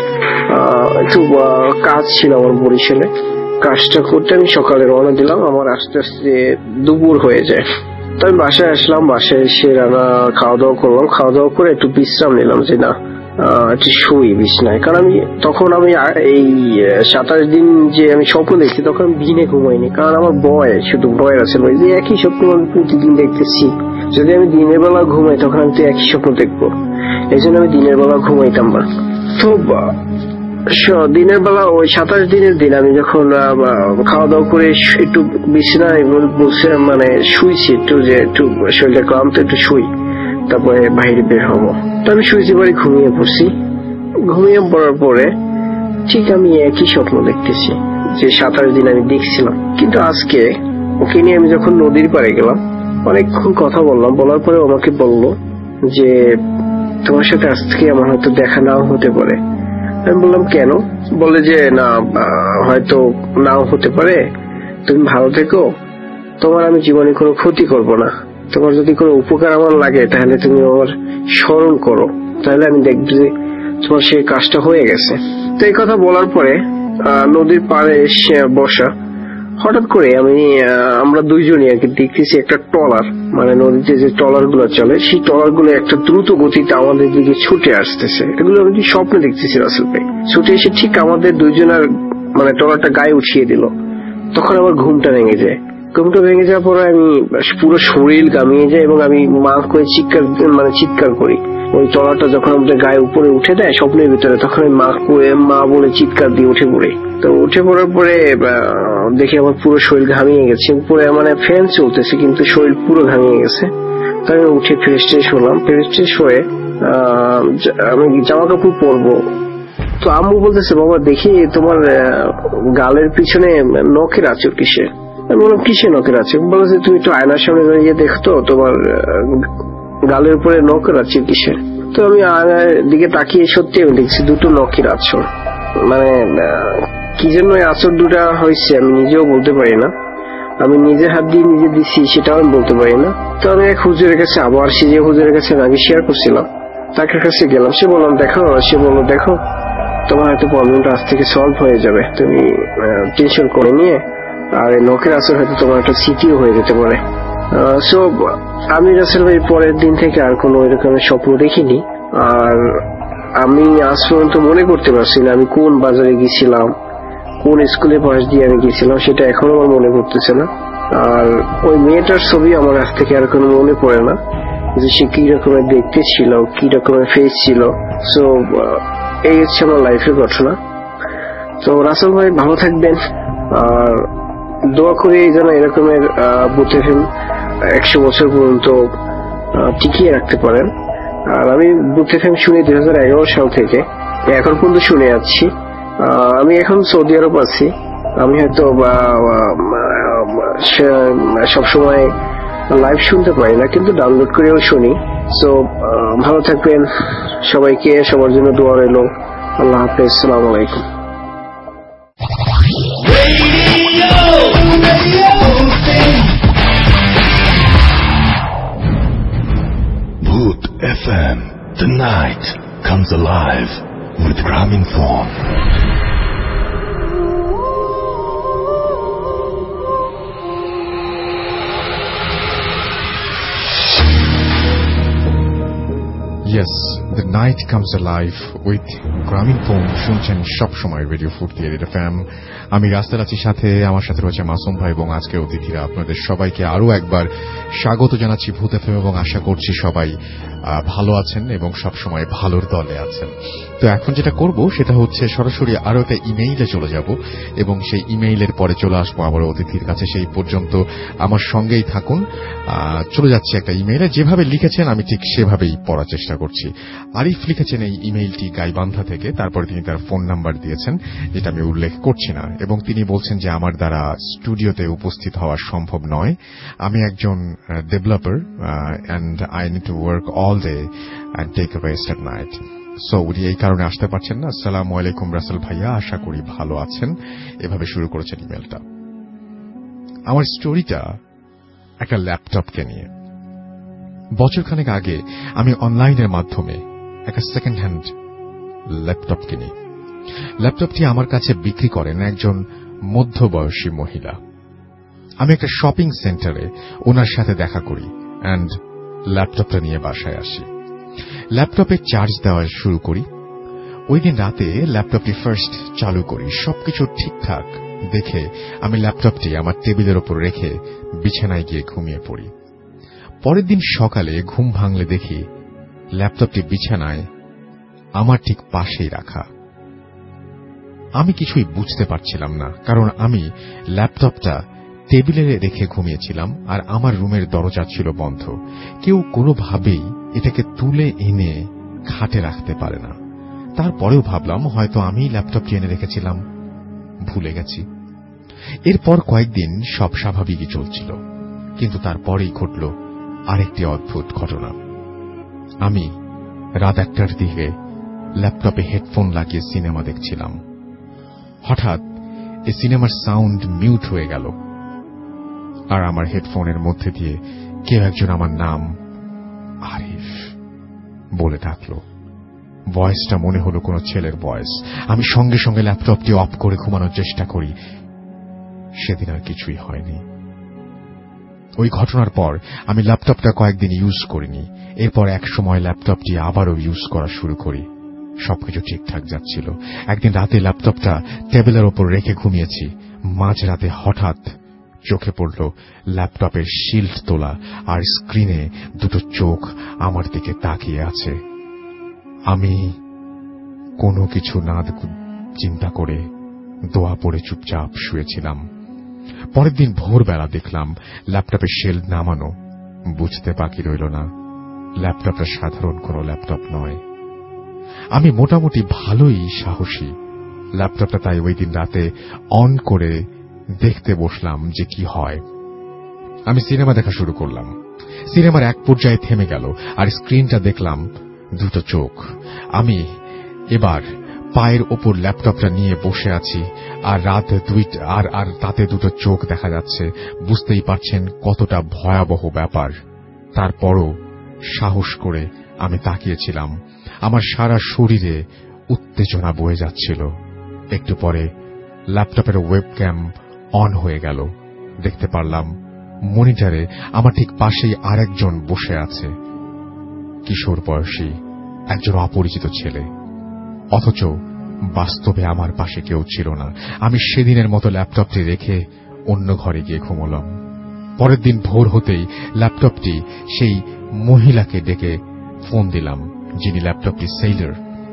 একটু কাজ ছিল আমার বরিশালে, কাজটা করতে আমি সকালে রওনা দিলাম। আমার আস্তে আস্তে দুপুর হয়ে যায়। তো আমি বাসায় আসলাম, বাসায় এসে রান্না খাওয়া দাওয়া করলাম, খাওয়া দাওয়া করে একটু বিশ্রাম নিলাম যে না একটু শুই বিছনায়। কারণ আমি তখন আমি এই সাতাশ দিন যে আমি স্বপ্ন দেখছি তখন আমি দিনে ঘুমাইনি, কারণ আমার ভয়, শুধু ভয় আছে যে একই স্বপ্ন আমি প্রতিদিন দেখতেছি, যদি আমি দিনের বেলা ঘুমাই তখন আমি তো একই স্বপ্ন দেখবো, এই জন্য আমি দিনের বেলা ঘুমাইতাম না। তো দিনের বেলা ওই সাতাশ দিনের দিন আমি যখন খাওয়া দাওয়া করে একটু বিছানায় বসে মানে শুইছি, একটু যে একটু শরীরটা ক্লান্ত, একটু শুই, তারপরে বাইরে বের হবো। তো আমি শুয়েছি পরে ঘুমিয়ে পড়ছি। ঘুমিয়ে পড়ার পরে ঠিক আমি একই স্বপ্ন দেখতেছি যে সাতাশ দিন আমি দেখছিলাম। কিন্তু আজকে ওকে নিয়ে আমি যখন নদীর পাড়ে গেলাম, অনেকক্ষণ কথা বললাম, বলার পরে আমাকে বললো যে তোমার সাথে আজকে আমার হয়তো দেখা নাও হতে পারে। আমি বললাম কেন? বলে যে না হয়তো নাও হতে পারে, তুমি ভালো থেকো, তোমার আমি জীবনে কোনো ক্ষতি করব না, তোমার যদি কোনো উপকার আমার লাগে তাহলে তুমি আমার স্মরণ করো, তাহলে আমি দেখব যে তোমার সেই কাজটা হয়ে গেছে। তো এই কথা বলার পরে নদীর পাড়ে এসে বসা, হঠাৎ করে আমি আমরা দুইজনই আর কি দেখতেছি একটা ট্রলার, মানে নদীতে যে ট্রলার গুলো চলে সেই ট্রলার গুলো একটা দ্রুত গতিতে আমাদের দিকে ছুটে আসতেছে। এগুলো আমি স্বপ্নে দেখতেছি রাসেল ভাই। ছুটে এসে ঠিক আমাদের দুইজনের মানে ট্রলারটা গায়ে উঠিয়ে দিল। তখন আমার ঘুমটা ভেঙে যায়। ঘুমটা ভেঙে যাওয়ার পরে আমি পুরো শরীর গামিয়ে যায় এবং আমি মা করে চিৎকার মানে চিৎকার করি। ওই ট্রলারটা যখন আমাদের গায়ে উপরে উঠে দেয় স্বপ্নের ভিতরে, তখন আমি মা করে মা বলে চিৎকার দিয়ে উঠে পড়ি। তো উঠে পড়ার পরে দেখি আমার পুরো শরীর ঘামিয়ে গেছে, উপরে মানে ফ্যান চলতেছে কিন্তু শরীর পুরো ঘামিয়ে গেছে। তাই আমি উঠে ফ্রেশ ট্রেশ হলাম। ফ্রেশ ট্রেশ হয়ে আমি জামা কাপড় পরবো, তো আম্মু বলতেছে বাবা দেখি তোমার গালের পিছনে নখের আঁচড় কিসে? আমি বললাম কিসে নখের আঁচড়? বলেছে তুমি একটু আয়নার সামনে দাঁড়িয়ে দেখতো তোমার গালের উপরে নখের আঁচড় কিসে? তো আমি আয়নার দিকে তাকিয়ে সত্যি আমি দেখছি দুটো নখের আঁচড়। মানে কি জন্য আঁচড় দুটা হয়েছে আমি নিজেও বলতে পারি না, আমি নিজের হাত দিয়ে নিজে দিচ্ছি সেটাও আমি বলতে পারি না। তো আমি এক হুজুরের কাছে, আবার সে যে হুজুরের কাছে আমি শেয়ার করছিলাম তার কাছে গেলাম। সে বললাম দেখো, সে বললো দেখো তোমার হয়তো প্রবলেমটা আজ থেকে সলভ হয়ে যাবে, তুমি টেনশন করে নিয়ে, আর নখের আঁচড় হয়তো তোমার একটা স্মৃতিও হয়ে যেতে পারে। সো আমি রাসেল ভাই পরের দিন থেকে আর কোনো এরকম স্বপ্ন দেখিনি। আর আমি আজ পর্যন্ত মনে করতে পারছি না আমি কোন বাজারে গেছিলাম, কোন স্কুলের পাশ দিয়ে আমি গেছিলাম, সেটা এখনো আমার মনে পড়তেছে না। আর ওই মেয়েটার ছবি আমার আজ থেকে আর কোনো মনে পড়ে না যে সে কি রকমের দেখতে ছিল, কি রকমের ফেস ছিল। সো এই হচ্ছে আমার লাইফের ঘটনা। তো রাসেল ভাই ভালো থাকবেন, আর দোয়া করি যেন এরকমের বুথ এফএম একশো বছর পর্যন্ত টিকিয়ে রাখতে পারেন। আর আমি বুথ এফএম শুনি দুই হাজার এগারো সাল থেকে এখন পর্যন্ত শুনে যাচ্ছি। আমি এখন সৌদি আরব আছি, আমি হয়তো সবসময় লাইভ শুনতে পারি না, কিন্তু ডাউনলোড করেও শুনি। সো ভালো থাকবেন সবাইকে, সবার জন্য দোয়া রইল। আল্লাহ হাফেজ, আসসালামু আলাইকুম। Booth F M, the night comes alive with Graminphone. Yes, the night comes alive with Graminphone. শুনছেন সবসময় রেডিও ফুর্তি এফ এম। আমি রাস্তার আছি, সাথে আমার সাথে রয়েছে মাসুম ভাই এবং আজকের অতিথিরা। আপনাদের সবাইকে আরো একবার স্বাগত জানাচ্ছি ভূত এফ এম এবং আশা করছি সবাই ভালো আছেন এবং সবসময় ভালোর দলে আছেন। তো এখন যেটা করব সেটা হচ্ছে সরাসরি আরো একটা ইমেইলে চলে যাব এবং সেই ইমেইলের পরে চলে আসবো আমার অতিথির কাছে। সেই পর্যন্ত আমার সঙ্গেই থাকুন। চলে যাচ্ছে একটা ইমেইলে, যেভাবে লিখেছেন আমি ঠিক সেভাবেই পড়ার চেষ্টা করছি। আরিফ লিখেছেন এই ইমেইলটি গাইবান্ধা থেকে, তারপরে তিনি তার ফোন নাম্বার দিয়েছেন যেটা আমি উল্লেখ করছি না, এবং তিনি বলছেন যে আমার দ্বারা স্টুডিওতে উপস্থিত হওয়া সম্ভব নয়। আমি একজন developer and I need to work all day and take a rest at night. So উনি এই কারণে আসতে পারছেন না। আসসালামু আলাইকুম রাসেল ভাইয়া, আশা করি ভালো আছেন। এভাবে শুরু করেছেন ইমেলটা। আমার স্টোরিটা একটা ল্যাপটপকে নিয়ে। বছরখানেক আগে আমি অনলাইনের মাধ্যমে একটা সেকেন্ড হ্যান্ড ল্যাপটপ কিনি। ল্যাপটপটি আমার কাছে বিক্রি করেন একজন মধ্যবয়সী মহিলা। আমি একটা শপিং সেন্টারে ওনার সাথে দেখা করি এন্ড ল্যাপটপটা নিয়ে বাসায় আসি। ল্যাপটপে চার্জ দেওয়া শুরু করি। ওই দিন রাতে ল্যাপটপটি ফার্স্ট চালু করি। সবকিছু ঠিকঠাক দেখে আমি ল্যাপটপটি আমার টেবিলের ওপর রেখে বিছানায় গিয়ে ঘুমিয়ে পড়ি। পরের দিন সকালে ঘুম ভাঙলে দেখি ল্যাপটপটি বিছানায় আমার ঠিক পাশেই রাখা। আমি কিছুই বুঝতে পারছিলাম না, কারণ আমি ল্যাপটপটা টেবিলে রেখে ঘুমিয়েছিলাম আর আমার রুমের দরজা ছিল বন্ধ। কেউ কোনোভাবেই এটাকে তুলে এনে খাটে রাখতে পারে না। তারপরেও ভাবলাম হয়তো আমি ল্যাপটপটি এনে রেখেছিলাম, ভুলে গেছি। এরপর কয়েকদিন সব স্বাভাবিকই চলছিল, কিন্তু তারপরেই ঘটল আরেকটি অদ্ভুত ঘটনা। আমি রাত একটার দিকে ল্যাপটপে হেডফোন লাগিয়ে সিনেমা দেখছিলাম। হঠাৎ এই সিনেমার সাউন্ড মিউট হয়ে গেল আর আমার হেডফোনের মধ্যে দিয়ে কেউ একজন আমার নাম আরিফ বলে ডাকল। ভয়েসটা মনে হলো কোনো ছেলের ভয়েস। আমি সঙ্গে সঙ্গে ল্যাপটপটি অফ করে ঘুমানোর চেষ্টা করি। সেদিন আর কিছুই হয়নি। ওই ঘটনার পর আমি ল্যাপটপটা কয়েকদিন ইউজ করিনি। এরপর এক সময় ল্যাপটপটি আবারও ইউজ করা শুরু করি। সবকিছু ঠিকঠাক যাচ্ছিল। একদিন রাতে ল্যাপটপটা টেবিলের ওপর রেখে ঘুমিয়েছি। মাঝরাতে হঠাৎ চোখে পড়ল ল্যাপটপের শিল্ড তোলা আর স্ক্রিনে দুটো চোখ আমার দিকে তাকিয়ে আছে। আমি কোনো কিছু না চিন্তা করে দোয়া পড়ে চুপচাপ শুয়েছিলাম। পরের দিন ভোরবেলা দেখলাম ল্যাপটপের শিল্ড নামানো। বুঝতে বাকি রইল না ল্যাপটপটা সাধারণ কোনো ল্যাপটপ নয়। আমি মোটামুটি ভালোই সাহসী। ল্যাপটপটা তাই ওই দিন রাতে অন করে দেখতে বসলাম যে কি হয়। আমি সিনেমা দেখা শুরু করলাম। সিনেমার এক পর্যায়ে থেমে গেল আর স্ক্রিনটা দেখলাম দুটো চোখ। আমি এবার পায়ের ওপর ল্যাপটপটা নিয়ে বসে আছি আর রাত দুইটা আর আর তাতে দুটো চোখ দেখা যাচ্ছে। বুঝতেই পারছেন কতটা ভয়াবহ ব্যাপার। তারপরও সাহস করে আমি তাকিয়েছিলাম। আমার সারা শরীরে উত্তেজনা বয়ে যাচ্ছিল। একটু পরে ল্যাপটপের ওয়েবক্যাম অন হয়ে গেল। দেখতে পারলাম মনিটরে আমার ঠিক পাশেই আরেকজন বসে আছে। কিশোর বয়সী একজন অপরিচিত ছেলে, অথচ বাস্তবে আমার পাশে কেউ ছিল না। আমি সেদিনের মতো ল্যাপটপটি রেখে অন্য ঘরে গিয়ে ঘুমোলাম। পরের দিন ভোর হতেই ল্যাপটপটি সেই মহিলাকে ডেকে ফোন দিলাম যিনি ল্যাপটপটি সেলার।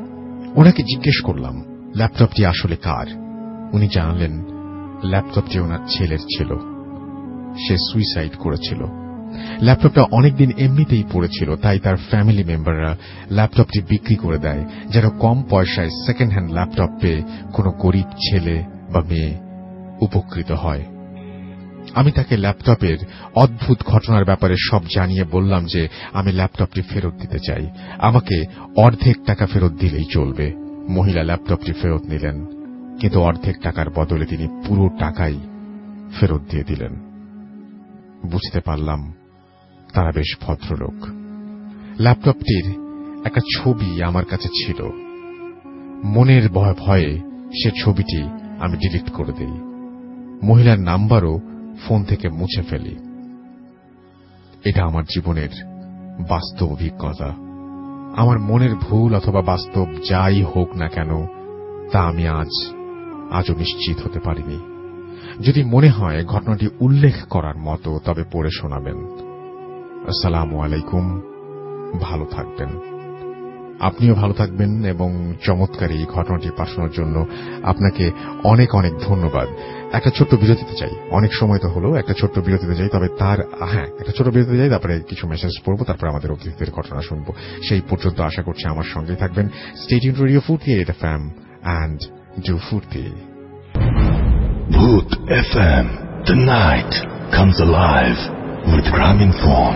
ওনাকে জিজ্ঞেস করলাম ল্যাপটপটি আসলে কার। উনি জানালেন ল্যাপটপটি ওনার ছেলের ছিল, সে সুইসাইড করেছিল। ল্যাপটপটা অনেকদিন এমনিতেই পড়েছিল, তাই তার ফ্যামিলি মেম্বাররা ল্যাপটপটি বিক্রি করে দেয় যেন কম পয়সায় সেকেন্ড হ্যান্ড ল্যাপটপ পেয়ে কোনো গরিব ছেলে বা মেয়ে উপকৃত হয়। আমি তাকে ল্যাপটপের অদ্ভুত ঘটনার ব্যাপারে সব জানিয়ে বললাম যে আমি ল্যাপটপটি ফেরত দিতে চাই, আমাকে অর্ধেক টাকা ফেরত দিলেই চলবে। মহিলা ল্যাপটপটি ফেরত নিলেন, কিন্তু অর্ধেক টাকার বদলে তিনি পুরো টাকাই ফেরত দিয়ে দিলেন। বুঝতে পারলাম তারা বেশ ভদ্রলোক। ল্যাপটপটির একটা ছবি আমার কাছে ছিল। মনের ভয় ভয়ে সে ছবিটি আমি ডিলিট করে দেই। মহিলার নাম্বারও ফোন থেকে মুছে ফেলি। এটা আমার জীবনের বাস্তব অভিজ্ঞতা। আমার মনের ভুল অথবা বাস্তব যাই হোক না কেন, তা আমি আজ আজও নিশ্চিত হতে পারিনি। যদি মনে হয় ঘটনাটি উল্লেখ করার মতো, তবে পড়ে শোনাবেন। আসসালামু আলাইকুম, ভালো থাকবেন। আপনিও ভালো থাকবেন এবং চমৎকার এই ঘটনাটি পাঠানোর জন্য আপনাকে অনেক অনেক ধন্যবাদ। একটা ছোট্ট বিরতিতে চাই, অনেক সময় তো হলো, একটা ছোট্ট বিরতিতে যাই, তবে তার হ্যাঁ একটা ছোট্ট বিরতিতে যাই, তারপরে কিছু মেসেজ পড়বো, তারপরে আমাদের অতিথিদের ঘটনা শুনবো। সেই পর্যন্ত আশা করছি আমার সঙ্গেই থাকবেন। Stay tuned to radio Foorti F M and do ফুর্তি। Bhoot F M, the night comes alive with Graminphone.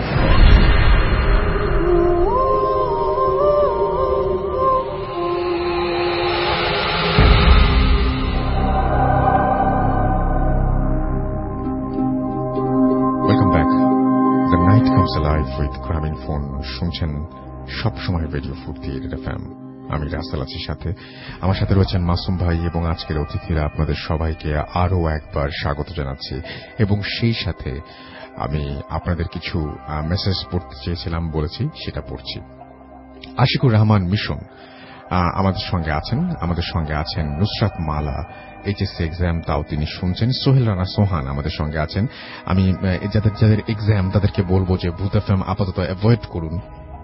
Welcome back. The night comes alive with Graminphone. শুনছেন সবসময় রেডিও ফুর্তি এফ এম। আমি রাসেল আছি সাথে, আমার সাথে রয়েছেন মাসুম ভাই এবং আজকের অতিথিরা। আপনাদের সবাইকে আরো একবার স্বাগত জানাচ্ছি এবং সেই সাথে আমি আপনাদের কিছু মেসেজ পড়তে চেয়েছিলাম, বলেছি সেটা পড়ছি। আশিকুর রহমান মিশন আমাদের সঙ্গে আছেন, আমাদের সঙ্গে আছেন নুসরাত মালা, এইচএসসি এক্সাম তাও তিনি শুনছেন। সোহেল রানা সোহান আমাদের সঙ্গে আছেন। আমি যাদের যাদের এক্সাম তাদেরকে বলবো যে ভূত এফএম আপাতত অ্যাভয়েড করুন,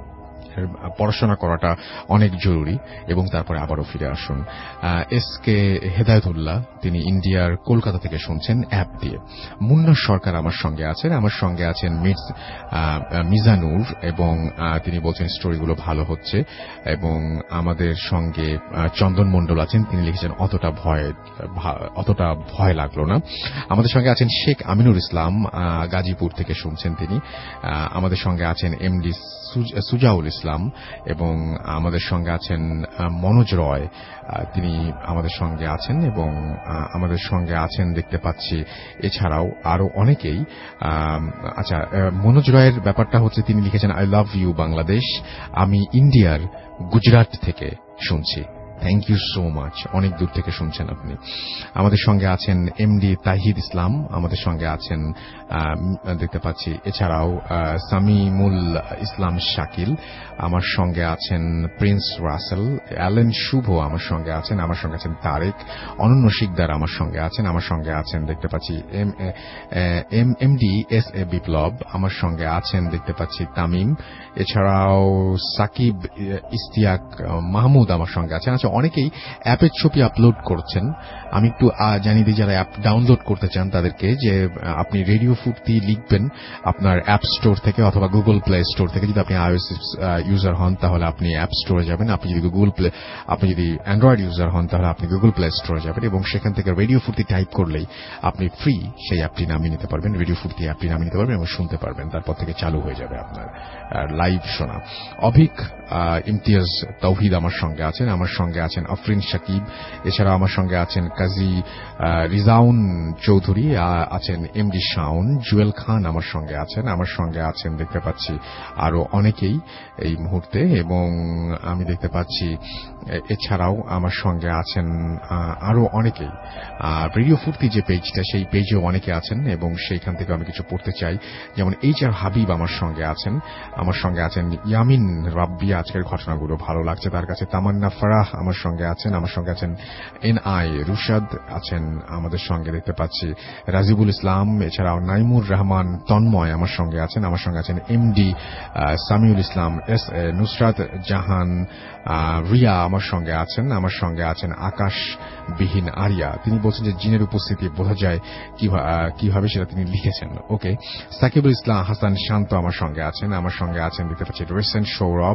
পড়াশোনা করাটা অনেক জরুরি এবং তারপরে আবারও ফিরে আসুন। এস কে হেদায়তুল্লাহ তিনি ইন্ডিয়ার কলকাতা থেকে শুনছেন অ্যাপ দিয়ে। মুন্না সরকার আমার সঙ্গে আছেন, আমার সঙ্গে আছেন মির্জ মিজানুর এবং তিনি বলছেন স্টোরিগুলো ভালো হচ্ছে। এবং আমাদের সঙ্গে চন্দন মণ্ডল আছেন, তিনি লিখেছেন অতটা ভয় অতটা ভয় লাগলো না। আমাদের সঙ্গে আছেন শেখ আমিনুর ইসলাম, গাজীপুর থেকে শুনছেন তিনি। আমাদের সঙ্গে আছেন এমডি সুজাউল ইসলাম এবং আমাদের সঙ্গে আছেন মনোজ রয়, তিনি আমাদের সঙ্গে আছেন এবং আমাদের সঙ্গে আছেন দেখতে পাচ্ছি এছাড়াও আরো অনেকেই। আচ্ছা, মনোজ রয়ের ব্যাপারটা হচ্ছে তিনি লিখেছেন আই লাভ ইউ বাংলাদেশ, আমি ইন্ডিয়ার গুজরাট থেকে শুনছি। থ্যাংক ইউ সো মাচ, অনেক দূর থেকে শুনছেন আপনি। আমাদের সঙ্গে আছেন এমডি তাহিদ ইসলাম, আমাদের সঙ্গে আছেন দেখতে পাচ্ছি এছাড়াও সামিমুল ইসলাম শাকিল, আমার সঙ্গে আছেন প্রিন্স রাসেল, অ্যালেন শুভ আমার সঙ্গে আছেন, আমার সঙ্গে আছেন তারেক, অনন্য শিকদার আমার সঙ্গে আছেন, আমার সঙ্গে আছেন দেখতে পাচ্ছি M M MD S A Biplob, আমার সঙ্গে আছেন দেখতে পাচ্ছি তামিম, এছাড়াও সাকিব ইস্তিয়াক মাহমুদ আমার সঙ্গে আছেন। আচ্ছা, অনেকেই অ্যাপের ছবি আপলোড করছেন। আমি একটু জানিয়ে দিই যারা অ্যাপ ডাউনলোড করতে চান তাদেরকে যে আপনি রেডিও ফুর্তি লিখবেন আপনার অ্যাপ স্টোর থেকে অথবা গুগল প্লে স্টোর থেকে। যদি আপনি আইওএস ইউজার হন তাহলে আপনি অ্যাপ স্টোরে যাবেন, আপনি যদি গুগল প্লে আপনি যদি অ্যান্ড্রয়েড ইউজার হন তাহলে আপনি গুগল প্লে স্টোরে যাবেন এবং সেখান থেকে রেডিও ফুর্তি টাইপ করলেই আপনি ফ্রি সেই অ্যাপটি নামিয়ে নিতে পারবেন, রেডিও ফুর্তি অ্যাপটি নামিয়ে নিতে পারবেন এবং শুনতে পারবেন। তারপর থেকে চালু হয়ে যাবে আপনার লাইভ শোনা। অভিক ইমতিয়াজ তৌহিদ আমার সঙ্গে আছেন, আমার সঙ্গে আছেন আফরিন শাকিব, এছাড়া আমার সঙ্গে আছেন কাজী রিজাউন চৌধুরী, আছেন এমডি শাওন, জুয়েল খান আমার সঙ্গে আছেন, আমার সঙ্গে আছেন দেখতে পাচ্ছি আরো অনেকেই এই মুহূর্তে এবং আমি দেখতে পাচ্ছি এছাড়াও আমার সঙ্গে আছেন আরো অনেকেই। রেডিও ফুর্তি যে পেজটা সেই পেজেও অনেকে আছেন এবং সেইখান থেকে আমি কিছু পড়তে চাই। যেমন এইচ আর হাবিব আমার সঙ্গে আছেন, আমার সঙ্গে আছেন ইয়ামিন রাব্বি, আজকের ঘটনাগুলো ভালো লাগছে তার কাছে। তামান্না ফারাহ আমার সঙ্গে আছেন, আমার সঙ্গে আছেন এন আই রুশাদ আছেন আমাদের সঙ্গে, দেখতে পাচ্ছি রাজিবুল ইসলাম, এছাড়াও নাইমুর রহমান তন্ময় আমার সঙ্গে আছেন, আমার সঙ্গে আছেন এমডি সামিউল ইসলাম, এস নুসরাত জাহান রিয়া আমার সঙ্গে আছেন, আমার সঙ্গে আছেন আকাশ বিহীন আরিয়া। তিনি বলছেন যে জিনের উপস্থিতি বোঝা যায় কিভাবে সেটা তিনি লিখেছেন। ওকে, সাকিবুল ইসলাম হাসান শান্ত আমার সঙ্গে আছেন, আমার সঙ্গে আছেন দেখতে পাচ্ছি রিসেন্ট সৌরভ,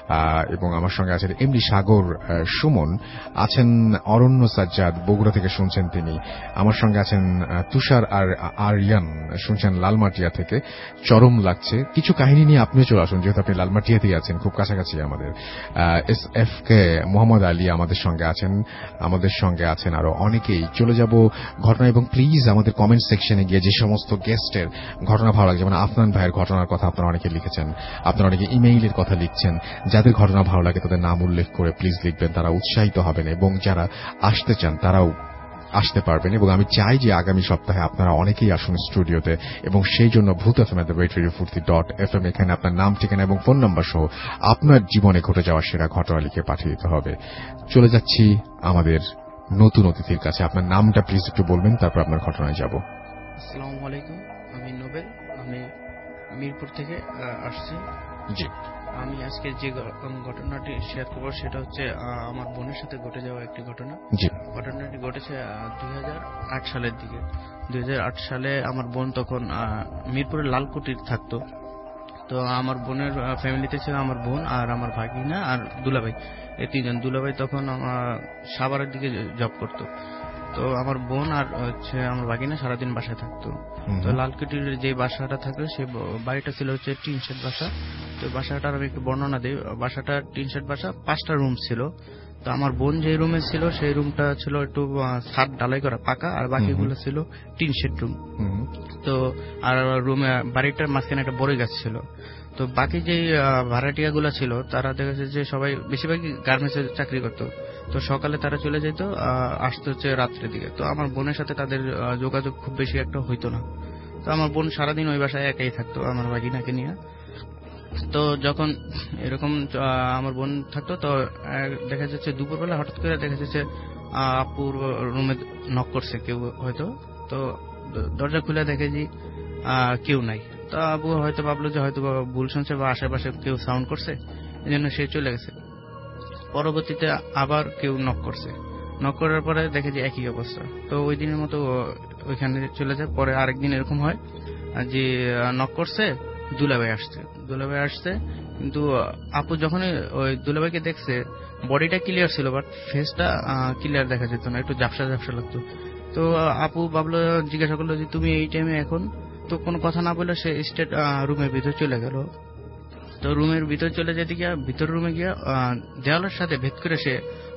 এবং আমার সঙ্গে আছেন এমডি সাগর সুমন, আছেন অরণ্য সাজ্জাদ বগুড়া থেকে শুনছেন তিনি, আমার সঙ্গে আছেন তুষার আর আরিয়ান শুনছেন লালমাটিয়া থেকে। চরম লাগছে, কিছু কাহিনী নিয়ে আপনিও চলে আসুন, যেহেতু আপনি লালমাটিয়াতেই আছেন, খুব কাছাকাছি আমাদের। S F K Mohammad Ali আমাদের সঙ্গে আছেন, আমাদের সঙ্গে আছেন আরো অনেকেই। চলে যাব ঘটনা, এবং প্লিজ আমাদের কমেন্ট সেকশনে গিয়ে যে সমস্ত গেস্টের ঘটনা ভালো লাগে, যেমন আফনান ভাইয়ের ঘটনার কথা আপনারা অনেকে লিখেছেন, আপনারা অনেকে ইমেইলের কথা লিখছেন, যাদের ঘটনা ভালো লাগে তাদের নাম উল্লেখ করে প্লিজ লিখবেন, তারা উৎসাহিত হবেন, এবং যারা আসতে চান তারাও আসতে পারবেন। এবং আমি চাই যে আগামী সপ্তাহে আপনারা অনেকেই আসুন স্টুডিওতে, এবং সেই জন্য Bhoot FM at the rate radio Foorti dot F M এখানে আপনার নাম, ঠিকানা এবং ফোন নাম্বার সহ আপনার জীবনে ঘটে যাওয়া সেরা ঘটনা লিখে পাঠিয়ে দিতে হবে। চলে যাচ্ছি আমাদের নতুন অতিথির কাছে। আপনার নামটা প্লিজ একটু বলবেন, তারপর আপনার ঘটনায় যাব। আসসালামু আলাইকুম, আমি নোবেল, আমি মিরপুর থেকে আসছি। জি, আমি আজকে যে ঘটনাটি শেয়ার করবো সেটা হচ্ছে আমার বোনের সাথে ঘটে যাওয়া একটি ঘটনা। জি, ঘটনাটি ঘটেছে দুই হাজার আট সালের দিকে। দুই হাজার আট সালে আমার বোন তখন মিরপুরের লালকুটির থাকতো। তো আমার বোনের ফ্যামিলিতে ছিল আমার বোন আর আমার ভাগিনা আর দুলাভাই, এই তিনজন। দুলাভাই তখন সাভারের দিকে জব করতো। তো আমার বোন আর হচ্ছে আমার ভাগিনা সারাদিন বাসায় থাকতো। তো লালকুটির যে বাসাটা থাকতো সেই বাড়িটা ছিল হচ্ছে টিন শেড বাসা। তো বাসাটার আমি একটু বর্ণনা দিই। বাসাটা টিন শেড বাসা, পাঁচটা রুম ছিল। তো আমার বোন যে রুমে ছিল সেই রুমটা ছিল একটু ছাদ ঢালাই করা পাকা, আর বাকিগুলো ছিল টিন শেড রুম। তো আর রুমে বাড়িটার মাঝখানে একটা বড়ই গাছ ছিল। তো বাকি যে ভাড়াটিয়া গুলা ছিল তারা দেখা যাচ্ছে যে সবাই বেশিরভাগই গার্মেন্টসে চাকরি করতো। তো সকালে তারা চলে যেত, আসতে হচ্ছে রাত্রের দিকে। তো আমার বোনের সাথে তাদের যোগাযোগ খুব বেশি একটা হইতো না। তো আমার বোন সারাদিন ওই বাসায় একাই থাকতো আমার ভাগিনাকে নিয়ে। তো যখন এরকম আমার বোন থাকতো, তো দেখা যাচ্ছে দুপুরবেলা হঠাৎ করে দেখা যাচ্ছে আপুর রুমে নক করছে কেউ হয়তো। তো দরজা খুলে দেখে যে কেউ নাই। তো আপু হয়তো ভাবলো যে হয়তো ভুল শুনছে বা আশেপাশে কেউ সাউন্ড করছে, এই জন্য সে চলে গেছে। পরবর্তীতে আবার কেউ নক করছে, নক করার পরে দেখে যে একই অবস্থা। তো ওই দিনের মতো ওইখানে চলে যায়। পরে আরেকদিন এরকম হয় যে নক করছে, দুলাভাই আসছে দুলাভাই আসছে কিন্তু আপু যখনই ওই দুলাভাইকে দেখছে বডিটা ক্লিয়ার ছিল, বাট ফেসটা ক্লিয়ার দেখা যেত না, একটু ঝাপসা ঝাপসা লাগতো। তো আপু ভাবলো, জিজ্ঞাসা করলো যে তুমি এই টাইমে এখন? তো কোনো কথা না বলে সে স্টেট রুমের ভিতর চলে গেল। তো রুমের ভিতর চলে যেতে গিয়া ভিতর রুমে গিয়া দেওয়ালের সাথে ভেদ করে সে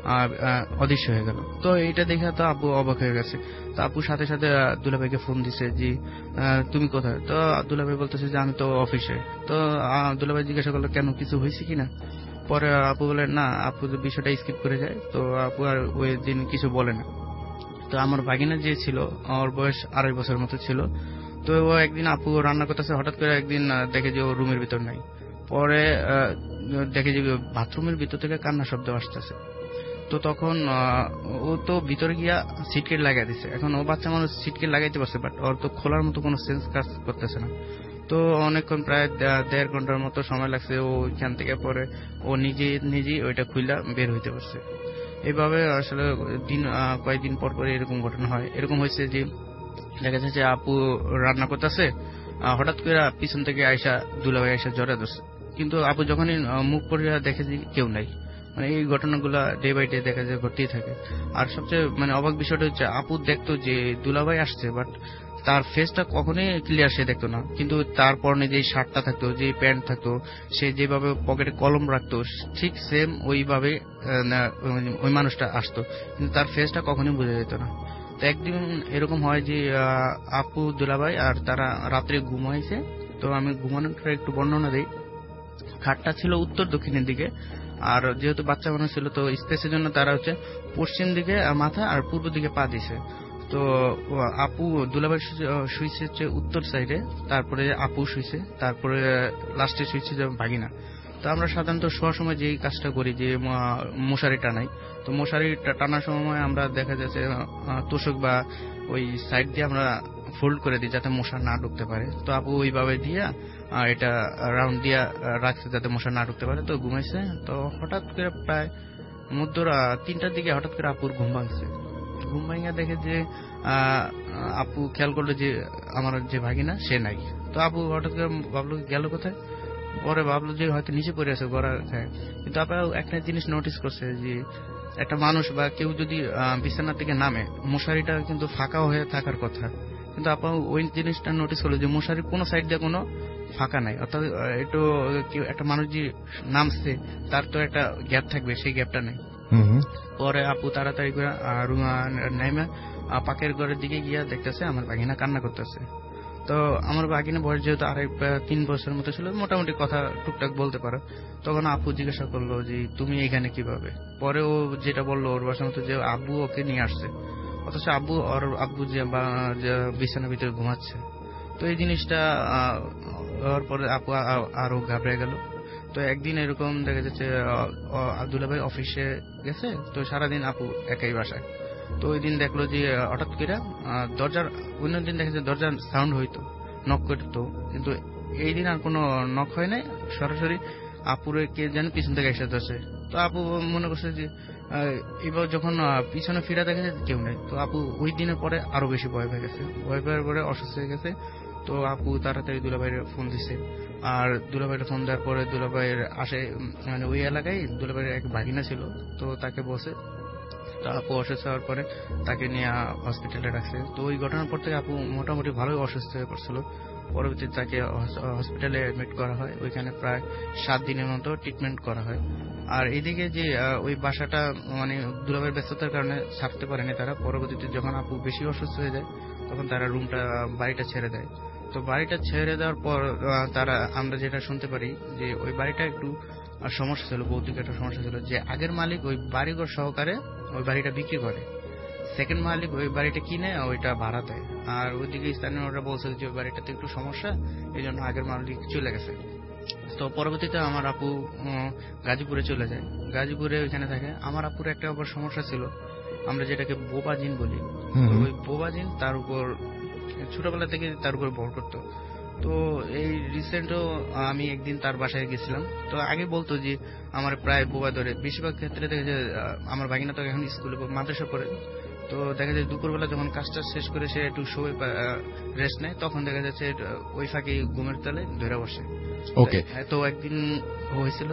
অদৃশ্য হয়ে গেল। তো এইটা দেখে তো আপু অবাক হয়ে গেছে। তো আপু সাথে সাথে দুলাভাইকে ফোন দিছে যে তুমি কোথায়? তো দুলাভাই বলতেছে যে আমি তো অফিসে। তো দুলাভাই জিজ্ঞাসা করলো কেন, কিছু হয়েছে কিনা? পরে আপু বলে না, আপু বিষয়টা স্কিপ করে যায়। তো আপু আর ওই দিন কিছু বলে না। তো আমার ভাগিনা যে ছিল, ওর বয়স আড়াই বছরের মতো ছিল। তো ও একদিন আপু রান্না করতেছে, হঠাৎ করে একদিন দেখে যে ও রুমের ভিতর নাই। পরে দেখে যে বাথরুমের ভিতর থেকে কান্না শব্দ আসতেছে। তো তখন ও তো ভিতরে গিয়া সিটকেট লাগাই দিছে। এখন ও বাচ্চা মানুষ সিটকেট লাগাইতে পারছে, বাট ওর তো খোলার মতো কোনো সেন্স কাজ করতেছে না। তো অনেকক্ষণ প্রায় দেড় ঘন্টার মতো সময় লাগছে ও ওইখান থেকে। পরে ও নিজে নিজেই ওইটা খুইলা বের হইতে পারছে। এইভাবে আসলে দিন কয়েকদিন পর পরে এরকম ঘটনা হয়। এরকম হয়েছে যে দেখা যাচ্ছে আপু রান্না করতেছে, হঠাৎ করে পিছন থেকে আয়সা দুলাভাই আয়সা জড়া ধরছে, কিন্তু আপু যখনই মুখ পড়ে দেখে যে কেউ নাই। মানে এই ঘটনাগুলা ডে বাই ডে দেখা যায় ঘটতেই থাকে। আর সবচেয়ে মানে অবাক বিষয়টা হচ্ছে আপু দেখতো যে দুলাভাই আসছে, বাট তার ফেসটা কখনোই ক্লিয়ার সে দেখতো না। কিন্তু তার পরনে যে শার্টটা থাকতো, যে প্যান্ট থাকতো, সে যেভাবে পকেটে কলম রাখতো, ঠিক সেম ওইভাবে ওই মানুষটা আসতো, কিন্তু তার ফেসটা কখনোই বোঝা যেত না। তো একদিন এরকম হয় যে আপু দুলাভাই আর তারা রাত্রে ঘুমাইছে। তো আমি ঘুমানোটা একটু বর্ণনা দিই। খাটটা ছিল উত্তর দক্ষিণের দিকে, আর যেহেতু বাচ্চা মানুষ ছিল তো স্পেসের জন্য তারা হচ্ছে পশ্চিম দিকে মাথা আর পূর্ব দিকে পা দিছে। তো আপু দুলাভাই শুইছে হচ্ছে উত্তর সাইডে, তারপরে আপু শুইছে, তারপরে লাস্টে শুইছে যে ভাগিনা। তো তো আমরা সাধারণত শোয়ার সময় যেই কাজটা করি যে মশারি টানাই, তো মশারি টানার সময় আমরা দেখা যাচ্ছে তোষক বা ওই সাইড দিয়ে আমরা ফোল্ড করে দিই যাতে মশা না ঢুকতে পারে। তো আপু ওইভাবে দিয়ে এটা রাউন্ড দিয়ে রাখছে যাতে মশা না ঢুকতে পারে। তো ঘুমাইছে, তো হঠাৎ করে প্রায় মধ্যরা তিনটার দিকে হঠাৎ করে আপুর ঘুম ভাঙছে। ঘুম ভাঙিয়া দেখে যে আপু খেয়াল করলো যে আমার যে ভাগিনা সে নাই। তো আপু হঠাৎ করে ভাবলো গেল কোথায়, পরে ভাবলো যে হয়তো নিচে পড়ে আছে গড়া খায়। কিন্তু আপা একটা জিনিস নোটিস করছে যে একটা মানুষ বা কেউ যদি বিছানা থেকে নামে মশারিটা কিন্তু ফাঁকা হয়ে থাকার কথা, কিন্তু আপা ওই জিনিসটা নোটিস করলো যে মশারির কোনো সাইড দিয়ে কোনো ফাঁকা নাই, অর্থাৎ একটু একটা মানুষ যে নামছে তার তো একটা গ্যাপ থাকবে, সেই গ্যাপটা নেই। পরে আপু তাড়াতাড়ি করে নেমে পাকের ঘরের দিকে গিয়া দেখতেছে আমার বাগিনা কান্না করতেছে। তো আমার বাগিনা বয়স যেহেতু আড়াই তিন বছরের মতো ছিল, মোটামুটি কথা টুকটাক বলতে পারো। তখন আপু জিজ্ঞাসা করলো যে তুমি এখানে কিভাবে। পরে ও যেটা বললো ওর বাসার মতো যে আব্বু ওকে নিয়ে আসছে, অথচ আব্বু ওর আব্বু যে বিছানার ভিতরে ঘুমাচ্ছে। তো এই জিনিসটা হওয়ার পরে আপু আরো ঘাবড়ে গেল। তো একদিন এরকম দেখা যাচ্ছে আব্দুল্লাহ ভাই অফিসে গেছে, তো সারাদিন আপু একাই বাসায়। তো ওই দিন দেখলো যে হঠাৎ করে দরজার, অন্যদিন দেখা যায় দরজার সাউন্ড হইতো, নক করতো, কিন্তু এই দিন আর কোনো নক হয় নাই, সরাসরি আপুরে কে যেন পিছন থেকে এসে ধরছে। তো আপু মনে করছে যে এবার যখন পিছনে ফিরা দেখা যায় কেউ নেই। তো আপু ওই দিনের পরে আরো বেশি ভয় পেয়ে গেছে, ভয় পাওয়ার পরে অসুস্থ হয়ে গেছে। তো আপু তাড়াতাড়ি দুলাভাইয়ের ফোন দিছে, আর দুলাভাইয়ের ফোন দেওয়ার পরে দুলাভাইয়ের আসে মানে ওই এলাকায় দুলাভাইয়ের এক ভাগিনা ছিল, তো তাকে বসে তো আপু অসুস্থ হওয়ার পরে তাকে নিয়ে হসপিটালে রাখছে। তো ওই ঘটনার পর থেকে আপু মোটামুটি ভালোই অসুস্থ হয়ে পড়ছিল। পরবর্তীতে তাকে হসপিটালে অ্যাডমিট করা হয়, ওইখানে প্রায় সাত দিনের মতো ট্রিটমেন্ট করা হয়। আর এইদিকে যে ওই বাসাটা মানে দুলাভাইয়ের ব্যস্ততার কারণে ছাড়তে পারেনি তারা। পরবর্তীতে যখন আপু বেশি অসুস্থ হয়ে যায় তখন তারা রুমটা বাড়িটা ছেড়ে দেয়। তো বাড়িটা ছেড়ে দেওয়ার পর তারা আমরা যেটা শুনতে পারি যে ওই বাড়িটা একটু সমস্যা ছিল, ভৌতিক একটা সমস্যা ছিল, যে আগের মালিক ওই বাড়িঘর সহকারে ওই বাড়িটা বিক্রি করে, সেকেন্ড মালিক ওই বাড়িটা কিনে ওইটা ভাড়া দেয়। আর ওইদিকে স্থানীয়রা বলছে যে ওই বাড়িটাতে একটু সমস্যা, এই জন্য আগের মালিক চলে গেছে। তো পরবর্তীতে আমার আপু গাজীপুরে চলে যায়, গাজীপুরে ওইখানে থাকে। আমার আপুর একটা আবার সমস্যা ছিল, আমরা যেটাকে বোবা জিন বলি, ওই বোবা জিন তার উপর ছোটবেলা থেকে তার উপর ভর করতো। তো এই রিসেন্টও আমি একদিন তার বাসায় গেছিলাম। তো আগে বলতো যে আমার প্রায় বোবা ধরে, বেশিরভাগ ক্ষেত্রে দেখা যায় আমার ভাগিনা তো এখন স্কুলে মাদ্রাসা পড়ে, তো দেখা যায় দুপুরবেলা যখন কাজটা শেষ করে সে একটু শোয় রেস্ট নেয়, তখন দেখা যাচ্ছে ওই ফাঁকে ঘুমের তলে ধরে বসে। ওকে, তো একদিন হয়েছিল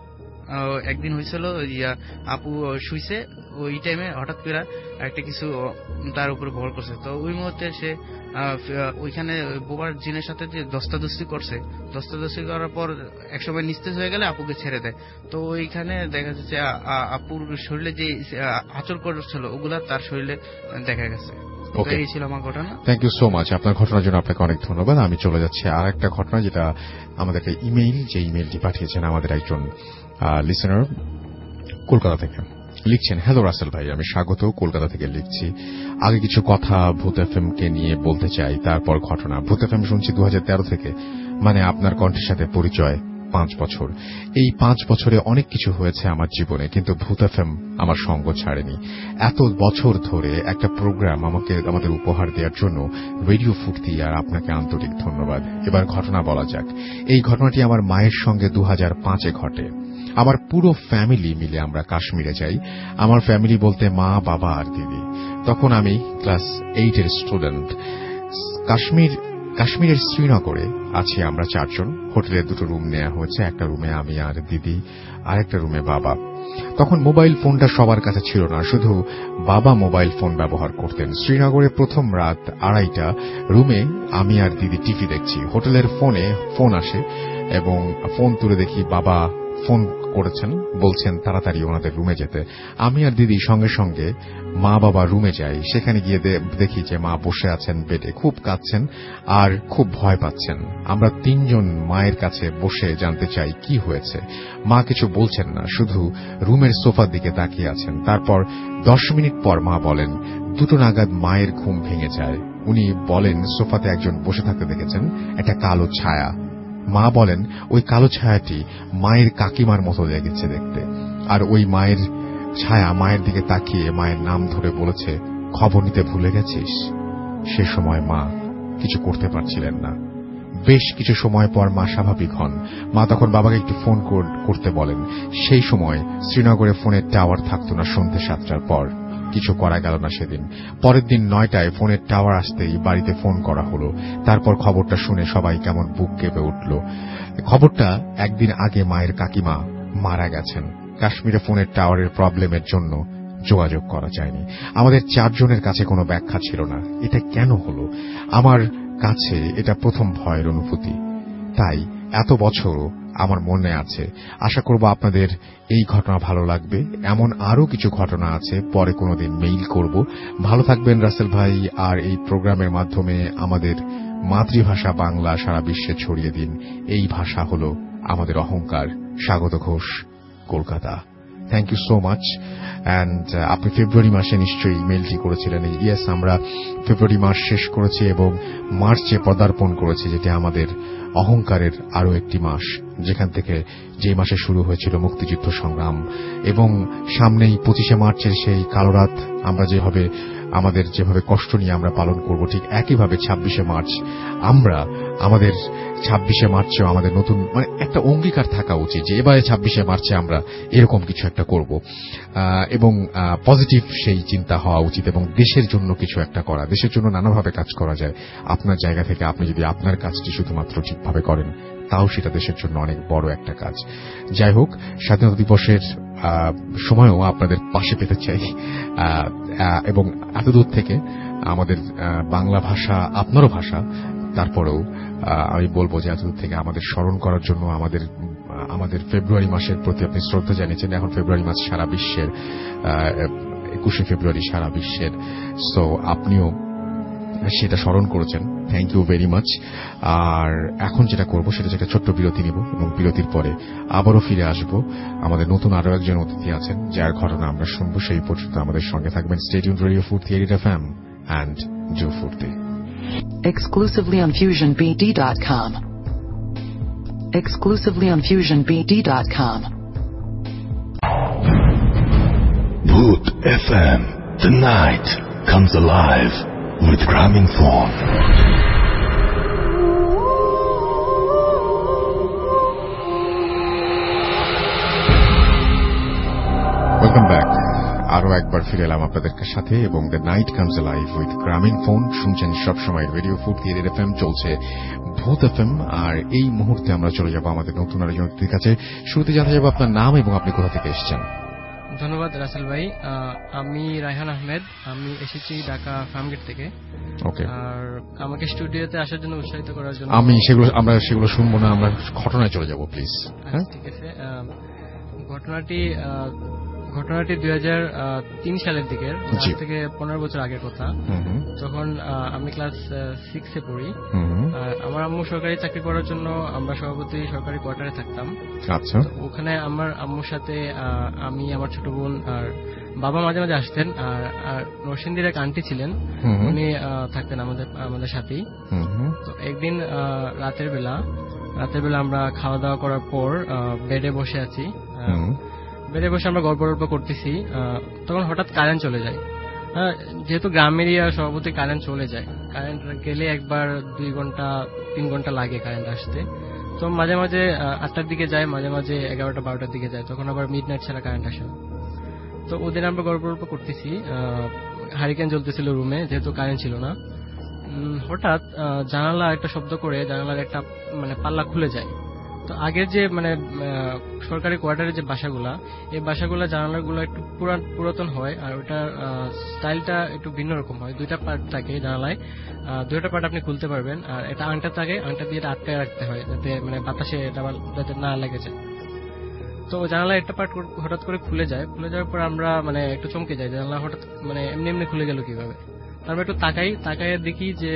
একদিন হয়েছিল আপু শুইছে, ওই টাইমে হঠাৎ করে একটা কিছু তার উপরে ভর করছে। তো ওই মুহূর্তে সে ওইখানে বোবার জিনের সাথে যে দস্তাদস্তি করছে, দস্তাদস্তি করার পর একসময় নিস্তেজ হয়ে গেলে আপুকে ছেড়ে দেয়। তো ওইখানে দেখা যাচ্ছে আপুর শরীরে যে আচর করছিল ওগুলা তার শরীরে দেখা গেছে। এই ছিল আমার ঘটনা। Thank you so much. আপনার ঘটনার জন্য আপনাকে অনেক ধন্যবাদ। আমি চলে যাচ্ছি আর একটা ঘটনা, যেটা আমাদেরকে ইমেইল, যে ইমেইলটি পাঠিয়েছেন আমাদের একজন লিসেনার কলকাতা থেকে। লিখছেন, হ্যালো রাসেল ভাই, আমি স্বাগত, কলকাতা থেকে লিখছি। আগে কিছু কথা ভূত এফএম কে নিয়ে বলতে চাই, তারপর ঘটনা। ভূত এফএম শুনছি দু হাজার তেরো থেকে, মানে আপনার কণ্ঠের সাথে পরিচয় পাঁচ বছর। এই পাঁচ বছরে অনেক কিছু হয়েছে আমার জীবনে, কিন্তু ভূত এফএম আমার সঙ্গ ছাড়েনি। এত বছর ধরে একটা প্রোগ্রাম আমাকে আমাদের উপহার দেওয়ার জন্য রেডিও ফুর্তি আর আপনাকে আন্তরিক ধন্যবাদ। এবার ঘটনা বলা যাক। এই ঘটনাটি আমার মায়ের সঙ্গে দু হাজার পাঁচে ঘটে। আমার পুরো ফ্যামিলি মিলে আমরা কাশ্মীরে যাই। আমার ফ্যামিলি বলতে মা, বাবা আর দিদি। তখন আমি ক্লাস এইট এর স্টুডেন্ট। কাশ্মীর কাশ্মীরের শ্রীনগরে আছি আমরা চারজন। হোটেলে দুটো রুম নেওয়া হয়েছে, একটা রুমে আমি আর দিদি, আর একটা রুমে বাবা। তখন মোবাইল ফোনটা সবার কাছে ছিল না, শুধু বাবা মোবাইল ফোন ব্যবহার করতেন। শ্রীনগরে প্রথম রাত আড়াইটা, রুমে আমি আর দিদি টিভি দেখছি। হোটেলের ফোনে ফোন আসে এবং ফোন তুলে দেখি বাবা ফোন করেছেন, বলছেন তাড়াতাড়ি ওনাদের রুমে যেতে। আমি আর দিদি সঙ্গে সঙ্গে মা বাবা রুমে যাই। সেখানে গিয়ে দেখি যে মা বসে আছেন বেডে, খুব কাঁদছেন আর খুব ভয় পাচ্ছেন। আমরা তিনজন মায়ের কাছে বসে জানতে চাই কি হয়েছে। মা কিছু বলছেন না, শুধু রুমের সোফার দিকে তাকিয়ে আছেন। তারপর দশ মিনিট পর মা বলেন দুটো নাগাদ মায়ের ঘুম ভেঙে যায়। উনি বলেন সোফাতে একজন বসে থাকতে দেখেছেন, একটা কালো ছায়া। মা বলেন ওই কালো ছায়াটি মায়ের কাকিমার মতো লেগেছে দেখতে, আর ওই মায়ের ছায়া মায়ের দিকে তাকিয়ে মায়ের নাম ধরে বলেছে, খবর নিতে ভুলে গেছিস। সে সময় মা কিছু করতে পারছিলেন না। বেশ কিছু সময় পর মা স্বাভাবিক হন। মা তখন বাবাকে একটু ফোন করতে বলেন। সেই সময় শ্রীনগরে ফোনের টাওয়ার থাকত না সন্ধ্যে সাতটার পর। কিছু করা গেল না সেদিন। পরের দিন নয়টায় ফোনের টাওয়ার আসতেই বাড়িতে ফোন করা হলো। তারপর খবরটা শুনে সবাই কেমন বুক কেঁপে উঠল। খবরটা একদিন আগে মায়ের কাকিমা মারা গেছেন। কাশ্মীরে ফোনের টাওয়ারের প্রবলেমের জন্য যোগাযোগ করা যায়নি। আমাদের চারজনের কাছে কোনো ব্যাখ্যা ছিল না। এটা কেন হলো? আমার কাছে এটা প্রথম ভয়ের অনুভূতি। তাই এত বছরও আমার মনে আছে। আশা করব আপনাদের এই ঘটনা ভালো লাগবে। এমন আরো কিছু ঘটনা আছে, পরে কোনোদিন মেইল করব। ভালো থাকবেন রাসেল ভাই, আর এই প্রোগ্রামের মাধ্যমে আমাদের মাতৃভাষা বাংলা সারা বিশ্বে ছড়িয়ে দিন। এই ভাষা হলো আমাদের অহংকার। Swagato Ghosh, Kolkata. Thank you so much. And আপনি ফেব্রুয়ারি মাসে নিশ্চয়ই ইমেলটি করেছিলেন। ইয়েস, আমরা ফেব্রুয়ারি মাস শেষ করেছি এবং মার্চে পদার্পণ করেছি, যেটি আমাদের অহংকারের আরো একটি মাস, যেখান থেকে যে মাসে শুরু হয়েছিল মুক্তিযুদ্ধ সংগ্রাম। এবং সামনেই পঁচিশে মার্চের সেই কালো রাত আমরা যেভাবে আমাদের যেভাবে কষ্ট নিয়ে আমরা পালন করব, ঠিক একইভাবে ছাব্বিশে মার্চ আমরা আমাদের ছাব্বিশে মার্চেও আমাদের নতুন মানে একটা অঙ্গীকার থাকা উচিত যে এবারে ছাব্বিশে মার্চে আমরা এরকম কিছু একটা করব, এবং পজিটিভ সেই চিন্তা হওয়া উচিত, এবং দেশের জন্য কিছু একটা করা। দেশের জন্য নানাভাবে কাজ করা যায়। আপনার জায়গা থেকে আপনি যদি আপনার কাজটি শুধুমাত্র ঠিকভাবে করেন, তাও সেটা দেশের জন্য অনেক বড় একটা কাজ। যাই হোক, স্বাধীনতা দিবসের সময়ও আপনাদের পাশে পেতে চাই, এবং এতদূর থেকে আমাদের বাংলা ভাষা আপনারও ভাষা, তারপরেও আমি বলবো যে এতদূর থেকে আমাদের স্মরণ করার জন্য আমাদের আমাদের ফেব্রুয়ারি মাসের প্রতি আপনি শ্রদ্ধা জানিয়েছেন। এখন ফেব্রুয়ারি মাস সারা বিশ্বের, একুশে ফেব্রুয়ারি সারা বিশ্বের, সো আপনিও সেটা স্মরণ করেছেন। Thank you very much. আর এখন যেটা করব সেটা একটা ছোট্ট বিরতি নিব, এবং বিরতির পরে আবারও ফিরে আসব। আমাদের নতুন আরো একজন অতিথি আছেন, যার ঘটনা আমরা শুনবো। সেই পর্যন্ত আমাদের সঙ্গে থাকবেন। Stay tuned radio Foorti F M and Joe Furti. Exclusively on fusion b d dot com. Exclusively on fusion b d dot com. Bhoot F M. The night comes alive with Graminphone. Welcome back. আরো একবার ফিরে এলাম আপনাদের সাথে, এবং the night comes live with Grameenphone. শুনছেন সবসময় রেডিও ফুর্তি এফ এম, চলছে ভূত এফ এম। আর এই মুহূর্তে আমরা চলে যাব আমাদের নতুন আরেকজন অতিথির কাছে। শুরুতে জানতে যাবো আপনার নাম এবং আপনি কোথা থেকে এসেছেন। ধন্যবাদ রাসেল ভাই। আমি রায়হান আহমেদ, আমি এসেছি ঢাকা ফার্মগেট থেকে। ওকে। আর আমাকে স্টুডিওতে আসার জন্য উৎসাহিত করার জন্য আমি সেগুলো আমরা সেগুলো শুনবো না, আমরা ঘটনায় চলে যাব প্লিজ। হ্যাঁ, ঠিক আছে। ঘটনাটি ঘটনাটি দুই হাজার তিন সালের দিকে, থেকে পনেরো বছর আগের কথা। তখন আমি ক্লাস সিক্সে পড়ি। আমার আম্মু সরকারি চাকরি করার জন্য আমরা সভাপতি সরকারি কোয়ার্টারে থাকতাম। আচ্ছা। ওখানে আমার আম্মুর সাথে আমি, আমার ছোট বোন আর বাবা মাঝে মাঝে আসতেন। আর নরসিংদীর এক আন্টি ছিলেন, উনি থাকতেন আমাদের আমাদের সাথেই। তো একদিন রাতের বেলা রাতের বেলা আমরা খাওয়া দাওয়া করার পর বেডে বসে আছি। বেডে বসে আমরা গল্প গল্প করতেছি, তখন হঠাৎ কারেন্ট চলে যায়। যেহেতু গ্রাম এরিয়া, সভাপতি কারেন্ট চলে যায়। কারেন্ট গেলে একবার দুই ঘন্টা তিন ঘন্টা লাগে কারেন্ট আসতে। তো মাঝে মাঝে আটটার দিকে যায়, মাঝে মাঝে এগারোটা বারোটার দিকে যায়, তখন আবার মিড নাইট ছাড়া কারেন্ট আসে না। তো ওদিন আমরা গল্প গল্প করতেছি, হারিকেন জ্বলতেছিল রুমে, যেহেতু কারেন্ট ছিল না। হঠাৎ জানালা একটা শব্দ করে জানালার একটা মানে পাল্লা খুলে যায়। তো আগের যে মানে সরকারি কোয়ার্টারের যে বাসাগুলা, এই বাসাগুলা জানালাগুলো একটু পুরাতন হয়, আর ওটার স্টাইলটা একটু ভিন্ন রকম হয়। দুইটা পার্ট থাকে জানালায়, দুইটা পার্ট আপনি খুলতে পারবেন। আর এটা আংটা থাকে, আংটা দিয়ে এটা আটকায় রাখতে হয় যাতে মানে বাতাসে এটা যাতে না লেগে যায়। তো জানালা একটা পার্ট হঠাৎ করে খুলে যায়। খুলে যাওয়ার পর আমরা মানে একটু চমকে যাই, জানালা হঠাৎ মানে এমনি এমনি খুলে গেল কিভাবে। তারপর একটু তাকাই তাকাই দেখি যে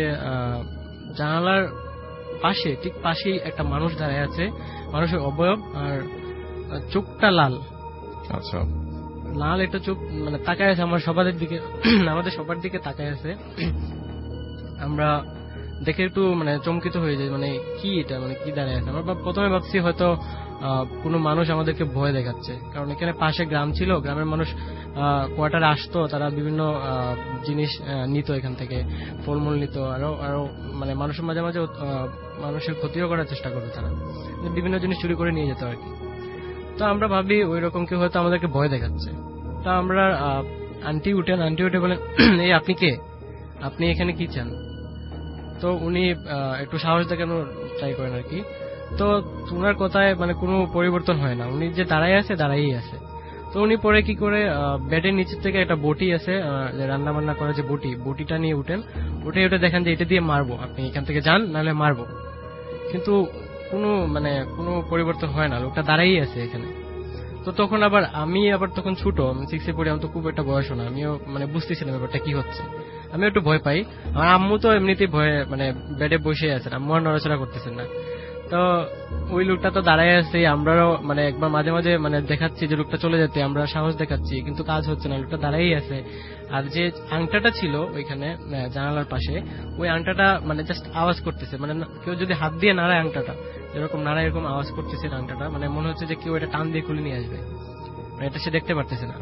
জানালার পাশে, ঠিক পাশেই একটা মানুষ দাঁড়ায় আছে। মানুষের অবয়ব আর চোখটা লাল। আচ্ছা। লাল একটা চোখ মানে তাকায় আছে আমার সবার দিকে, আমাদের সবার দিকে তাকায় আছে। আমরা দেখে একটু মানে চমকিত হয়ে যায়, মানে কি এটা, মানে কি দাঁড়িয়ে আছে। আমরা প্রথমে ভাবছি হয়তো কোনো মানুষ আমাদেরকে ভয় দেখাচ্ছে, কারণ এখানে পাশে গ্রাম ছিল, গ্রামের মানুষ কোয়ার্টারে আসতো, তারা বিভিন্ন জিনিস নিত এখান থেকে, ফলমূল নিত, আরো আরো মানে মানুষের মাঝে মাঝে মানুষের ক্ষতিও করার চেষ্টা করতো, তারা বিভিন্ন জিনিস চুরি করে নিয়ে যেত আর কি। তো আমরা ভাবি ওই রকম কেউ হয়তো আমাদেরকে ভয় দেখাচ্ছে। তা আমরা আন্টি উঠেন, আন্টি উঠে বলেন, এই আপনি কে, আপনি এখানে কি চান? তো উনি একটু সাহস দেখানোর ট্রাই করেন আর কি। তো ওনার কথায় মানে কোনো পরিবর্তন হয় না, উনি যে দাঁড়াই আছে দাঁড়াই আছে। তো উনি পরে কি করে বেডের নিচের থেকে একটা বটি আছে, রান্না বান্না করার যে বটি, বটিটা নিয়ে উঠেন, উঠে উঠে দেখেন যে এটা দিয়ে মারবো, আপনি এখান থেকে যান নাহলে মারবো। কিন্তু কোনো মানে কোনো পরিবর্তন হয় না, লোকটা দাঁড়াই আছে এখানে। তো তখন আবার আমি আবার তখন ছোট, আমি সিক্সে পড়ি, আমি তো খুব একটা বয়স না, আমিও মানে বুঝতেছিলাম ব্যাপারটা কি হচ্ছে। আমি একটু ভয় পাই, আমার আম্মু তো এমনিতেই ভয়ে মানে বেডে বসে আছেন, আম্মু আর নড়াচড়া করতেছেন না। তো ওই লোকটা তো দাঁড়ায় আছে, আমরাও মানে একবার মাঝে মাঝে মানে দেখাচ্ছি যে লোকটা চলে যেতে, আমরা সাহস দেখাচ্ছি, কিন্তু কাজ হচ্ছে না, লোকটা দাঁড়াই আছে। আর যে আংটাটা ছিল ওইখানে জানালার পাশে, ওই আংটাটা মানে জাস্ট আওয়াজ করতেছে, মানে কেউ যদি হাত দিয়ে নাড়ায় আংটাটা এরকম নাড়ায়, এরকম আওয়াজ করতেছে আংটাটা, মানে মনে হচ্ছে যে কেউ এটা টান দিয়ে খুলে নিয়ে আসবে, মানে এটা সে দেখতে পারতেছে না।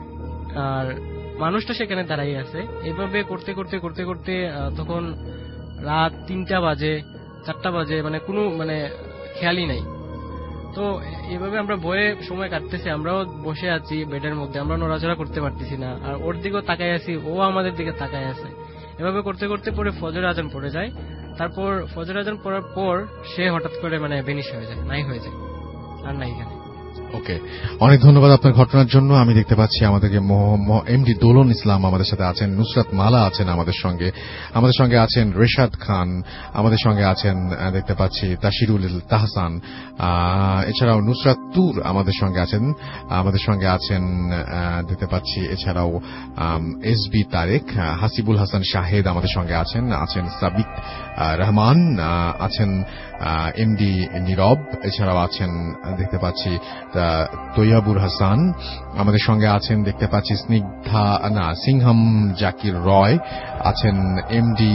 আর মানুষটা সেখানে দাঁড়াই আছে। এইভাবে করতে করতে করতে করতে তখন রাত তিনটা বাজে, চারটা বাজে, মানে কোনো মানে খেয়ালই নাই। তো এইভাবে আমরা ভয়ে সময় কাটতেছি, আমরাও বসে আছি বেডের মধ্যে, আমরা নড়াচড়া করতে পারতেছি না, আর ওর দিকেও তাকাই আছি, ও আমাদের দিকে তাকাই আছে। এভাবে করতে করতে পরে ফজর আজান পড়ে যায়। তারপর ফজর আজান পড়ার পর সে হঠাৎ করে মানে বেনিশ হয়ে যায়, নাই হয়ে যায়, আর নাই এখানে। ওকে, অনেক ধন্যবাদ আপনার ঘটনার জন্য। আমি দেখতে পাচ্ছি আমাদেরকে এমডি দোলন ইসলাম আমাদের সাথে আছেন, নুসরাত মালা আছেন আমাদের সঙ্গে, আমাদের সঙ্গে আছেন রেশাদ খান, আমাদের সঙ্গে আছেন দেখতে পাচ্ছি তাশিরুল তাহসান, এছাড়াও নুসরাত তুর আমাদের সঙ্গে আছেন, আমাদের সঙ্গে আছেন দেখতে পাচ্ছি এছাড়াও এস বি তারেক, হাসিবুল হাসান শাহেদ আমাদের সঙ্গে আছেন, আছেন সাবিক রহমান, আছেন এমডি নীরব, এছাড়াও আছেন দেখতে পাচ্ছি তৈয়াবুর হাসান, আমাদের সঙ্গে আছেন দেখতে পাচ্ছি স্নিগ্ধা না সিংহাম জাকির রয়, আছেন এমডি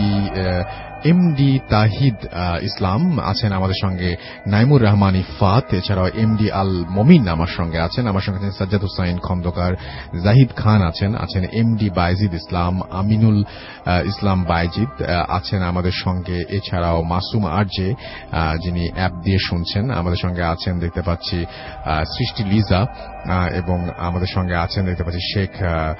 এমডি তাহিদ ইসলাম, আছেন আমাদের সঙ্গে নাইমুর রহমান ইফাত, এছাড়াও এমডি আল মমিন আমার সঙ্গে আছেন, আমার সঙ্গে আছেন সাজ্জাদ হুসাইন খন্দকার, জাহিদ খান আছেন, আছেন এমডি বাইজিদ ইসলাম, আমিনুল ইসলাম বাইজিদ আছেন আমাদের সঙ্গে, এছাড়াও মাসুম আরজে যিনি অ্যাপ দিয়ে শুনছেন আমাদের সঙ্গে আছেন দেখতে পাচ্ছি সৃষ্টি লিজা, এবং আমাদের সঙ্গে আছেন দেখতে পাচ্ছি শেখ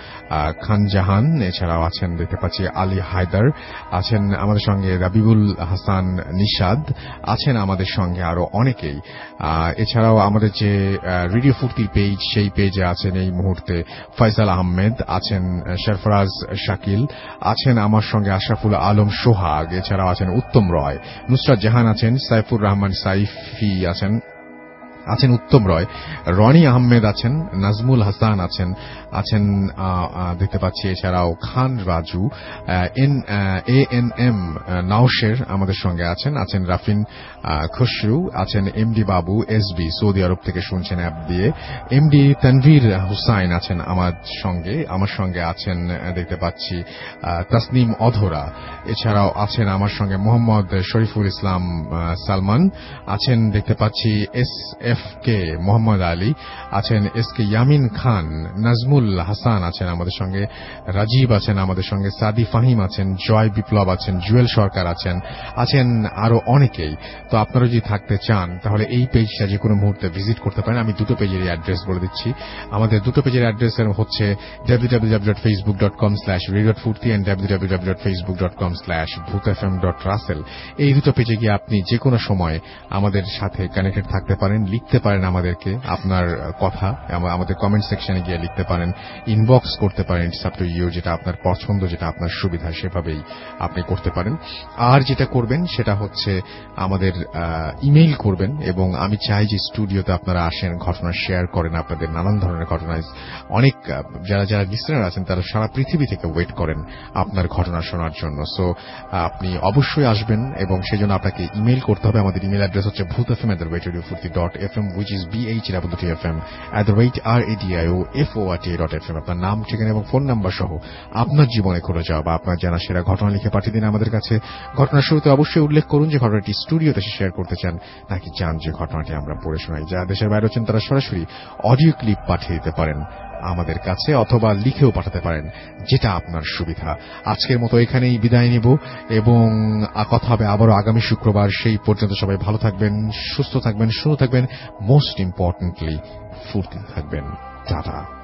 খান জাহান, এছাড়াও আছেন দেখতে পাচ্ছি আলী হায়দার, আছেন আমাদের সঙ্গে রাবিবুল হাসান নিশাদ, আছেন আমাদের সঙ্গে আরো অনেকেই। এছাড়াও আমাদের যে রেডিও ফুর্তির পেজ, সেই পেজে আছেন এই মুহূর্তে ফয়সাল আহমেদ, আছেন সরফরাজ শাকিল, আছেন আমার সঙ্গে আশরাফুল আলম সোহাগ, এছাড়াও আছেন উত্তম রয়, নুসরাত জাহান আছেন, সাইফুর রহমান সাইফি আছেন, আছেন উত্তম রয়, রনি আহমেদ আছেন, নাজমুল হাসান আছেন, আছেন দেখতে পাচ্ছি এছাড়াও Khan Raju, N A N M Nawsher আমাদের সঙ্গে আছেন, আছেন রাফিন খসরু, আছেন এমডি বাবু এসবি সৌদি আরব থেকে শুনছেন অ্যাপ দিয়ে, এমডি তানভীর হুসাইন আছেন আমার সঙ্গে, আমার সঙ্গে আছেন দেখতে পাচ্ছি তাসনিম অধরা, এছাড়াও আছেন আমার সঙ্গে মোহাম্মদ শরীফুল ইসলাম সালমান, আছেন দেখতে পাচ্ছি S F K Mohammad Ali, আছেন এস কে ইয়ামিন খান, নাজমুল হাসান আছেন আমাদের সঙ্গে, রাজীব আছেন আমাদের সঙ্গে, সাদি ফাহিম আছেন, জয় বিপ্লব আছেন, জুয়েল সরকার আছেন, আছেন আরো অনেকেই। তো আপনারা যদি থাকতে চান তাহলে এই পেজটা যে কোনো মুহূর্তে ভিজিট করতে পারেন। আমি দুটো পেজের অ্যাড্রেস বলে দিচ্ছি। আমাদের দুটো পেজের অ্যাড্রেস হচ্ছে W W W dot Facebook dot com slash radio Foorti and W W W dot Facebook dot com slash Bhoot F M dot Russell. এই দুটো পেজে গিয়ে আপনি যে কোনো সময় আমাদের সাথে কানেক্টেড থাকতে পারেন, লিখতে পারেন আমাদেরকে আপনার কথা, আমাদের কমেন্ট সেকশনে গিয়ে লিখতে পারেন, ইনবক্স করতে পারেন, ইটস আপ টু ইউ, যেটা আপনার পছন্দ, যেটা আপনার সুবিধা সেভাবেই আপনি করতে পারেন। আর যেটা করবেন সেটা হচ্ছে আমাদের ইমেইল করবেন, এবং আমি চাই যে স্টুডিওতে আপনারা আসেন, ঘটনা শেয়ার করেন, আপনাদের নানান ধরনের ঘটনা। অনেক যারা যারা লিসনার আছেন তারা সারা পৃথিবী থেকে ওয়েট করেন আপনার ঘটনা শোনার জন্য। সো আপনি অবশ্যই আসবেন, এবং সেজন্য আপনাকে ইমেইল করতে হবে। আমাদের ইমেইল অ্যাড্রেস হচ্ছে Bhoot F M at the rate radio Foorti dot F M which is B H double T F M at the rate R A D I O F O R T dot F M. আপনার নাম, ঠিকানা এবং ফোন নাম্বার সহ আপনার জীবনে ঘটে যাওয়া বা আপনার জানা সেরা ঘটনা লিখে পাঠিয়ে দিন আমাদের কাছে। ঘটনার শুরুতে অবশ্যই উল্লেখ করুন যে ঘটনাটি স্টুডিওতে শেয়ার করতে চান নাকি চান যে ঘটনাটি আমরা পড়ে শোনাই। যারা দেশের বাইরে আছেন তারা সরাসরি অডিও ক্লিপ পাঠিয়ে দিতে পারেন আমাদের কাছে, অথবা লিখেও পাঠাতে পারেন, যেটা আপনার সুবিধা। আজকের মতো এখানেই বিদায় নেব এবং কথা হবে আবারও আগামী শুক্রবার। সেই পর্যন্ত সবাই ভালো থাকবেন, সুস্থ থাকবেন, সুন্দর থাকবেন, মোস্ট ইম্পর্টেন্টলি ফুর্তি থাকবেন। টাটা।